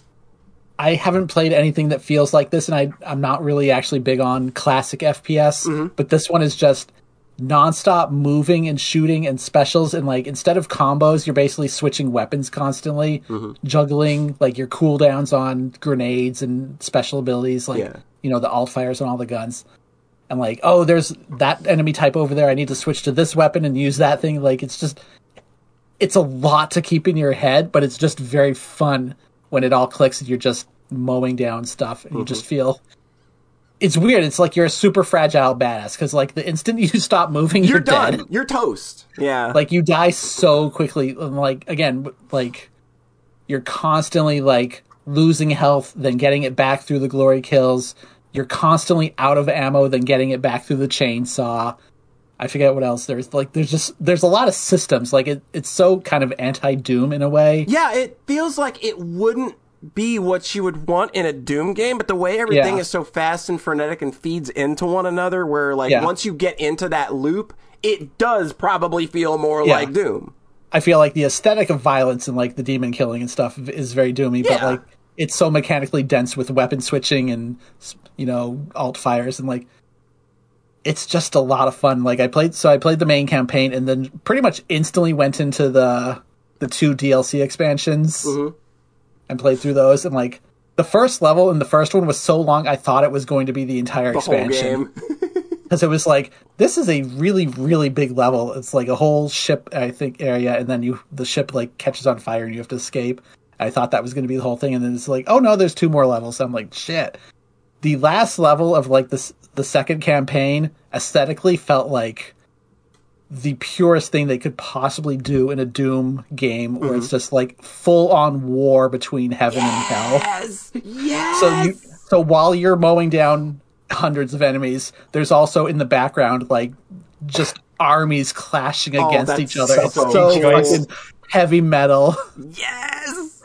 I haven't played anything that feels like this, and I, I'm not really actually big on classic F P S, Mm-hmm. but this one is just nonstop moving and shooting and specials, and like instead of combos, you're basically switching weapons constantly, Mm-hmm. juggling like your cooldowns on grenades and special abilities, like Yeah. you know the alt fires and all the guns. And like, oh, there's that enemy type over there. I need to switch to this weapon and use that thing. Like, it's just, it's a lot to keep in your head, but it's just very fun when it all clicks and you're just mowing down stuff and you just feel it's weird. It's like you're a super fragile badass because like the instant you stop moving, you're, You're done. dead. You're toast. Yeah. Like you die so quickly. And like again, like you're constantly like losing health, then getting it back through the glory kills. You're constantly out of ammo, then getting it back through the chainsaw. I forget what else there's like. There's just there's a lot of systems. Like it, it's so kind of anti-Doom in a way. yeah, it feels like it wouldn't be what you would want in a Doom game, but the way everything Yeah. is so fast and frenetic and feeds into one another, where like Yeah. once you get into that loop, it does probably feel more Yeah. like Doom. I feel like the aesthetic of violence and like the demon killing and stuff is very Doomy, but Yeah. like it's so mechanically dense with weapon switching and you know alt fires and like it's just a lot of fun. Like I played, so I played the main campaign and then pretty much instantly went into the the two D L C expansions Mhm. and played through those. And like the first level in the first one was so long, I thought it was going to be the entire The whole expansion. game. Because it was like, this is a really, really big level. It's like a whole ship, I think, area, and then you the ship like catches on fire and you have to escape. I thought that was going to be the whole thing, and then it's like, oh no, there's two more levels. I'm like, shit. The last level of like this, the second campaign, aesthetically felt like the purest thing they could possibly do in a Doom game, where it's just like full on war between heaven and hell. Yes. Yes. So you, so while you're mowing down hundreds of enemies, there's also in the background like just armies clashing Oh, against that's each other. so It's so cool. fucking heavy metal. Yes.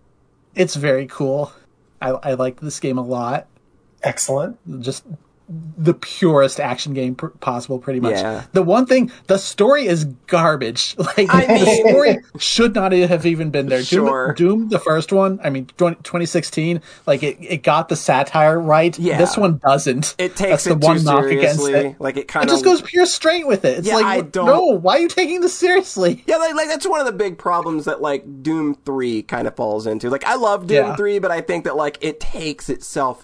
It's very cool. I, I like this game a lot. Excellent. Just the purest action game pr- possible, pretty much. Yeah. The one thing, the story is garbage. Like I the mean- story should not have even been there. Sure. Doom, Doom, the first one, I mean, twenty sixteen, like it, it got the satire right. Yeah. This one doesn't. It takes That's the it one too knock against seriously. it. Like it kind It of just goes pure straight with it. It's Yeah, like, I don't- no, why are you taking this seriously? Yeah, like, like that's one of the big problems that like Doom three kind of falls into. Like I love Doom Yeah. three, but I think that like it takes itself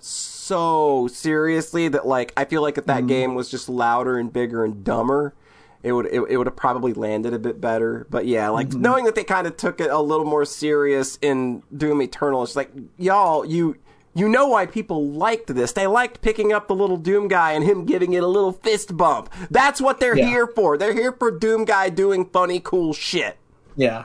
so seriously that like I feel like if that game was just louder and bigger and dumber, it would it, it would have probably landed a bit better. But yeah, like knowing that they kind of took it a little more serious in Doom Eternal, it's like y'all, you you know why people liked this. They liked picking up the little Doom guy and him giving it a little fist bump. That's what they're Yeah. here for. They're here for Doom guy doing funny, cool shit. Yeah.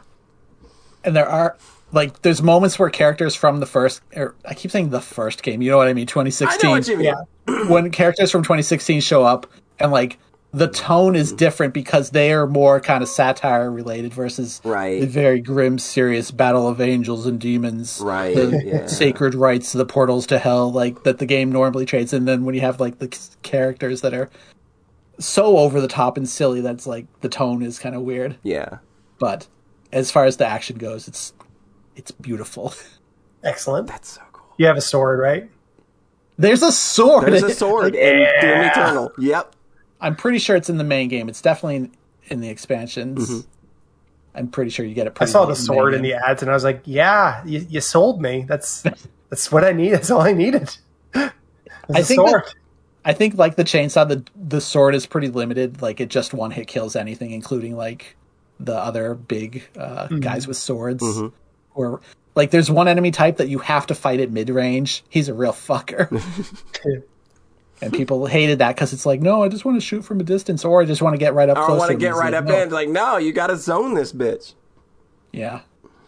And there are, like, there's moments where characters from the first, or I keep saying the first game, you know what I mean, twenty I sixteen. know what you mean. When characters from twenty sixteen show up and, like, the tone is different because they are more kind of satire related versus Right. the very grim, serious battle of angels and demons. Right, The yeah. sacred rites, the portals to hell, like, that the game normally trades. And then when you have, like, the c- characters that are so over the top and silly, that's, like, the tone is kind of weird. Yeah. But as far as the action goes, it's it's beautiful. Excellent. That's so cool. You have a sword, right? There's a sword. There's a sword in Doom Yeah. Eternal. Yep. I'm pretty sure it's in the main game. It's definitely in, in the expansions. Mm-hmm. I'm pretty sure you get it. I Pretty saw late the in sword the in the ads, and I was like, "Yeah, you, you sold me. That's that's what I need. That's all I needed." I think that, I think like the chainsaw, the the sword is pretty limited. Like it just one hit kills anything, including like the other big uh, mm-hmm. guys with swords. Mm-hmm. Or like there's one enemy type that you have to fight at mid range. He's a real fucker. And people hated that because it's like, no, I just want to shoot from a distance, or I just want to get right up close. I want to to get right like, up no. in. Like, no, you got to zone this bitch. Yeah.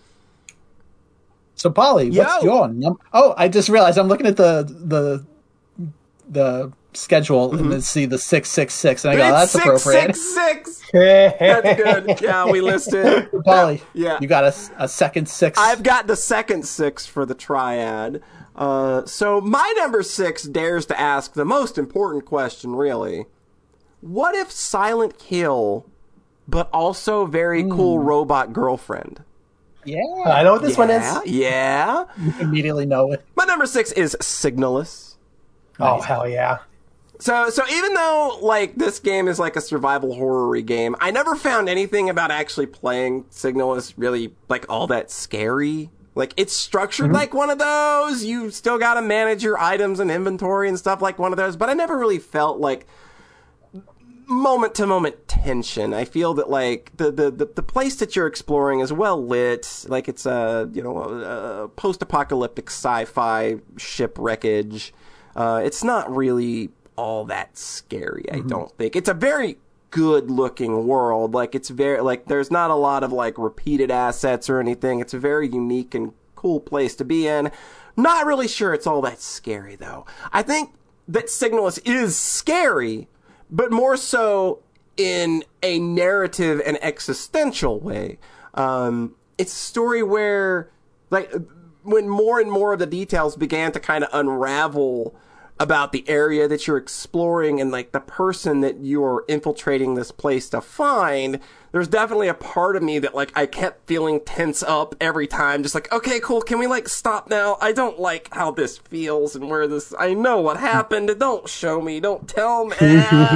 So, Polly, Yo. what's your num- Oh, I just realized I'm looking at the the the schedule mm-hmm. and see the six six six, and I go, that's six, appropriate. Six six six. That's good. Yeah, we listed. Polly, yeah, you got a, a second six. I've got the second six for the triad. Uh, so my number six dares to ask the most important question, really. What if Silent Hill, but also very mm. cool robot girlfriend? Yeah. I know what this yeah, one is. Yeah. You immediately know it. My number six is Signalis. Oh, nice. Hell yeah. So, so even though, like, this game is like a survival horror-y game, I never found anything about actually playing Signalis really, like, all that scary. Like, it's structured mm-hmm. like one of those. You still gotta manage your items and inventory and stuff like one of those. But I never really felt, like, moment-to-moment tension. I feel that, like, the, the, the, the place that you're exploring is well lit. Like, it's a, you know, a, a post-apocalyptic sci-fi ship wreckage. Uh, it's not really all that scary, I mm-hmm. don't think. It's a very good looking world. Like, it's very, like, there's not a lot of, like, repeated assets or anything. It's a very unique and cool place to be in. Not really sure it's all that scary, though. I think that Signalis is scary, but more so in a narrative and existential way. Um, it's a story where, like, when more and more of the details began to kind of unravel about the area that you're exploring and, like, the person that you're infiltrating this place to find, there's definitely a part of me that, like, I kept feeling tense up every time. Just like, okay, cool, can we, like, stop now? I don't like how this feels and where this, I know what happened. Don't show me, don't tell me.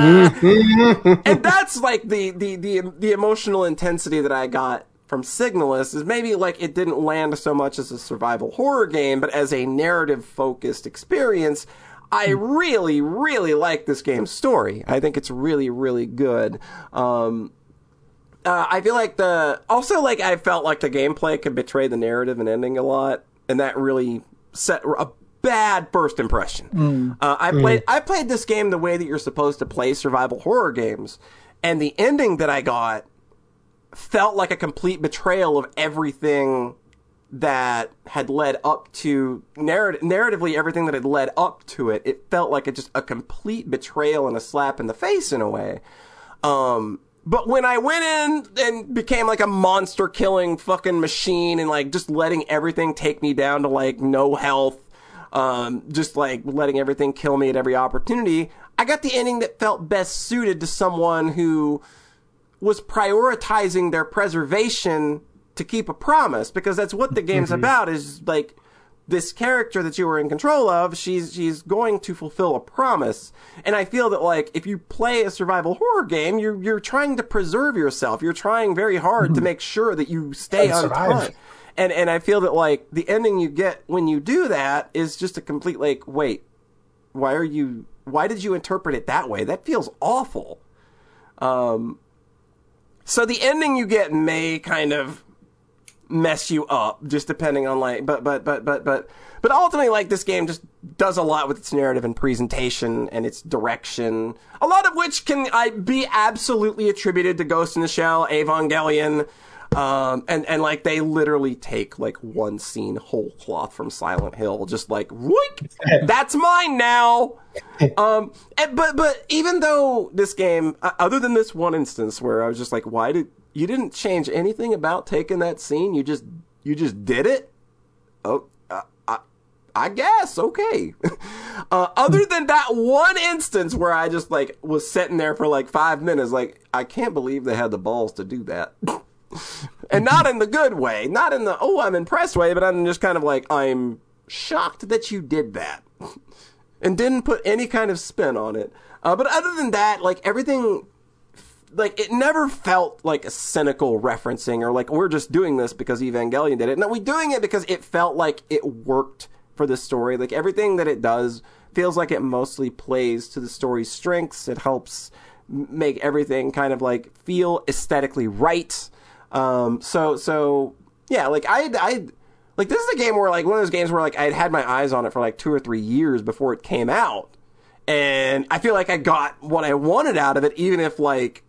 And that's, like, the, the, the, the emotional intensity that I got from Signalis, is maybe, like, it didn't land so much as a survival horror game, but as a narrative-focused experience. I really, really like this game's story. I think it's really, really good. Um, uh, I feel like the... Also, like, I felt like the gameplay could betray the narrative and ending a lot, and that really set a bad first impression. Mm. Uh, I played mm. I played this game the way that you're supposed to play survival horror games, and the ending that I got felt like a complete betrayal of everything that had led up to narrat- narratively everything that had led up to it. It felt like a, just a complete betrayal and a slap in the face in a way. Um, but when I went in and became like a monster killing fucking machine and like just letting everything take me down to like no health, um, just like letting everything kill me at every opportunity, I got the ending that felt best suited to someone who was prioritizing their preservation to keep a promise, because that's what the game's mm-hmm. about, is like this character that you were in control of, she's she's going to fulfill a promise. And I feel that, like, if you play a survival horror game, you're you're trying to preserve yourself. You're trying very hard mm-hmm. to make sure that you stay on time. And and I feel that, like, the ending you get when you do that is just a complete, like, wait, why are you why did you interpret it that way? That feels awful. Um so the ending you get may kind of mess you up, just depending on, like, but but but but but but ultimately, like, this game just does a lot with its narrative and presentation and its direction, a lot of which can I be absolutely attributed to Ghost in the Shell, Evangelion, um and and like they literally take like one scene whole cloth from Silent Hill, just like, whoop, that's mine now. Um and, but but even though this game, uh, other than this one instance where I was just like, why did you didn't change anything about taking that scene? You just you just did it? Oh, uh, I I guess, okay. uh, other than that one instance where I just like was sitting there for like five minutes, like, I can't believe they had the balls to do that. And not in the good way, not in the, oh, I'm impressed way, but I'm just kind of like, I'm shocked that you did that. And didn't put any kind of spin on it. Uh, but other than that, like everything, like it never felt like a cynical referencing or like we're just doing this because Evangelion did it. No, we're doing it because it felt like it worked for the story. Like everything that it does feels like it mostly plays to the story's strengths. It helps make everything kind of like feel aesthetically right. Um, so, so yeah, like I, I, like this is a game where like one of those games where like I had had my eyes on it for like two or three years before it came out. And I feel like I got what I wanted out of it, even if like,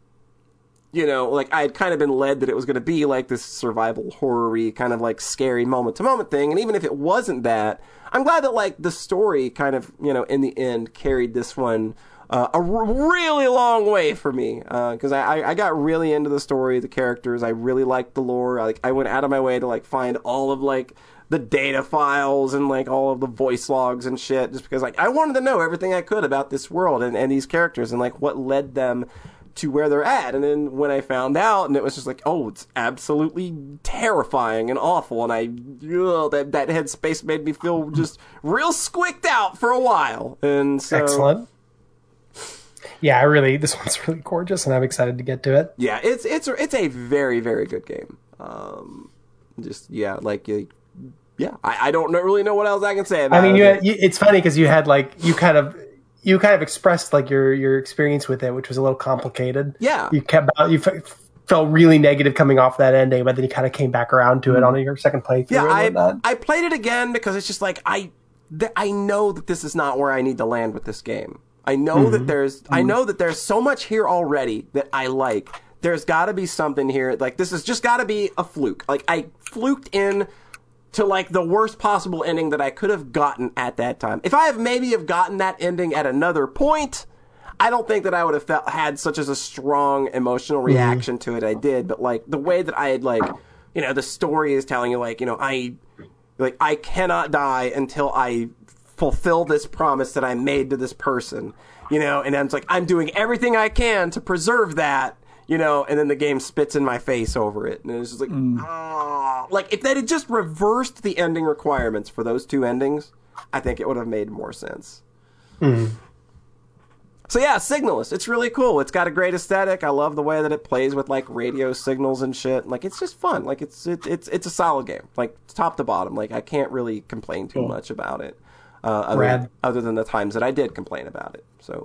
you know, like I had kind of been led that it was going to be like this survival horror-y kind of like scary moment to moment thing. And even if it wasn't that, I'm glad that like the story kind of, you know, in the end carried this one uh, a r- really long way for me. Uh, cause I, I got really into the story, the characters. I really liked the lore. I, like I went out of my way to like find all of like the data files and like all of the voice logs and shit, just because like I wanted to know everything I could about this world and, and these characters and like what led them to where they're at. And then when I found out, and it was just like, oh, it's absolutely terrifying and awful, and I ugh, that that headspace made me feel just real squicked out for a while. And so excellent. Yeah, I really this one's really gorgeous, and I'm excited to get to it. Yeah, it's it's it's a very very good game. Um, just yeah, like. Yeah, I, I don't know, really know what else I can say about it. I mean, it. you had, you, it's funny because you had like you kind of you kind of expressed like your your experience with it, which was a little complicated. Yeah, you kept you f- felt really negative coming off that ending, but then you kind of came back around to it on your second playthrough. Yeah, I that. I played it again because it's just like I th- I know that this is not where I need to land with this game. I know mm-hmm. that there's mm-hmm. I know that there's so much here already that I like. There's got to be something here. Like this has just got to be a fluke. Like I fluked in to like the worst possible ending that I could have gotten at that time. If I have maybe have gotten that ending at another point, I don't think that I would have felt had such as a strong emotional reaction mm-hmm. to it. I did, but like the way that I had like, you know, the story is telling you like, you know, I like I cannot die until I fulfill this promise that I made to this person, you know, and it's like I'm doing everything I can to preserve that. You know, and then the game spits in my face over it. And it's just like, mm. oh. Like, if they had just reversed the ending requirements for those two endings, I think it would have made more sense. Mm. So yeah, Signalis. It's really cool. It's got a great aesthetic. I love the way that it plays with, like, radio signals and shit. Like, it's just fun. Like, it's it, it's it's a solid game. Like, top to bottom. Like, I can't really complain too cool. much about it. Uh, other, other than the times that I did complain about it. So,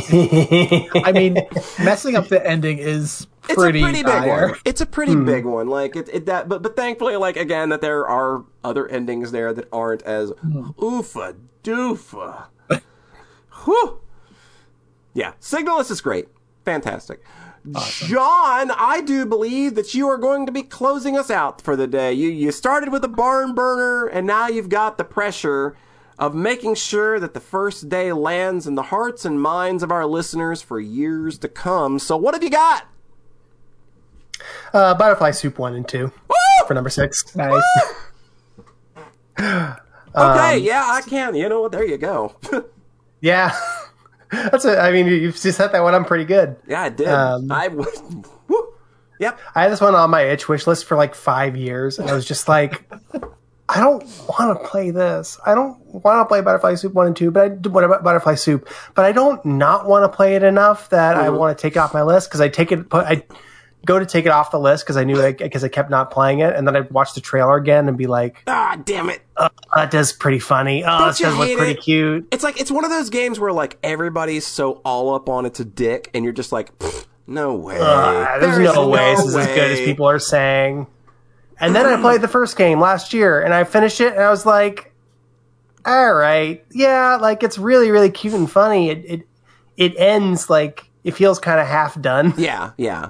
I mean, messing up the ending is pretty, it's a pretty big dire. one. It's a pretty mm. big one. Like it, it that, but but thankfully, like again, that there are other endings there that aren't as mm. oofa doofa. Whew. Yeah, Signalis is great, fantastic. Awesome. John, I do believe that you are going to be closing us out for the day. You you started with a barn burner, and now you've got the pressure of making sure that the first day lands in the hearts and minds of our listeners for years to come. So what have you got? Uh, Butterfly Soup one and two Woo! For number six. Nice. okay, um, yeah, I can. You know what? There you go. yeah. That's a, I mean, you've just set that one up pretty good. Yeah, I did. Um, I woo, yep. I had this one on my itch wish list for like five years, and I was just like, I don't want to play this. I don't want to play Butterfly Soup one and two, but I do what about Butterfly Soup. But I don't not want to play it enough that mm-hmm. I want to take it off my list because I take it, put, I go to take it off the list because I knew because I, I kept not playing it, and then I'd watch the trailer again and be like, ah, damn it, oh, that does pretty funny. Oh, don't this does look pretty it? cute. It's like it's one of those games where like everybody's so all up on it's a dick, and you're just like, no way. Uh, there's, there's no, no way this is as good as people are saying. And then I played the first game last year, and I finished it, and I was like, all right, yeah, like, it's really, really cute and funny. It it, it ends, like, it feels kind of half done. Yeah, yeah.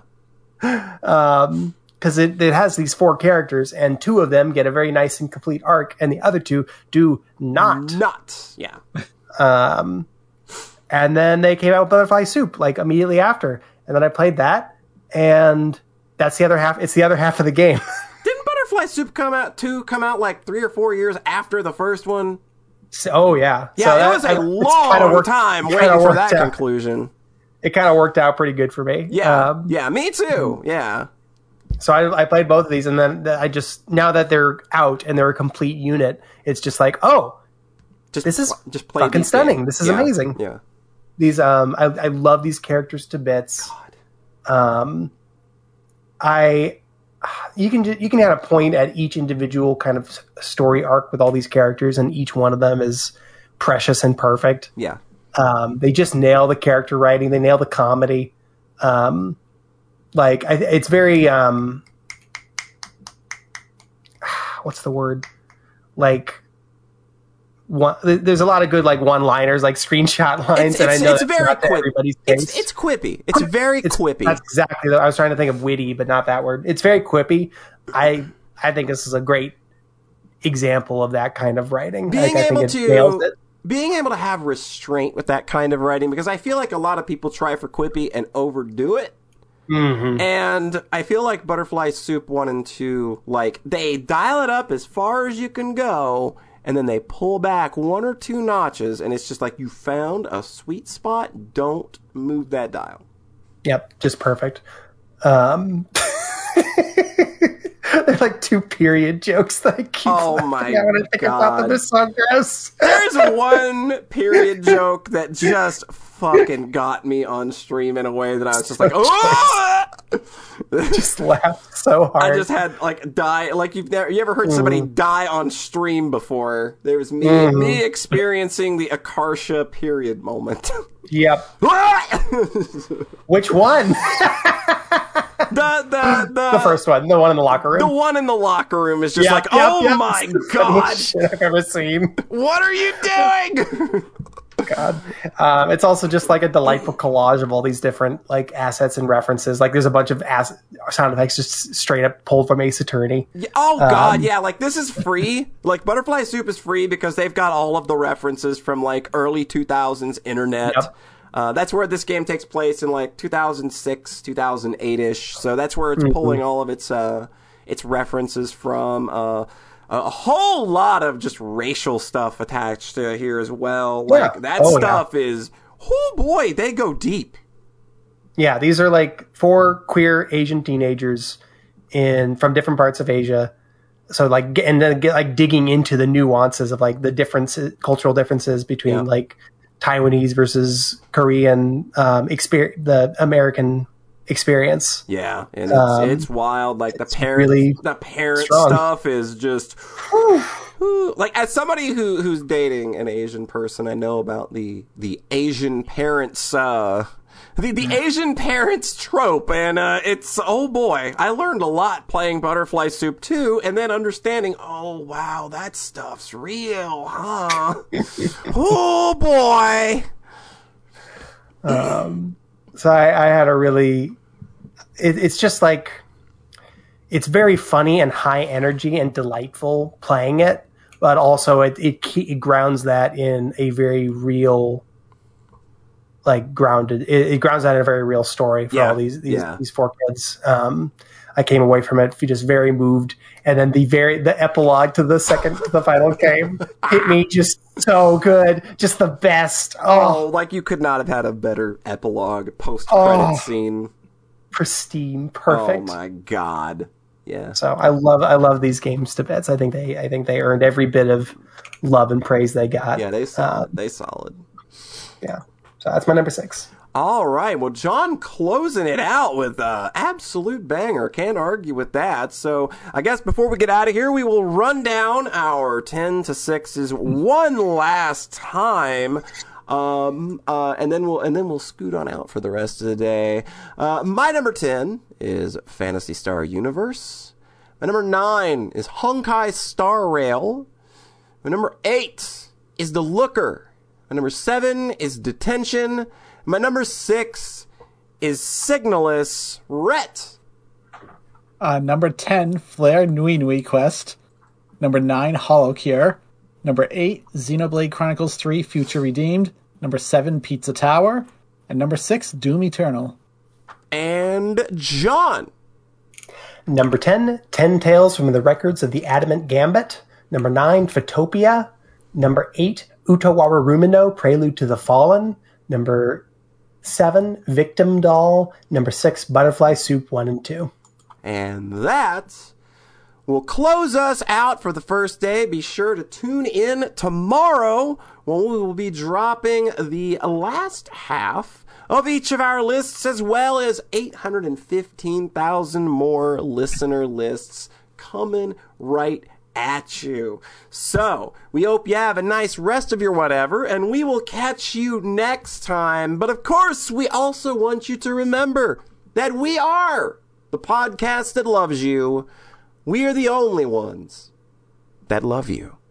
Um, because it, it has these four characters, and two of them get a very nice and complete arc, and the other two do not. Not, yeah. Um, and then they came out with Butterfly Soup, like, immediately after. And then I played that, and that's the other half, it's the other half of the game. Butterfly Soup come out too come out like three or four years after the first one. So, oh yeah, yeah. So it that, was a I, long worked, time waiting for that out. conclusion. It kind of worked out pretty good for me. Yeah, um, yeah, me too. Yeah. So I, I played both of these, and then I just now that they're out and they're a complete unit, it's just like, oh, just this is just play fucking stunning. game. This is yeah. amazing. Yeah. These um, I, I love these characters to bits. God. Um, I you can you can add a point at each individual kind of story arc with all these characters, and each one of them is precious and perfect. Yeah. Um, they just nail the character writing. They nail the comedy. Um, like I, it's very um, what's the word? Like one, there's a lot of good like one-liners, like screenshot lines, It's, and I it's, know it's that's very not to quip- everybody's It's, taste. it's quippy. It's very It's- quippy. That's exactly. The, I was trying to think of witty, but not that word. It's very quippy. I I think this is a great example of that kind of writing. Being like, I able think it nails to it. being able to have restraint with that kind of writing, because I feel like a lot of people try for quippy and overdo it. Mm-hmm. And I feel like Butterfly Soup one and two, like, they dial it up as far as you can go, and then they pull back one or two notches, and it's just like, you found a sweet spot, don't move that dial. Yep, just perfect. Um, they're like two period jokes that I keep Oh laughing my at when I think about God. the song goes. There's one period joke that just fucking got me on stream in a way that I was just like, oh! Just laugh so hard. I just had like die like you've never you ever heard somebody die on stream before? There was me Mhm. me experiencing the Akarsha period moment. Yep. the Which one? the the the first one, the one in the locker room. the one in the locker room is just Yep, like, yep, oh yep. my It's the god, funniest shit I've ever seen. what are you doing? God. Um, it's also just like a delightful collage of all these different like assets and references. Like there's a bunch of ass- sound effects just straight up pulled from Ace Attorney. Yeah, oh god, Um, yeah, like this is free. Like Butterfly Soup is free because they've got all of the references from like early two thousands internet. Yep. Uh, that's where this game takes place in like two thousand six, two thousand eight-ish. So that's where it's Mm-hmm. pulling all of its uh, its references from. Uh, a whole lot of just racial stuff attached to here as well. Like Yeah. that Oh, stuff is, oh boy, they go deep. Yeah, these are like four queer Asian teenagers in from different parts of Asia. So like, get- and then get like digging into the nuances of like the differences, cultural differences between Yeah. like Taiwanese versus Korean um, experience, the American experience. Yeah, and it's, Um, it's wild. Like the it's parent, really the parent strong. stuff is just whew. Like as somebody who who's dating an Asian person, I know about the the Asian parents, uh, the the Asian parents trope, and uh, it's oh boy, I learned a lot playing Butterfly Soup too, and then understanding, oh wow, that stuff's real, huh? Oh boy. So I, I had a really, it, it's just like, it's very funny and high energy and delightful playing it, but also it it, ke- it grounds that in a very real, like grounded. It, it grounds that in a very real story for Yeah, all these these, yeah. these four kids. Um, I came away from it just very moved, and then the very the epilogue to the second to the final game hit me just so good, just the best. Oh, Oh, like you could not have had a better epilogue post credit Oh. scene. pristine, perfect. Oh my god. Yeah. So I love I love these games to bits. I think they I think they earned every bit of love and praise they got. Yeah, they solid. Uh, they solid. yeah. So that's my number six. All right. Well, John closing it out with uh, absolute banger. Can't argue with that. So I guess before we get out of here, we will run down our ten to sixes one last time. Um, uh, and then we'll and then we'll scoot on out for the rest of the day. Uh, my number ten is Phantasy Star Universe. My number nine is Honkai Star Rail. My number eight is The Looker. My number seven is Detention. My number six is Signalis Ret. Uh, number ten, Flare Nui Nui Quest. Number nine, Hollow Cure. Number eight, Xenoblade Chronicles three Future Redeemed. Number seven, Pizza Tower. And number six, Doom Eternal. And John. Number ten, Ten Tales from the Records of the Adamant Gambit. Number nine, Photopia. Number eight, Utawara Rumino, Prelude to the Fallen. Number seven, Victim Doll. Number six, Butterfly Soup one and two. And that will close us out for the first day. Be sure to tune in tomorrow when we will be dropping the last half of each of our lists, as well as eight hundred fifteen thousand more listener lists coming right at you. So, we hope you have a nice rest of your whatever, and we will catch you next time. But of course, we also want you to remember that we are the podcast that loves you. We are the only ones that love you.